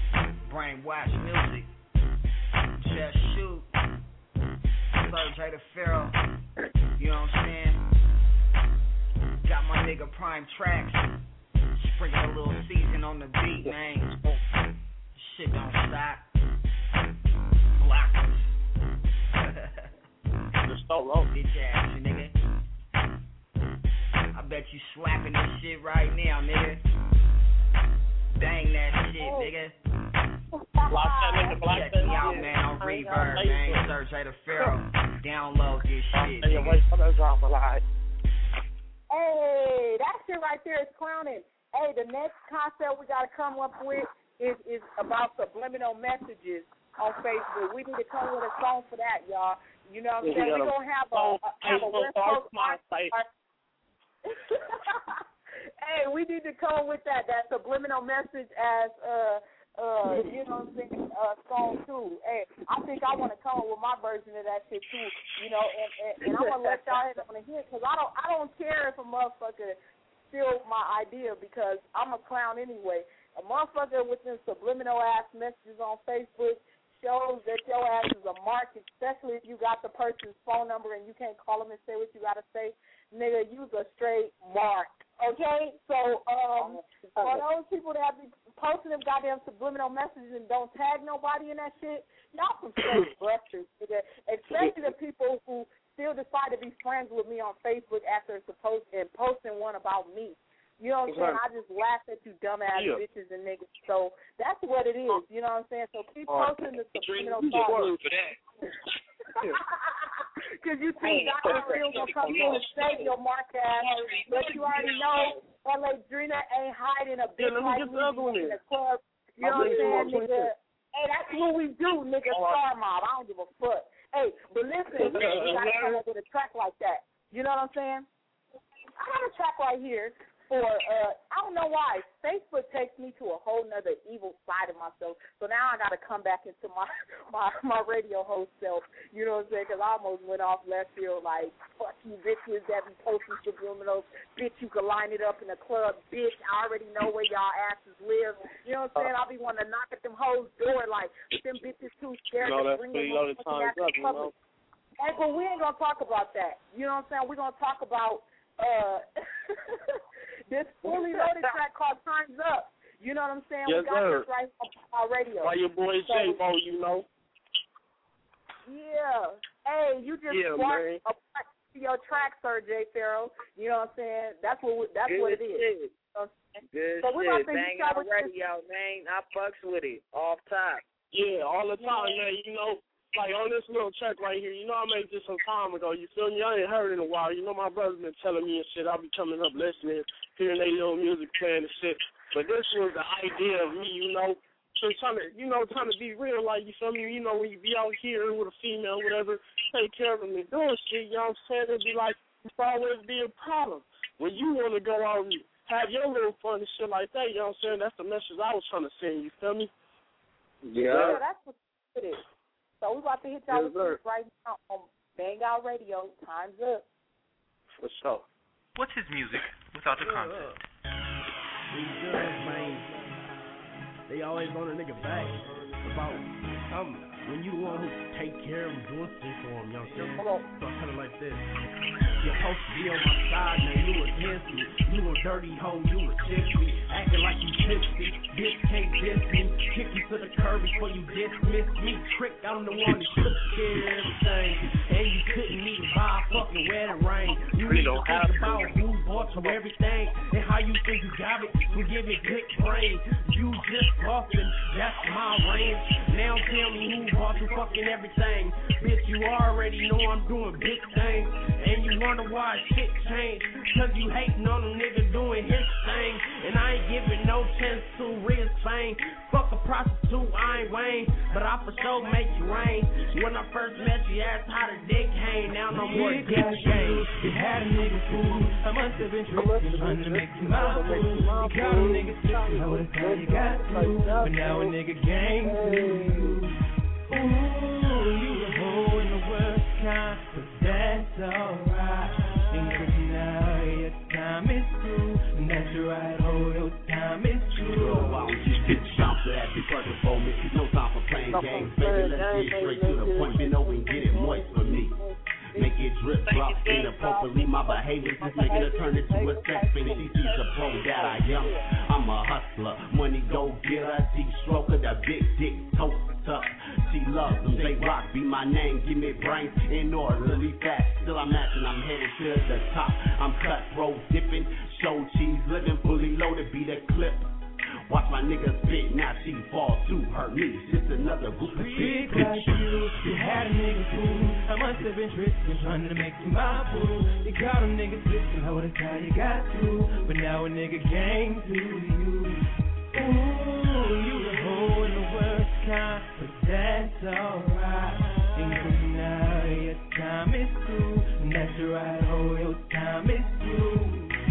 Brainwash music. Just shoot. Sir J the Pharaoh. You know what I'm saying? Got my nigga Prime Tracks. Sprinkle a little season on the beat, man. Shit don't stop. Blockers. Just so low. Bitch ass, nigga. I bet you slapping this shit right now, nigga. Bang that shit, nigga. Block that nigga, block Check that me out, shit. man, on Reverb, man. Sir J the Pharaoh. Download this shit, Hey, wait nigga. for that drama, like. Hey, that shit right there is clowning. Hey, the next concept we got to come up with is, is about subliminal messages on Facebook. We need to come with a song for that, y'all. You know what I'm saying? We're going to have a, a, have a West Coast art. Hey, we need to come with that, that subliminal message as, uh, uh, you know what I'm saying, uh, song too. Hey, I think I want to come up with my version of that shit too, you know, and, and, and I'm going to let y'all hit on the hit because I don't, I don't care if a motherfucker steal my idea because I'm a clown anyway. A motherfucker with them subliminal ass messages on Facebook shows that your ass is a mark, especially if you got the person's phone number and you can't call them and say what you got to say. Nigga, you's a straight mark. Okay? So, um, for those people that be posting them goddamn subliminal messages and don't tag nobody in that shit, y'all some straight busters, nigga. Especially the people who still decide to be friends with me on Facebook after supposed and posting one about me. You know what I'm saying? I just laugh at you dumbass yeah. bitches and niggas. So that's what it is. You know what I'm saying? So keep posting the subliminal thoughts. Because you think Doctor Phil gonna come in and save your mark ass, but you already know L A Drina ain't hiding a bitch like me in the club. You know what I'm saying, nigga? Hey, that's what we do, nigga. Star Mob. I don't give a fuck. Hey, but listen, we gotta come up with a track like that. You know what I'm saying? I got a track right here for, uh, I don't know why. Facebook takes me to a whole nother evil side of myself. So now I got to come back into my, my my radio host self. You know what I'm saying? Because I almost went off left field like, fuck you bitches that be posting subliminals. Bitch, you can line it up in the club. Bitch, I already know where y'all asses live. You know what I'm saying? I'll be wanting to knock at them hoes' door like, them bitches too scared you know, to bring them you know, the time's up, you know? Hey, but we ain't going to talk about that. You know what I'm saying? We're going to talk about uh, this fully loaded track called Time's Up. You know what I'm saying? Yes, we got sir. this right on our radio. Why your boy so, J-Bo, you know? Yeah. Hey, you just yeah, sparked a part to your track, Sir J. Farrell. You know what I'm saying? That's what we, that's Good what it is. Shit. You know what I'm Good so we're shit. gonna Bang out radio, man. I fucks with it. Off top. Yeah, all the time, man. You know, like on this little track right here, you know I made this some time ago, you feel me? I ain't heard it in a while. You know my brother's been telling me and shit. I'll be coming up listening, hearing they little music playing and shit. But this was the idea of me, you know, just trying to, you know, trying to be real, like, you feel me? You know, when you be out here with a female, whatever, take care of them and doing shit, you know what I'm saying? It'd be like, it's always be a problem. When you want to go out and have your little fun and shit like that, you know what I'm saying? That's the message I was trying to send, you feel me? Yeah. Yeah, that's what it is. So we're about to hit y'all Yes, with this right now on Bang Out Radio. Time's up. For sure. What's his music without the content? These girls, man, they always on a nigga back about something. When you the one who take care of them, doing shit for them, you know what I'm saying? So I tell it like this. You're supposed to be on my side, man. You against me. You a dirty hoe, you resist me. Acting like you tipsy. Bitch can't diss me. Kick you to the curb before you dismiss me. Trick, I'm the one that took care of everything. And you couldn't even buy a fucking wedding ring. You need to think about who bought you everything and how you think you got it. So give me good brain. You just bustin', that's my range. Now tell me who bought you fucking everything. Bitch, you already know I'm doing big things. And you wonder why shit changed. Cause you hating on a nigga doing his thing. And I ain't giving no chance to real fame. Fuck a prostitute, I ain't Wayne. But I for sure make you rain. When I first met you, asked how the dick hang. Now no more dick change. You had a nigga fool. I must have been tricked. Trying to make you my fool. You got a nigga sick. I would've thought you got to. But now a nigga gang to you. Ooh, you the hoe in the worst kind. But that's alright. And cause now your time is through. And that's right, oh, your time is through. Yo, why would you get shot for that? Because for me, no time for playing games. Baby, let's get straight to the point. Bend over and get it moist for me. Make it drip, drop inappropriately. My behavior is making her turn into a sex fiend. She sees the pro that I am. I'm a hustler, money go getter, deep stroker, the big dick toaster. She loves them, they rock, be my name, give me brains in orderly fast. Still I'm matching, I'm headed to the top. I'm cutthroat dipping, show cheese living, fully loaded, be the clip. Watch my niggas spit, now she fall to her knees. Just another group of shit. Like you, you had a nigga fool. I must have been tricked and trying to make you my fool. You got a nigga twisted, I would've thought you got to. But now a nigga gang to you. Ooh, you the hoe in the worst kind. But that's alright. And cause now your time is through. And that's right, oh, your time is through.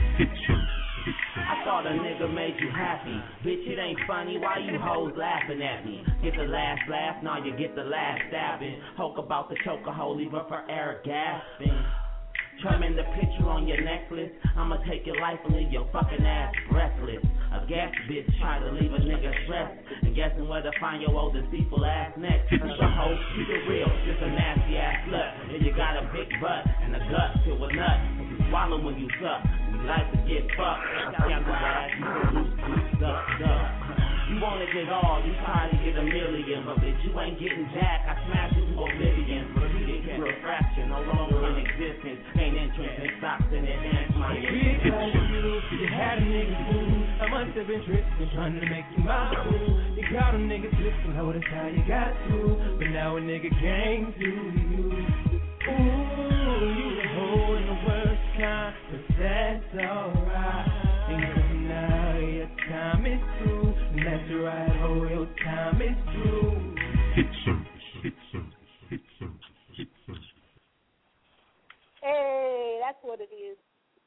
I thought a nigga made you happy. Bitch, it ain't funny. Why you hoes laughing at me? Get the last laugh, now you get the last stabbing. Hoke about the choke a hole, leave her for air gasping. Trimming the picture on your necklace. I'ma take your life and leave your fucking ass breathless. A gas bitch try to leave a nigga stressed. And guessing where to find your old deceitful ass next. You a hoe, keep it real, just a nasty ass slut. And you got a big butt and a gut to a nut. And you swallow when you suck. You like to get fucked. I got the ass, you so loose, loose, duck, duck. You wanna get all, you try to get a million. But bitch, you ain't getting jack, I smash you to oblivion. Repeated refraction, no longer in existence. Ain't intrinsic, stocks in it, and it's my Bitch, like you, you had a nigga fool. I must have been tricked and trying to make you my fool. You got a nigga twisted, I would've thought you got to. But now a nigga gang to you. Ooh, you the hoe in the worst kind. But that's alright. And cause now your time is through. And that's right, oh, your time is through.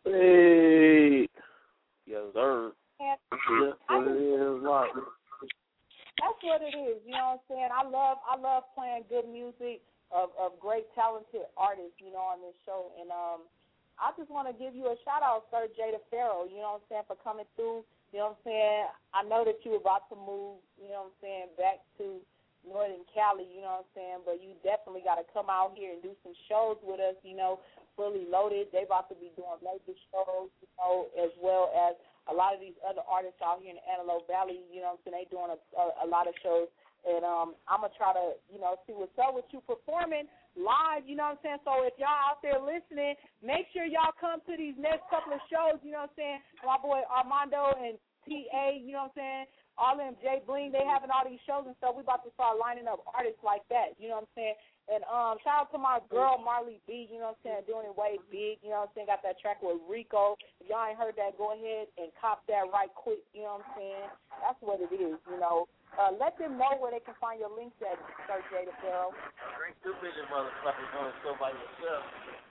Hey. Yes, sir. And That's what it is, like. That's what it is. You know what I'm saying? I love I love playing good music of, of great talented artists, you know, on this show. And um I just want to give you a shout out, Sir Jada Farrow, you know what I'm saying, for coming through. You know what I'm saying? I know that you're about to move, you know what I'm saying, back to Northern Cali, you know what I'm saying, but you definitely got to come out here and do some shows with us, you know, Fully Loaded. They about to be doing major shows, you know, as well as a lot of these other artists out here in the Antelope Valley, you know what I'm saying, they doing a, a, a lot of shows. And um, I'm going to try to, you know, see what's up with you performing live, you know what I'm saying? So if y'all out there listening, make sure y'all come to these next couple of shows, you know what I'm saying? My boy Armando and T A, you know what I'm saying? All them Jay Bling, they having all these shows and stuff. We about to start lining up artists like that, you know what I'm saying? And um, shout out to my girl Marley B, you know what I'm saying, doing it way big, you know what I'm saying? Got that track with Rico. If y'all ain't heard that, go ahead and cop that right quick, you know what I'm saying? That's what it is, you know. Uh, let them know where they can find your links at, Sir Jada Farrow. Drink two bitches, motherfuckers, doing stuff by yourself.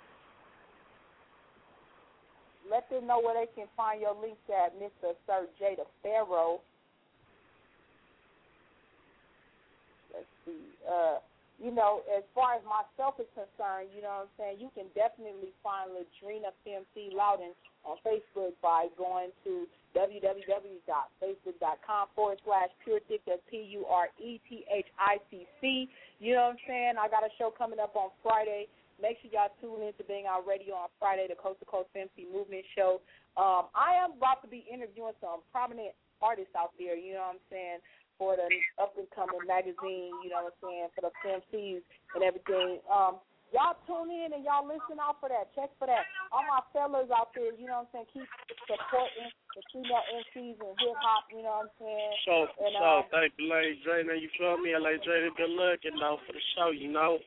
Let them know where they can find your links at, Mister Sir Jada Farrow. Let's see. Uh, you know, as far as myself is concerned, you know what I'm saying, you can definitely find Ladrina P M C Loudon on Facebook by going to www.facebook.com forward slash Pure Thick, that's P U R E T H I C C. You know what I'm saying? I got a show coming up on Friday. Make sure y'all tune in to Bang Out Radio on Friday, the Coast to Coast M C Movement Show. Um, I am about to be interviewing some prominent artists out there, you know what I'm saying, for the up-and-coming magazine, you know what I'm saying, for the M Cs and everything. Um, y'all tune in and y'all listen out for that. Check for that. All my fellas out there, you know what I'm saying, keep supporting the female M Cs and hip-hop, you know what I'm saying. So, and, so um, thank you, Lady Drina. You feel me? Lady Drina, good luck, you know, for the show, you know.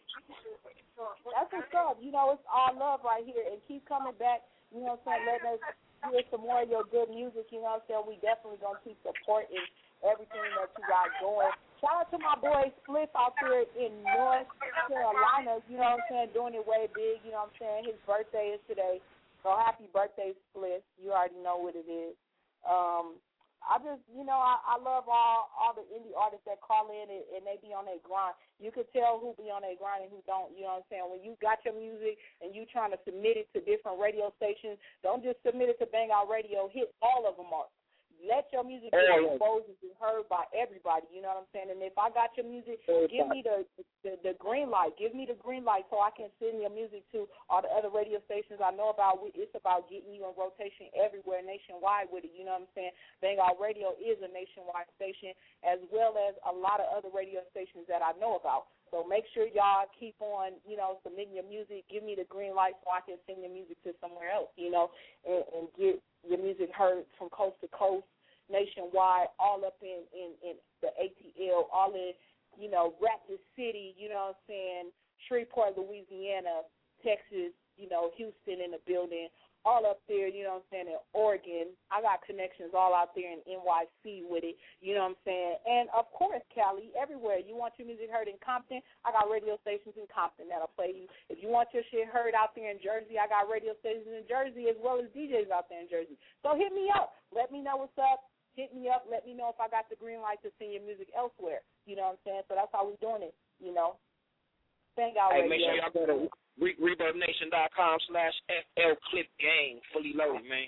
That's what's up. You know, it's all love right here. And keep coming back, you know what I'm saying, letting us hear some more of your good music, you know what I'm saying. We definitely going to keep supporting everything that you got going. Shout out to my boy Spliff out there in North Carolina, you know what I'm saying, doing it way big, you know what I'm saying. His birthday is today. So happy birthday, Spliff. You already know what it is. Um, I just, you know, I, I love all, all the indie artists that call in and, and they be on their grind. You can tell who be on their grind and who don't, you know what I'm saying? When you got your music and you trying to submit it to different radio stations, don't just submit it to Bang Out Radio. Hit all of them up. Let your music get exposed and be heard by everybody, you know what I'm saying? And if I got your music, give me the, the the green light. Give me the green light so I can send your music to all the other radio stations I know about. It's about getting you in rotation everywhere nationwide with it, you know what I'm saying? Bang Out Radio is a nationwide station as well as a lot of other radio stations that I know about. So make sure y'all keep on, you know, submitting your music. Give me the green light so I can send your music to somewhere else, you know, and, and get your music heard from coast to coast, nationwide, all up in, in, in the A T L, all in, you know, Rapid City, you know what I'm saying, Shreveport, Louisiana, Texas, you know, Houston in the building, all up there, you know what I'm saying, in Oregon. I got connections all out there in N Y C with it, you know what I'm saying. And, of course, Cali, everywhere. You want your music heard in Compton, I got radio stations in Compton that'll play you. If you want your shit heard out there in Jersey, I got radio stations in Jersey as well as D Js out there in Jersey. So hit me up. Let me know what's up. Hit me up. Let me know if I got the green light to send your music elsewhere. You know what I'm saying? So that's how we doing it, you know. Bang Out Hey, Radio. make sure y'all go to re- reverbnation.com slash FL Clip Gang. Fully loaded, man.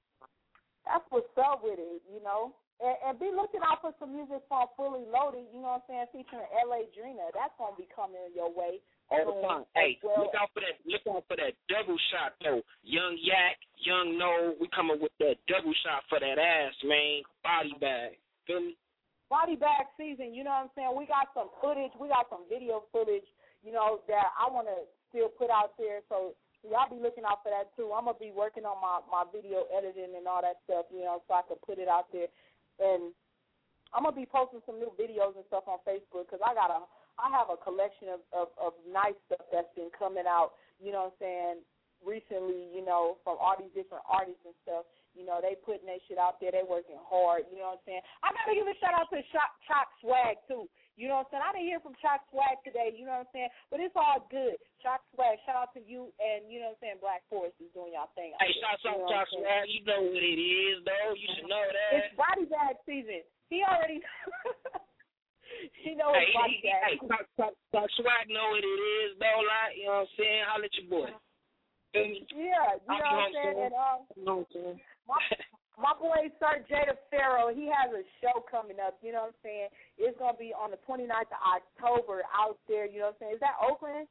That's what's up with it, you know. And, and be looking out for some music from Fully Loaded, you know what I'm saying, featuring L A Drina. That's going to be coming your way. All the time. Hey, well. look out for that. Look out for that double shot though. Young Yak, Young No, we coming with that double shot for that ass, man. Body bag. Feel me? Body bag season. You know what I'm saying. We got some footage. We got some video footage. You know that I want to still put out there. So y'all be looking out for that too. I'm gonna be working on my my video editing and all that stuff. You know, so I can put it out there. And I'm gonna be posting some new videos and stuff on Facebook because I got a I have a collection of, of, of nice stuff that's been coming out, you know what I'm saying, recently, you know, from all these different artists and stuff. You know, they putting their shit out there. They working hard, you know what I'm saying. I got to give a shout-out to Shock Chalk Swag, too. You know what I'm saying? I didn't hear from Shock Swag today, you know what I'm saying? But it's all good. Shock Swag, shout out to you, and you know what I'm saying, Black Forest is doing y'all thing. Hey, shout out to Shock Swag. You know what it is, though. You should know that. It's body bag season. He already he knows hey, it's body he, bag. Hey, Shock, Shock, Shock Swag know what it is, though, like, you know what I'm saying? Holla at your boy. Yeah, you know what I'm saying? And, um, you know what I'm saying? My, my boy, Sir Jada Farrow, he has a show coming up, you know what I'm saying? It's going to be on the twenty-ninth of October out there, you know what I'm saying? Is that Oakland?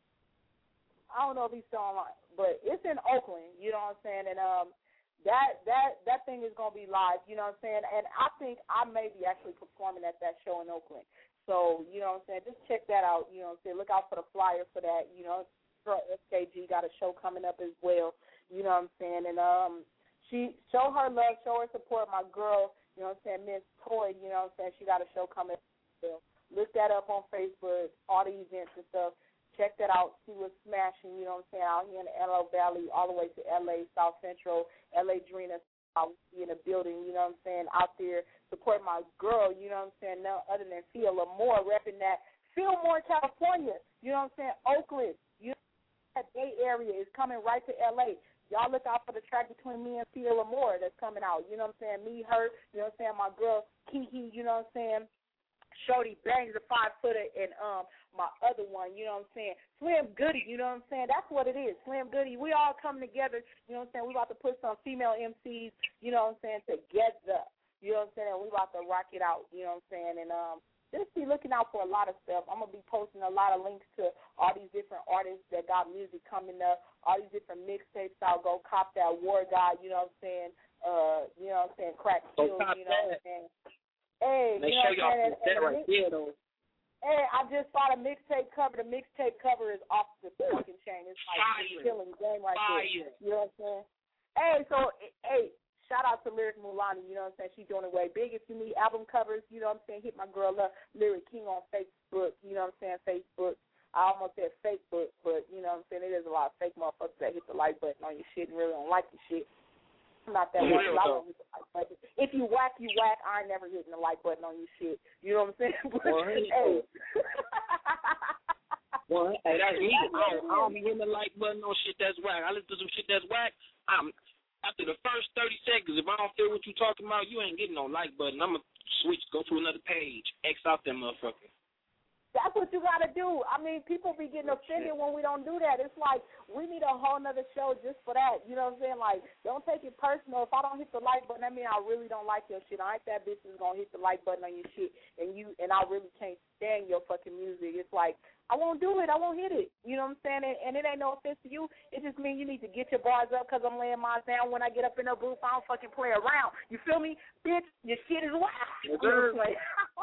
I don't know if he's still online, but it's in Oakland, you know what I'm saying? And um, that that that thing is going to be live, you know what I'm saying? And I think I may be actually performing at that show in Oakland. So, you know what I'm saying? Just check that out, you know what I'm saying? Look out for the flyer for that, you know. Girl S K G got a show coming up as well, you know what I'm saying? And um, she show her love, show her support. My girl, you know what I'm saying, Miss Toy, you know what I'm saying, she got a show coming up as well. Look that up on Facebook, all the events and stuff. Check that out, see what's smashing, you know what I'm saying, out here in the L A Valley, all the way to L A, South Central, L A Drina, I'll be in the building, you know what I'm saying, out there, support my girl, you know what I'm saying, no other than Fia Lamore, repping that Fillmore, California, you know what I'm saying, Oakland, you know, that Bay Area is coming right to L A. Y'all look out for the track between me and Fia Lamore that's coming out, you know what I'm saying, me, her, you know what I'm saying, my girl Kiki, you know what I'm saying, Shorty Bangs, a five-footer, and um my other one, you know what I'm saying, Slim Goody, you know what I'm saying, that's what it is, Slim Goody. We all come together, you know what I'm saying, we about to put some female M Cs, you know what I'm saying, together, you know what I'm saying, and we about to rock it out, you know what I'm saying, and um, just be looking out for a lot of stuff. I'm going to be posting a lot of links to all these different artists that got music coming up, all these different mixtapes. I'll go cop that War God, you know what I'm saying, uh, you know what I'm saying, Crack Kills, you know what I'm saying. Hey, Make you know sure what I'm saying, y'all put that right mix- there, though. Hey, I just saw the mixtape cover. The mixtape cover is off the fucking chain. It's like Fire. it's killing game right Fire. there. You know what I'm saying? Hey, so, hey, shout out to Lyric Mulani, you know what I'm saying? She's doing it way big. If you need album covers, you know what I'm saying, hit my girl up, Lyric King on Facebook, you know what I'm saying, Facebook. I almost said Facebook, but, you know what I'm saying, there's a lot of fake motherfuckers that hit the like button on your shit and really don't like your shit. I'm not that one. I don't hit the like button. If you whack, you whack. I ain't never hitting the like button on your shit. You know what I'm saying? But, Well, hey. Well, hey, that's me. I don't, I don't be hitting the like button on shit that's whack. I listen to some shit that's whack. I'm after the first thirty seconds, if I don't feel what you talking about, you ain't getting no like button. I'm gonna switch, go to another page, X out that motherfucker. That's what you gotta do. I mean, people be getting offended when we don't do that. It's like we need a whole nother show just for that. You know what I'm saying? Like, don't take it personal. If I don't hit the like button, that means I really don't like your shit. I ain't that bitch that's gonna hit the like button on your shit, and you and I really can't stand your fucking music. It's like I won't do it. I won't hit it. You know what I'm saying? And, and it ain't no offense to you. It just means you need to get your bars up because I'm laying mine down. When I get up in the booth, I don't fucking play around. You feel me? Bitch, your shit is wild. You know what I'm saying?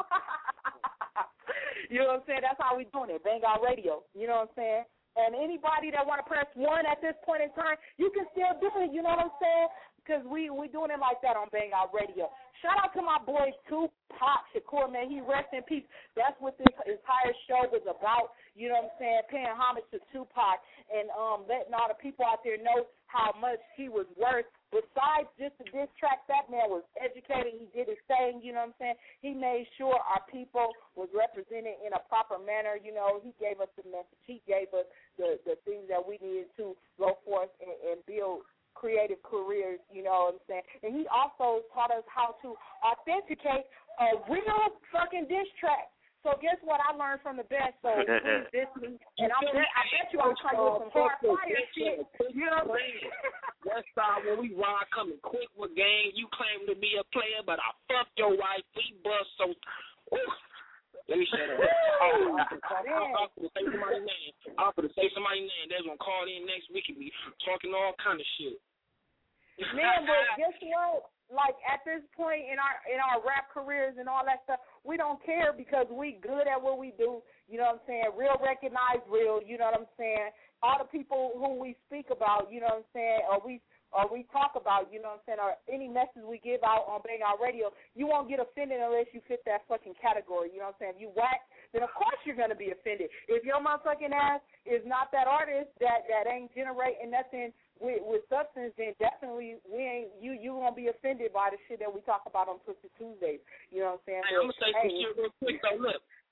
You know what I'm saying? That's how we doing it. Bang Out Radio. You know what I'm saying? And anybody that want to press one at this point in time, you can still do it. You know what I'm saying? Because we we doing it like that on Bang Out Radio. Shout out to my boy Tupac Shakur, man. He rest in peace. That's what this entire show was about. You know what I'm saying? Paying homage to Tupac and um, letting all the people out there know how much he was worth. Besides just the diss track, that man was educated. He did his thing, you know what I'm saying? He made sure our people was represented in a proper manner. You know, he gave us the message. He gave us the, the things that we needed to go forth and, and build creative careers, you know what I'm saying? And he also taught us how to authenticate a real fucking diss track. So guess what I learned from the best? So please diss me. And I'm, I bet you I'll try to do some hard fire shit. You know what I'm saying? That's how when we ride coming quick with game, you claim to be a player, but I fucked your wife. We bust so. Ooh. Let me shut up. I'm going to say somebody's name. I'm going to say somebody's name. They're going to call in next week and be talking all kind of shit. Man, but guess what? Like at this point in our in our rap careers and all that stuff, we don't care because we good at what we do. You know what I'm saying? Real recognized real. You know what I'm saying? All the people who we speak about, you know what I'm saying, or we or we talk about, you know what I'm saying, or any message we give out on Bang Out Radio, you won't get offended unless you fit that fucking category. You know what I'm saying? If you whack, then of course you're gonna be offended. If your motherfucking ass is not that artist that that ain't generating nothing with, with substance, then definitely we ain't you you won't be offended by the shit that we talk about on Twisted Tuesdays. You know what I'm saying? Hey, I'm gonna say some hey, shit real quick though. Look,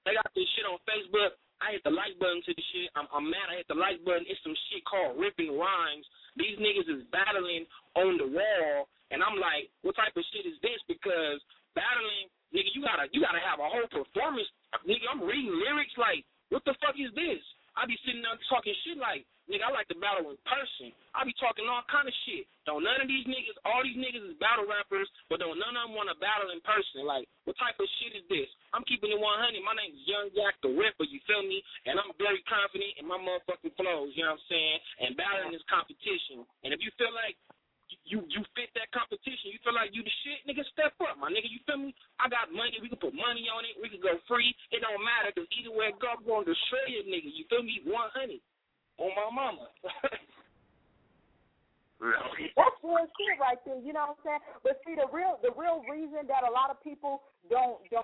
They got this shit on Facebook. I hit the like button to the shit. I'm, I'm mad I hit the like button. It's some shit called ripping rhymes. These niggas is battling on the wall, and I'm like, what type of shit is this? Because battling, nigga, you gotta you gotta have a whole performance. Nigga, I'm reading lyrics like, what the fuck is this? I be sitting there talking shit like, nigga, I like to battle in person. I be talking all kind of shit. Don't none of these niggas, all these niggas is battle rappers, but don't none of them want to battle in person. Like, what type of shit is this? I'm keeping it one hundred. My name is Young Jack the Ripper, you feel me? And I'm very confident in my motherfucking flows, you know what I'm saying? And battling is competition. And if you feel like you you fit that competition, you feel like you the shit, nigga, step up, my nigga, you feel me? I got money, we can put money on it, we can go free. It don't matter, because either way it go, I'm going to destroy it, nigga, you feel me? one hundred. On my mama. That's real shit right there, you know what I'm saying? But see, the real the real reason that a lot of people don't don't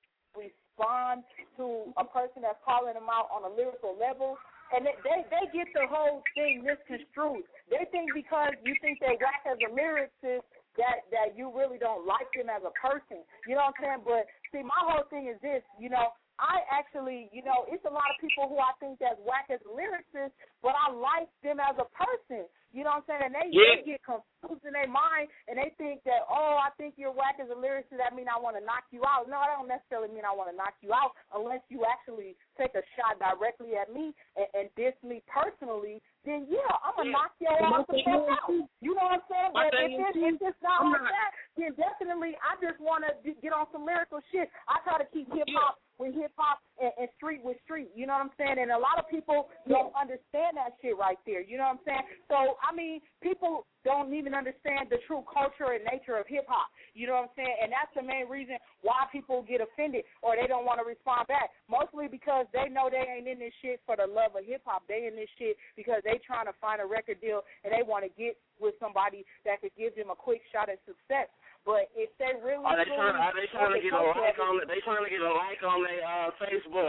respond to a person that's calling them out on a lyrical level, and they they, they get the whole thing misconstrued. They think because you think they whack as a lyricist that that you really don't like them as a person. You know what I'm saying? But see, my whole thing is this, you know, I actually, you know, it's a lot of people who I think that's whack as a lyricist, but I like them as a person. You know what I'm saying? And they, yeah. they get confused in their mind, and they think that, oh, I think you're whack as a lyricist, that means I want to knock you out. No, that don't necessarily mean I want to knock you out unless you actually take a shot directly at me and, and diss me personally. Then, yeah, I'm going to yeah. knock your ass the fuck out. You know what I'm saying? But if, it, if it's not I'm like not. that, then definitely I just want to get on some lyrical shit. I try to keep hip-hop yeah. with hip-hop and, and street with street. You know what I'm saying? And a lot of people don't understand that shit right there. You know what I'm saying? So, I mean, people don't even understand the true culture and nature of hip-hop. You know what I'm saying? And that's the main reason why people get offended or they don't want to respond back. Mostly because they know they ain't in this shit for the love of hip-hop. They in this shit because they trying to find a record deal and they want to get with somebody that could give them a quick shot at success. But if they really, are they trying? Are they trying to get a like on? They trying to get a like on their uh, Facebook.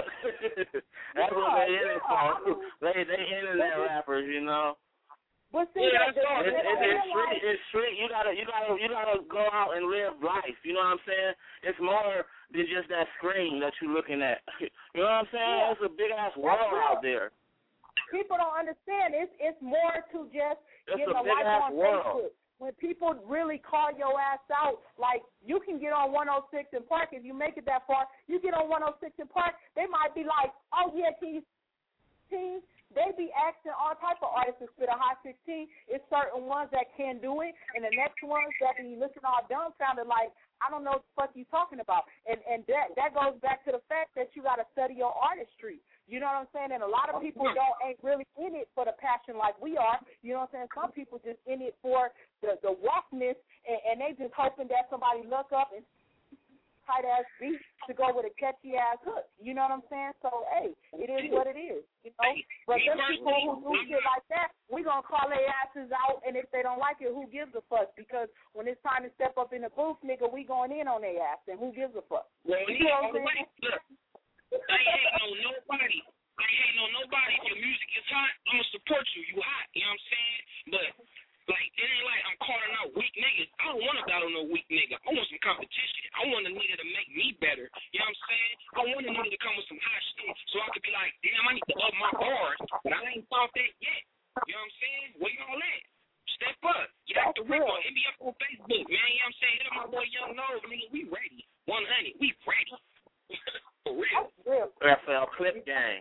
That's yeah, what they in it for. They they internet rappers, you know. But see, yeah, that's all. It's, it's, it's street. It's street. You gotta, you gotta, you gotta go out and live life. You know what I'm saying? It's more than just that screen that you're looking at. You know what I'm saying? Yeah. It's a big ass world out there. People don't understand. It's it's more to just it's getting a, a like on world. Facebook. When people really call your ass out, like you can get on one oh six and Park. If you make it that far, you get on one oh six and Park. They might be like, oh yeah, can you see? They be asking all type of artists to spit a high sixteen. It's certain ones that can do it, and the next ones that be looking all dumbfounded like, I don't know what the fuck you talking about. And and that that goes back to the fact that you got to study your artistry. You know what I'm saying? And a lot of people don't ain't really in it for the passion like we are. You know what I'm saying? Some people just in it for the the walkness, and, and they just hoping that somebody look up and tight ass beat to go with a catchy ass hook. You know what I'm saying? So hey, it is what it is. You know. But them people who do shit like that, we gonna call their asses out, and if they don't like it, who gives a fuck? Because when it's time to step up in the booth, nigga, we going in on their ass, and who gives a fuck? Well, you know what I'm saying? Look, I ain't hating on nobody. I ain't hating on nobody. If your music is hot, I'm gonna support you. You hot. You know what I'm saying? But like, it ain't like I'm calling out weak niggas. I don't want to battle no weak nigga. I want some competition. I want a nigga to make me better. You know what I'm saying? I want a nigga to come with some hot shit so I could be like, damn, I need to up my bars, but I ain't thought that yet. You know what I'm saying? Where y'all at? Step up. You have to rip on hit me up on Facebook, man. You know what I'm saying? Hit up my boy Young Nose, nigga. We ready. one hundred. We ready. For real. F L Clip Gang.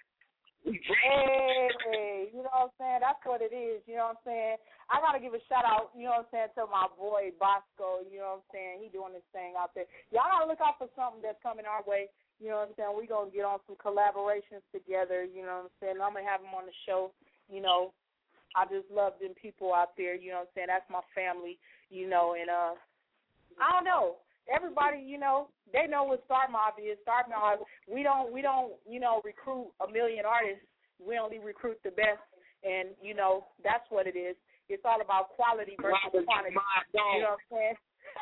Hey, you know what I'm saying? That's what it is, you know what I'm saying? I got to give a shout-out, you know what I'm saying, to my boy Bosco, you know what I'm saying? He doing this thing out there. Y'all got to look out for something that's coming our way, you know what I'm saying? We're going to get on some collaborations together, you know what I'm saying? I'm going to have him on the show, you know. I just love them people out there, you know what I'm saying? That's my family, you know, and uh, I don't know. Everybody, you know, they know what Star Mob is. Star Mob, we don't, we don't, you know, recruit a million artists. We only recruit the best, and you know, that's what it is. It's all about quality versus quantity. You know what I'm saying?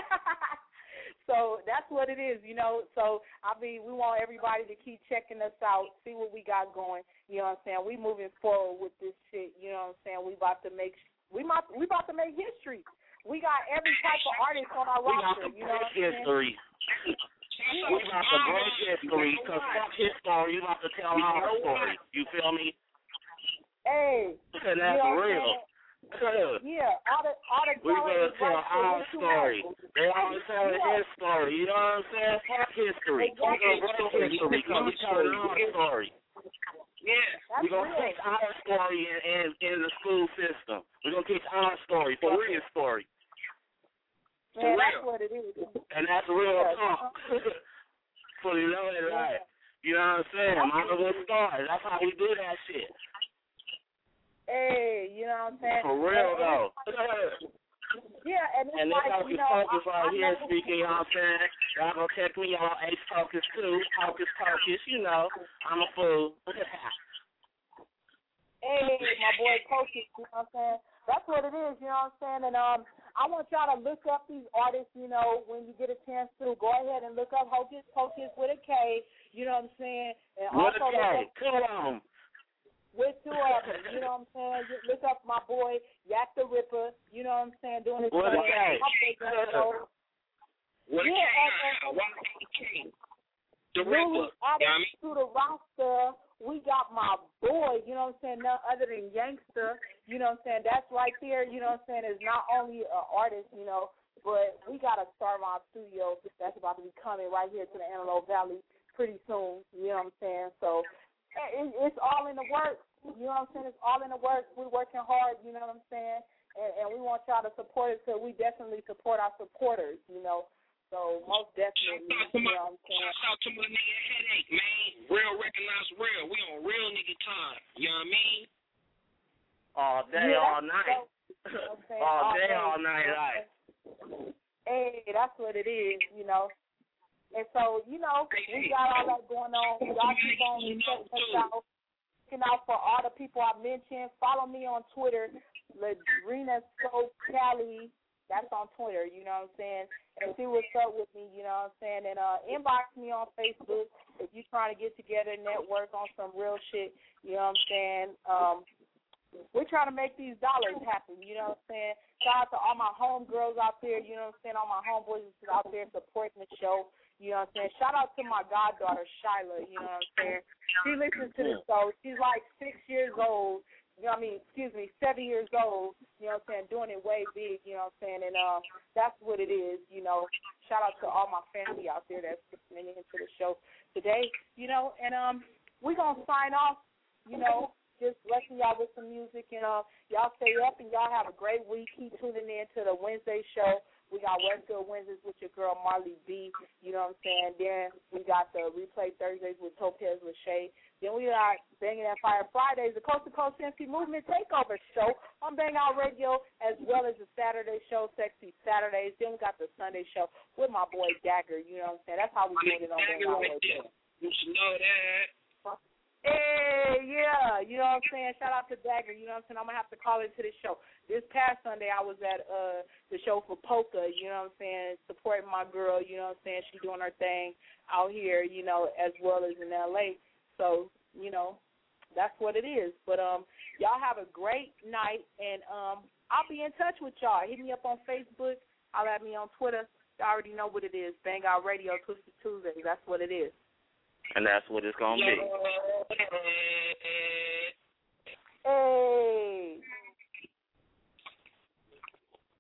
So that's what it is, you know. So I mean, we want everybody to keep checking us out, see what we got going. You know what I'm saying? We moving forward with this shit. You know what I'm saying? We about to make, we might, we about to make history. We got every type of artist on our roster. You know what I'm saying? Shout we about to break history, because fuck his story, you about to tell our story. You feel me? Hey. And that's you know real. Yeah, all the all the we better tell right our story. They always tell yeah. his story. You know what I'm saying? Fuck history. We're going to break history because we're telling our story. Yeah. We're going to teach our story in, in, in the school system. We're going to teach our story, for his story. Man, that's what it is. And that's real talk. So you know it right. You know what I'm saying? Might as well start. That's how we do that shit. Hey, you know what I'm saying? For real, and, though. Yeah, and it's and like, this you Hocus know, Pocus I, right I here know, speaking, you know what I'm saying? Y'all gonna check me out, Ace Pocus too. Hocus Pocus, you know. I'm a fool. Hey, my boy Pocus, you know what I'm saying? That's what it is, you know what I'm saying? And um, I want y'all to look up these artists, you know, when you get a chance to. Go ahead and look up Hocus Pocus with a K, you know what I'm saying? And With also a K, come on. With two of them, you know what I'm saying? Look up my boy Yak the Ripper, you know what I'm saying? Doing his With a K. With a yeah, K. and, and, and, The newly Ripper. added You know what I mean? to the roster, we got my boy, you know what I'm saying, none other than Youngster, you know what I'm saying? That's right there, you know what I'm saying, is not only an artist, you know, but we got a Starmont studio that's about to be coming right here to the Antelope Valley pretty soon, you know what I'm saying? So it, it's all in the works. You know what I'm saying? It's all in the works. We're working hard, you know what I'm saying? And, and we want y'all to support us because we definitely support our supporters, you know. So most definitely, you know what I'm saying? Shout out to my nigga Headache, man. Real recognize real. We on real nigga time. You know what I mean? All day, Yeah, all night. so, you know what I'm saying? all day, day, all night, you know right. Hey, that's what it is, you know. And so, you know, we got all that going on. Y'all keep on checking us out. Looking out for all the people I mentioned. Follow me on Twitter, Ladrina So Cali. That's on Twitter, you know what I'm saying? And see what's up with me, you know what I'm saying? And uh, inbox me on Facebook if you're trying to get together, network on some real shit, you know what I'm saying? Um, we're trying to make these dollars happen, you know what I'm saying? Shout out to all my homegirls out there, you know what I'm saying? All my homeboys out there supporting the show, you know what I'm saying? Shout out to my goddaughter, Shyla, you know what I'm saying? She listens to the show. She's like six years old, you know what I mean? Excuse me, seven years old, you know what I'm saying? Doing it way big, you know what I'm saying? And uh, that's what it is, you know? Shout out to all my family out there that's listening into the show today, you know? And um, we're going to sign off, you know? Just blessing y'all with some music, and uh, y'all stay up and y'all have a great week. Keep tuning in to the Wednesday show. We got Westfield Wednesdays with your girl Marley B. You know what I'm saying? Then we got the Replay Thursdays with Topaz Lachey. Then we got Banging That Fire Fridays, the Coast to Coast M C Movement Takeover show on Bang Out Radio, as well as the Saturday show, Sexy Saturdays. Then we got the Sunday show with my boy Dagger. You know what I'm saying? That's how we do it on Bang Out Radio. You should know that. Hey, yeah, you know what I'm saying? Shout out to Dagger, you know what I'm saying? I'm going to have to call into this show. This past Sunday, I was at uh the show for Polka, you know what I'm saying, supporting my girl, you know what I'm saying? She's doing her thing out here, you know, as well as in L A. So, you know, that's what it is. But um, y'all have a great night, and um, I'll be in touch with y'all. Hit me up on Facebook. I'll have me on Twitter. Y'all already know what it is. Bang Out Radio, Twisted Tuesdays. That's what it is. And that's what it's going to be. Hey.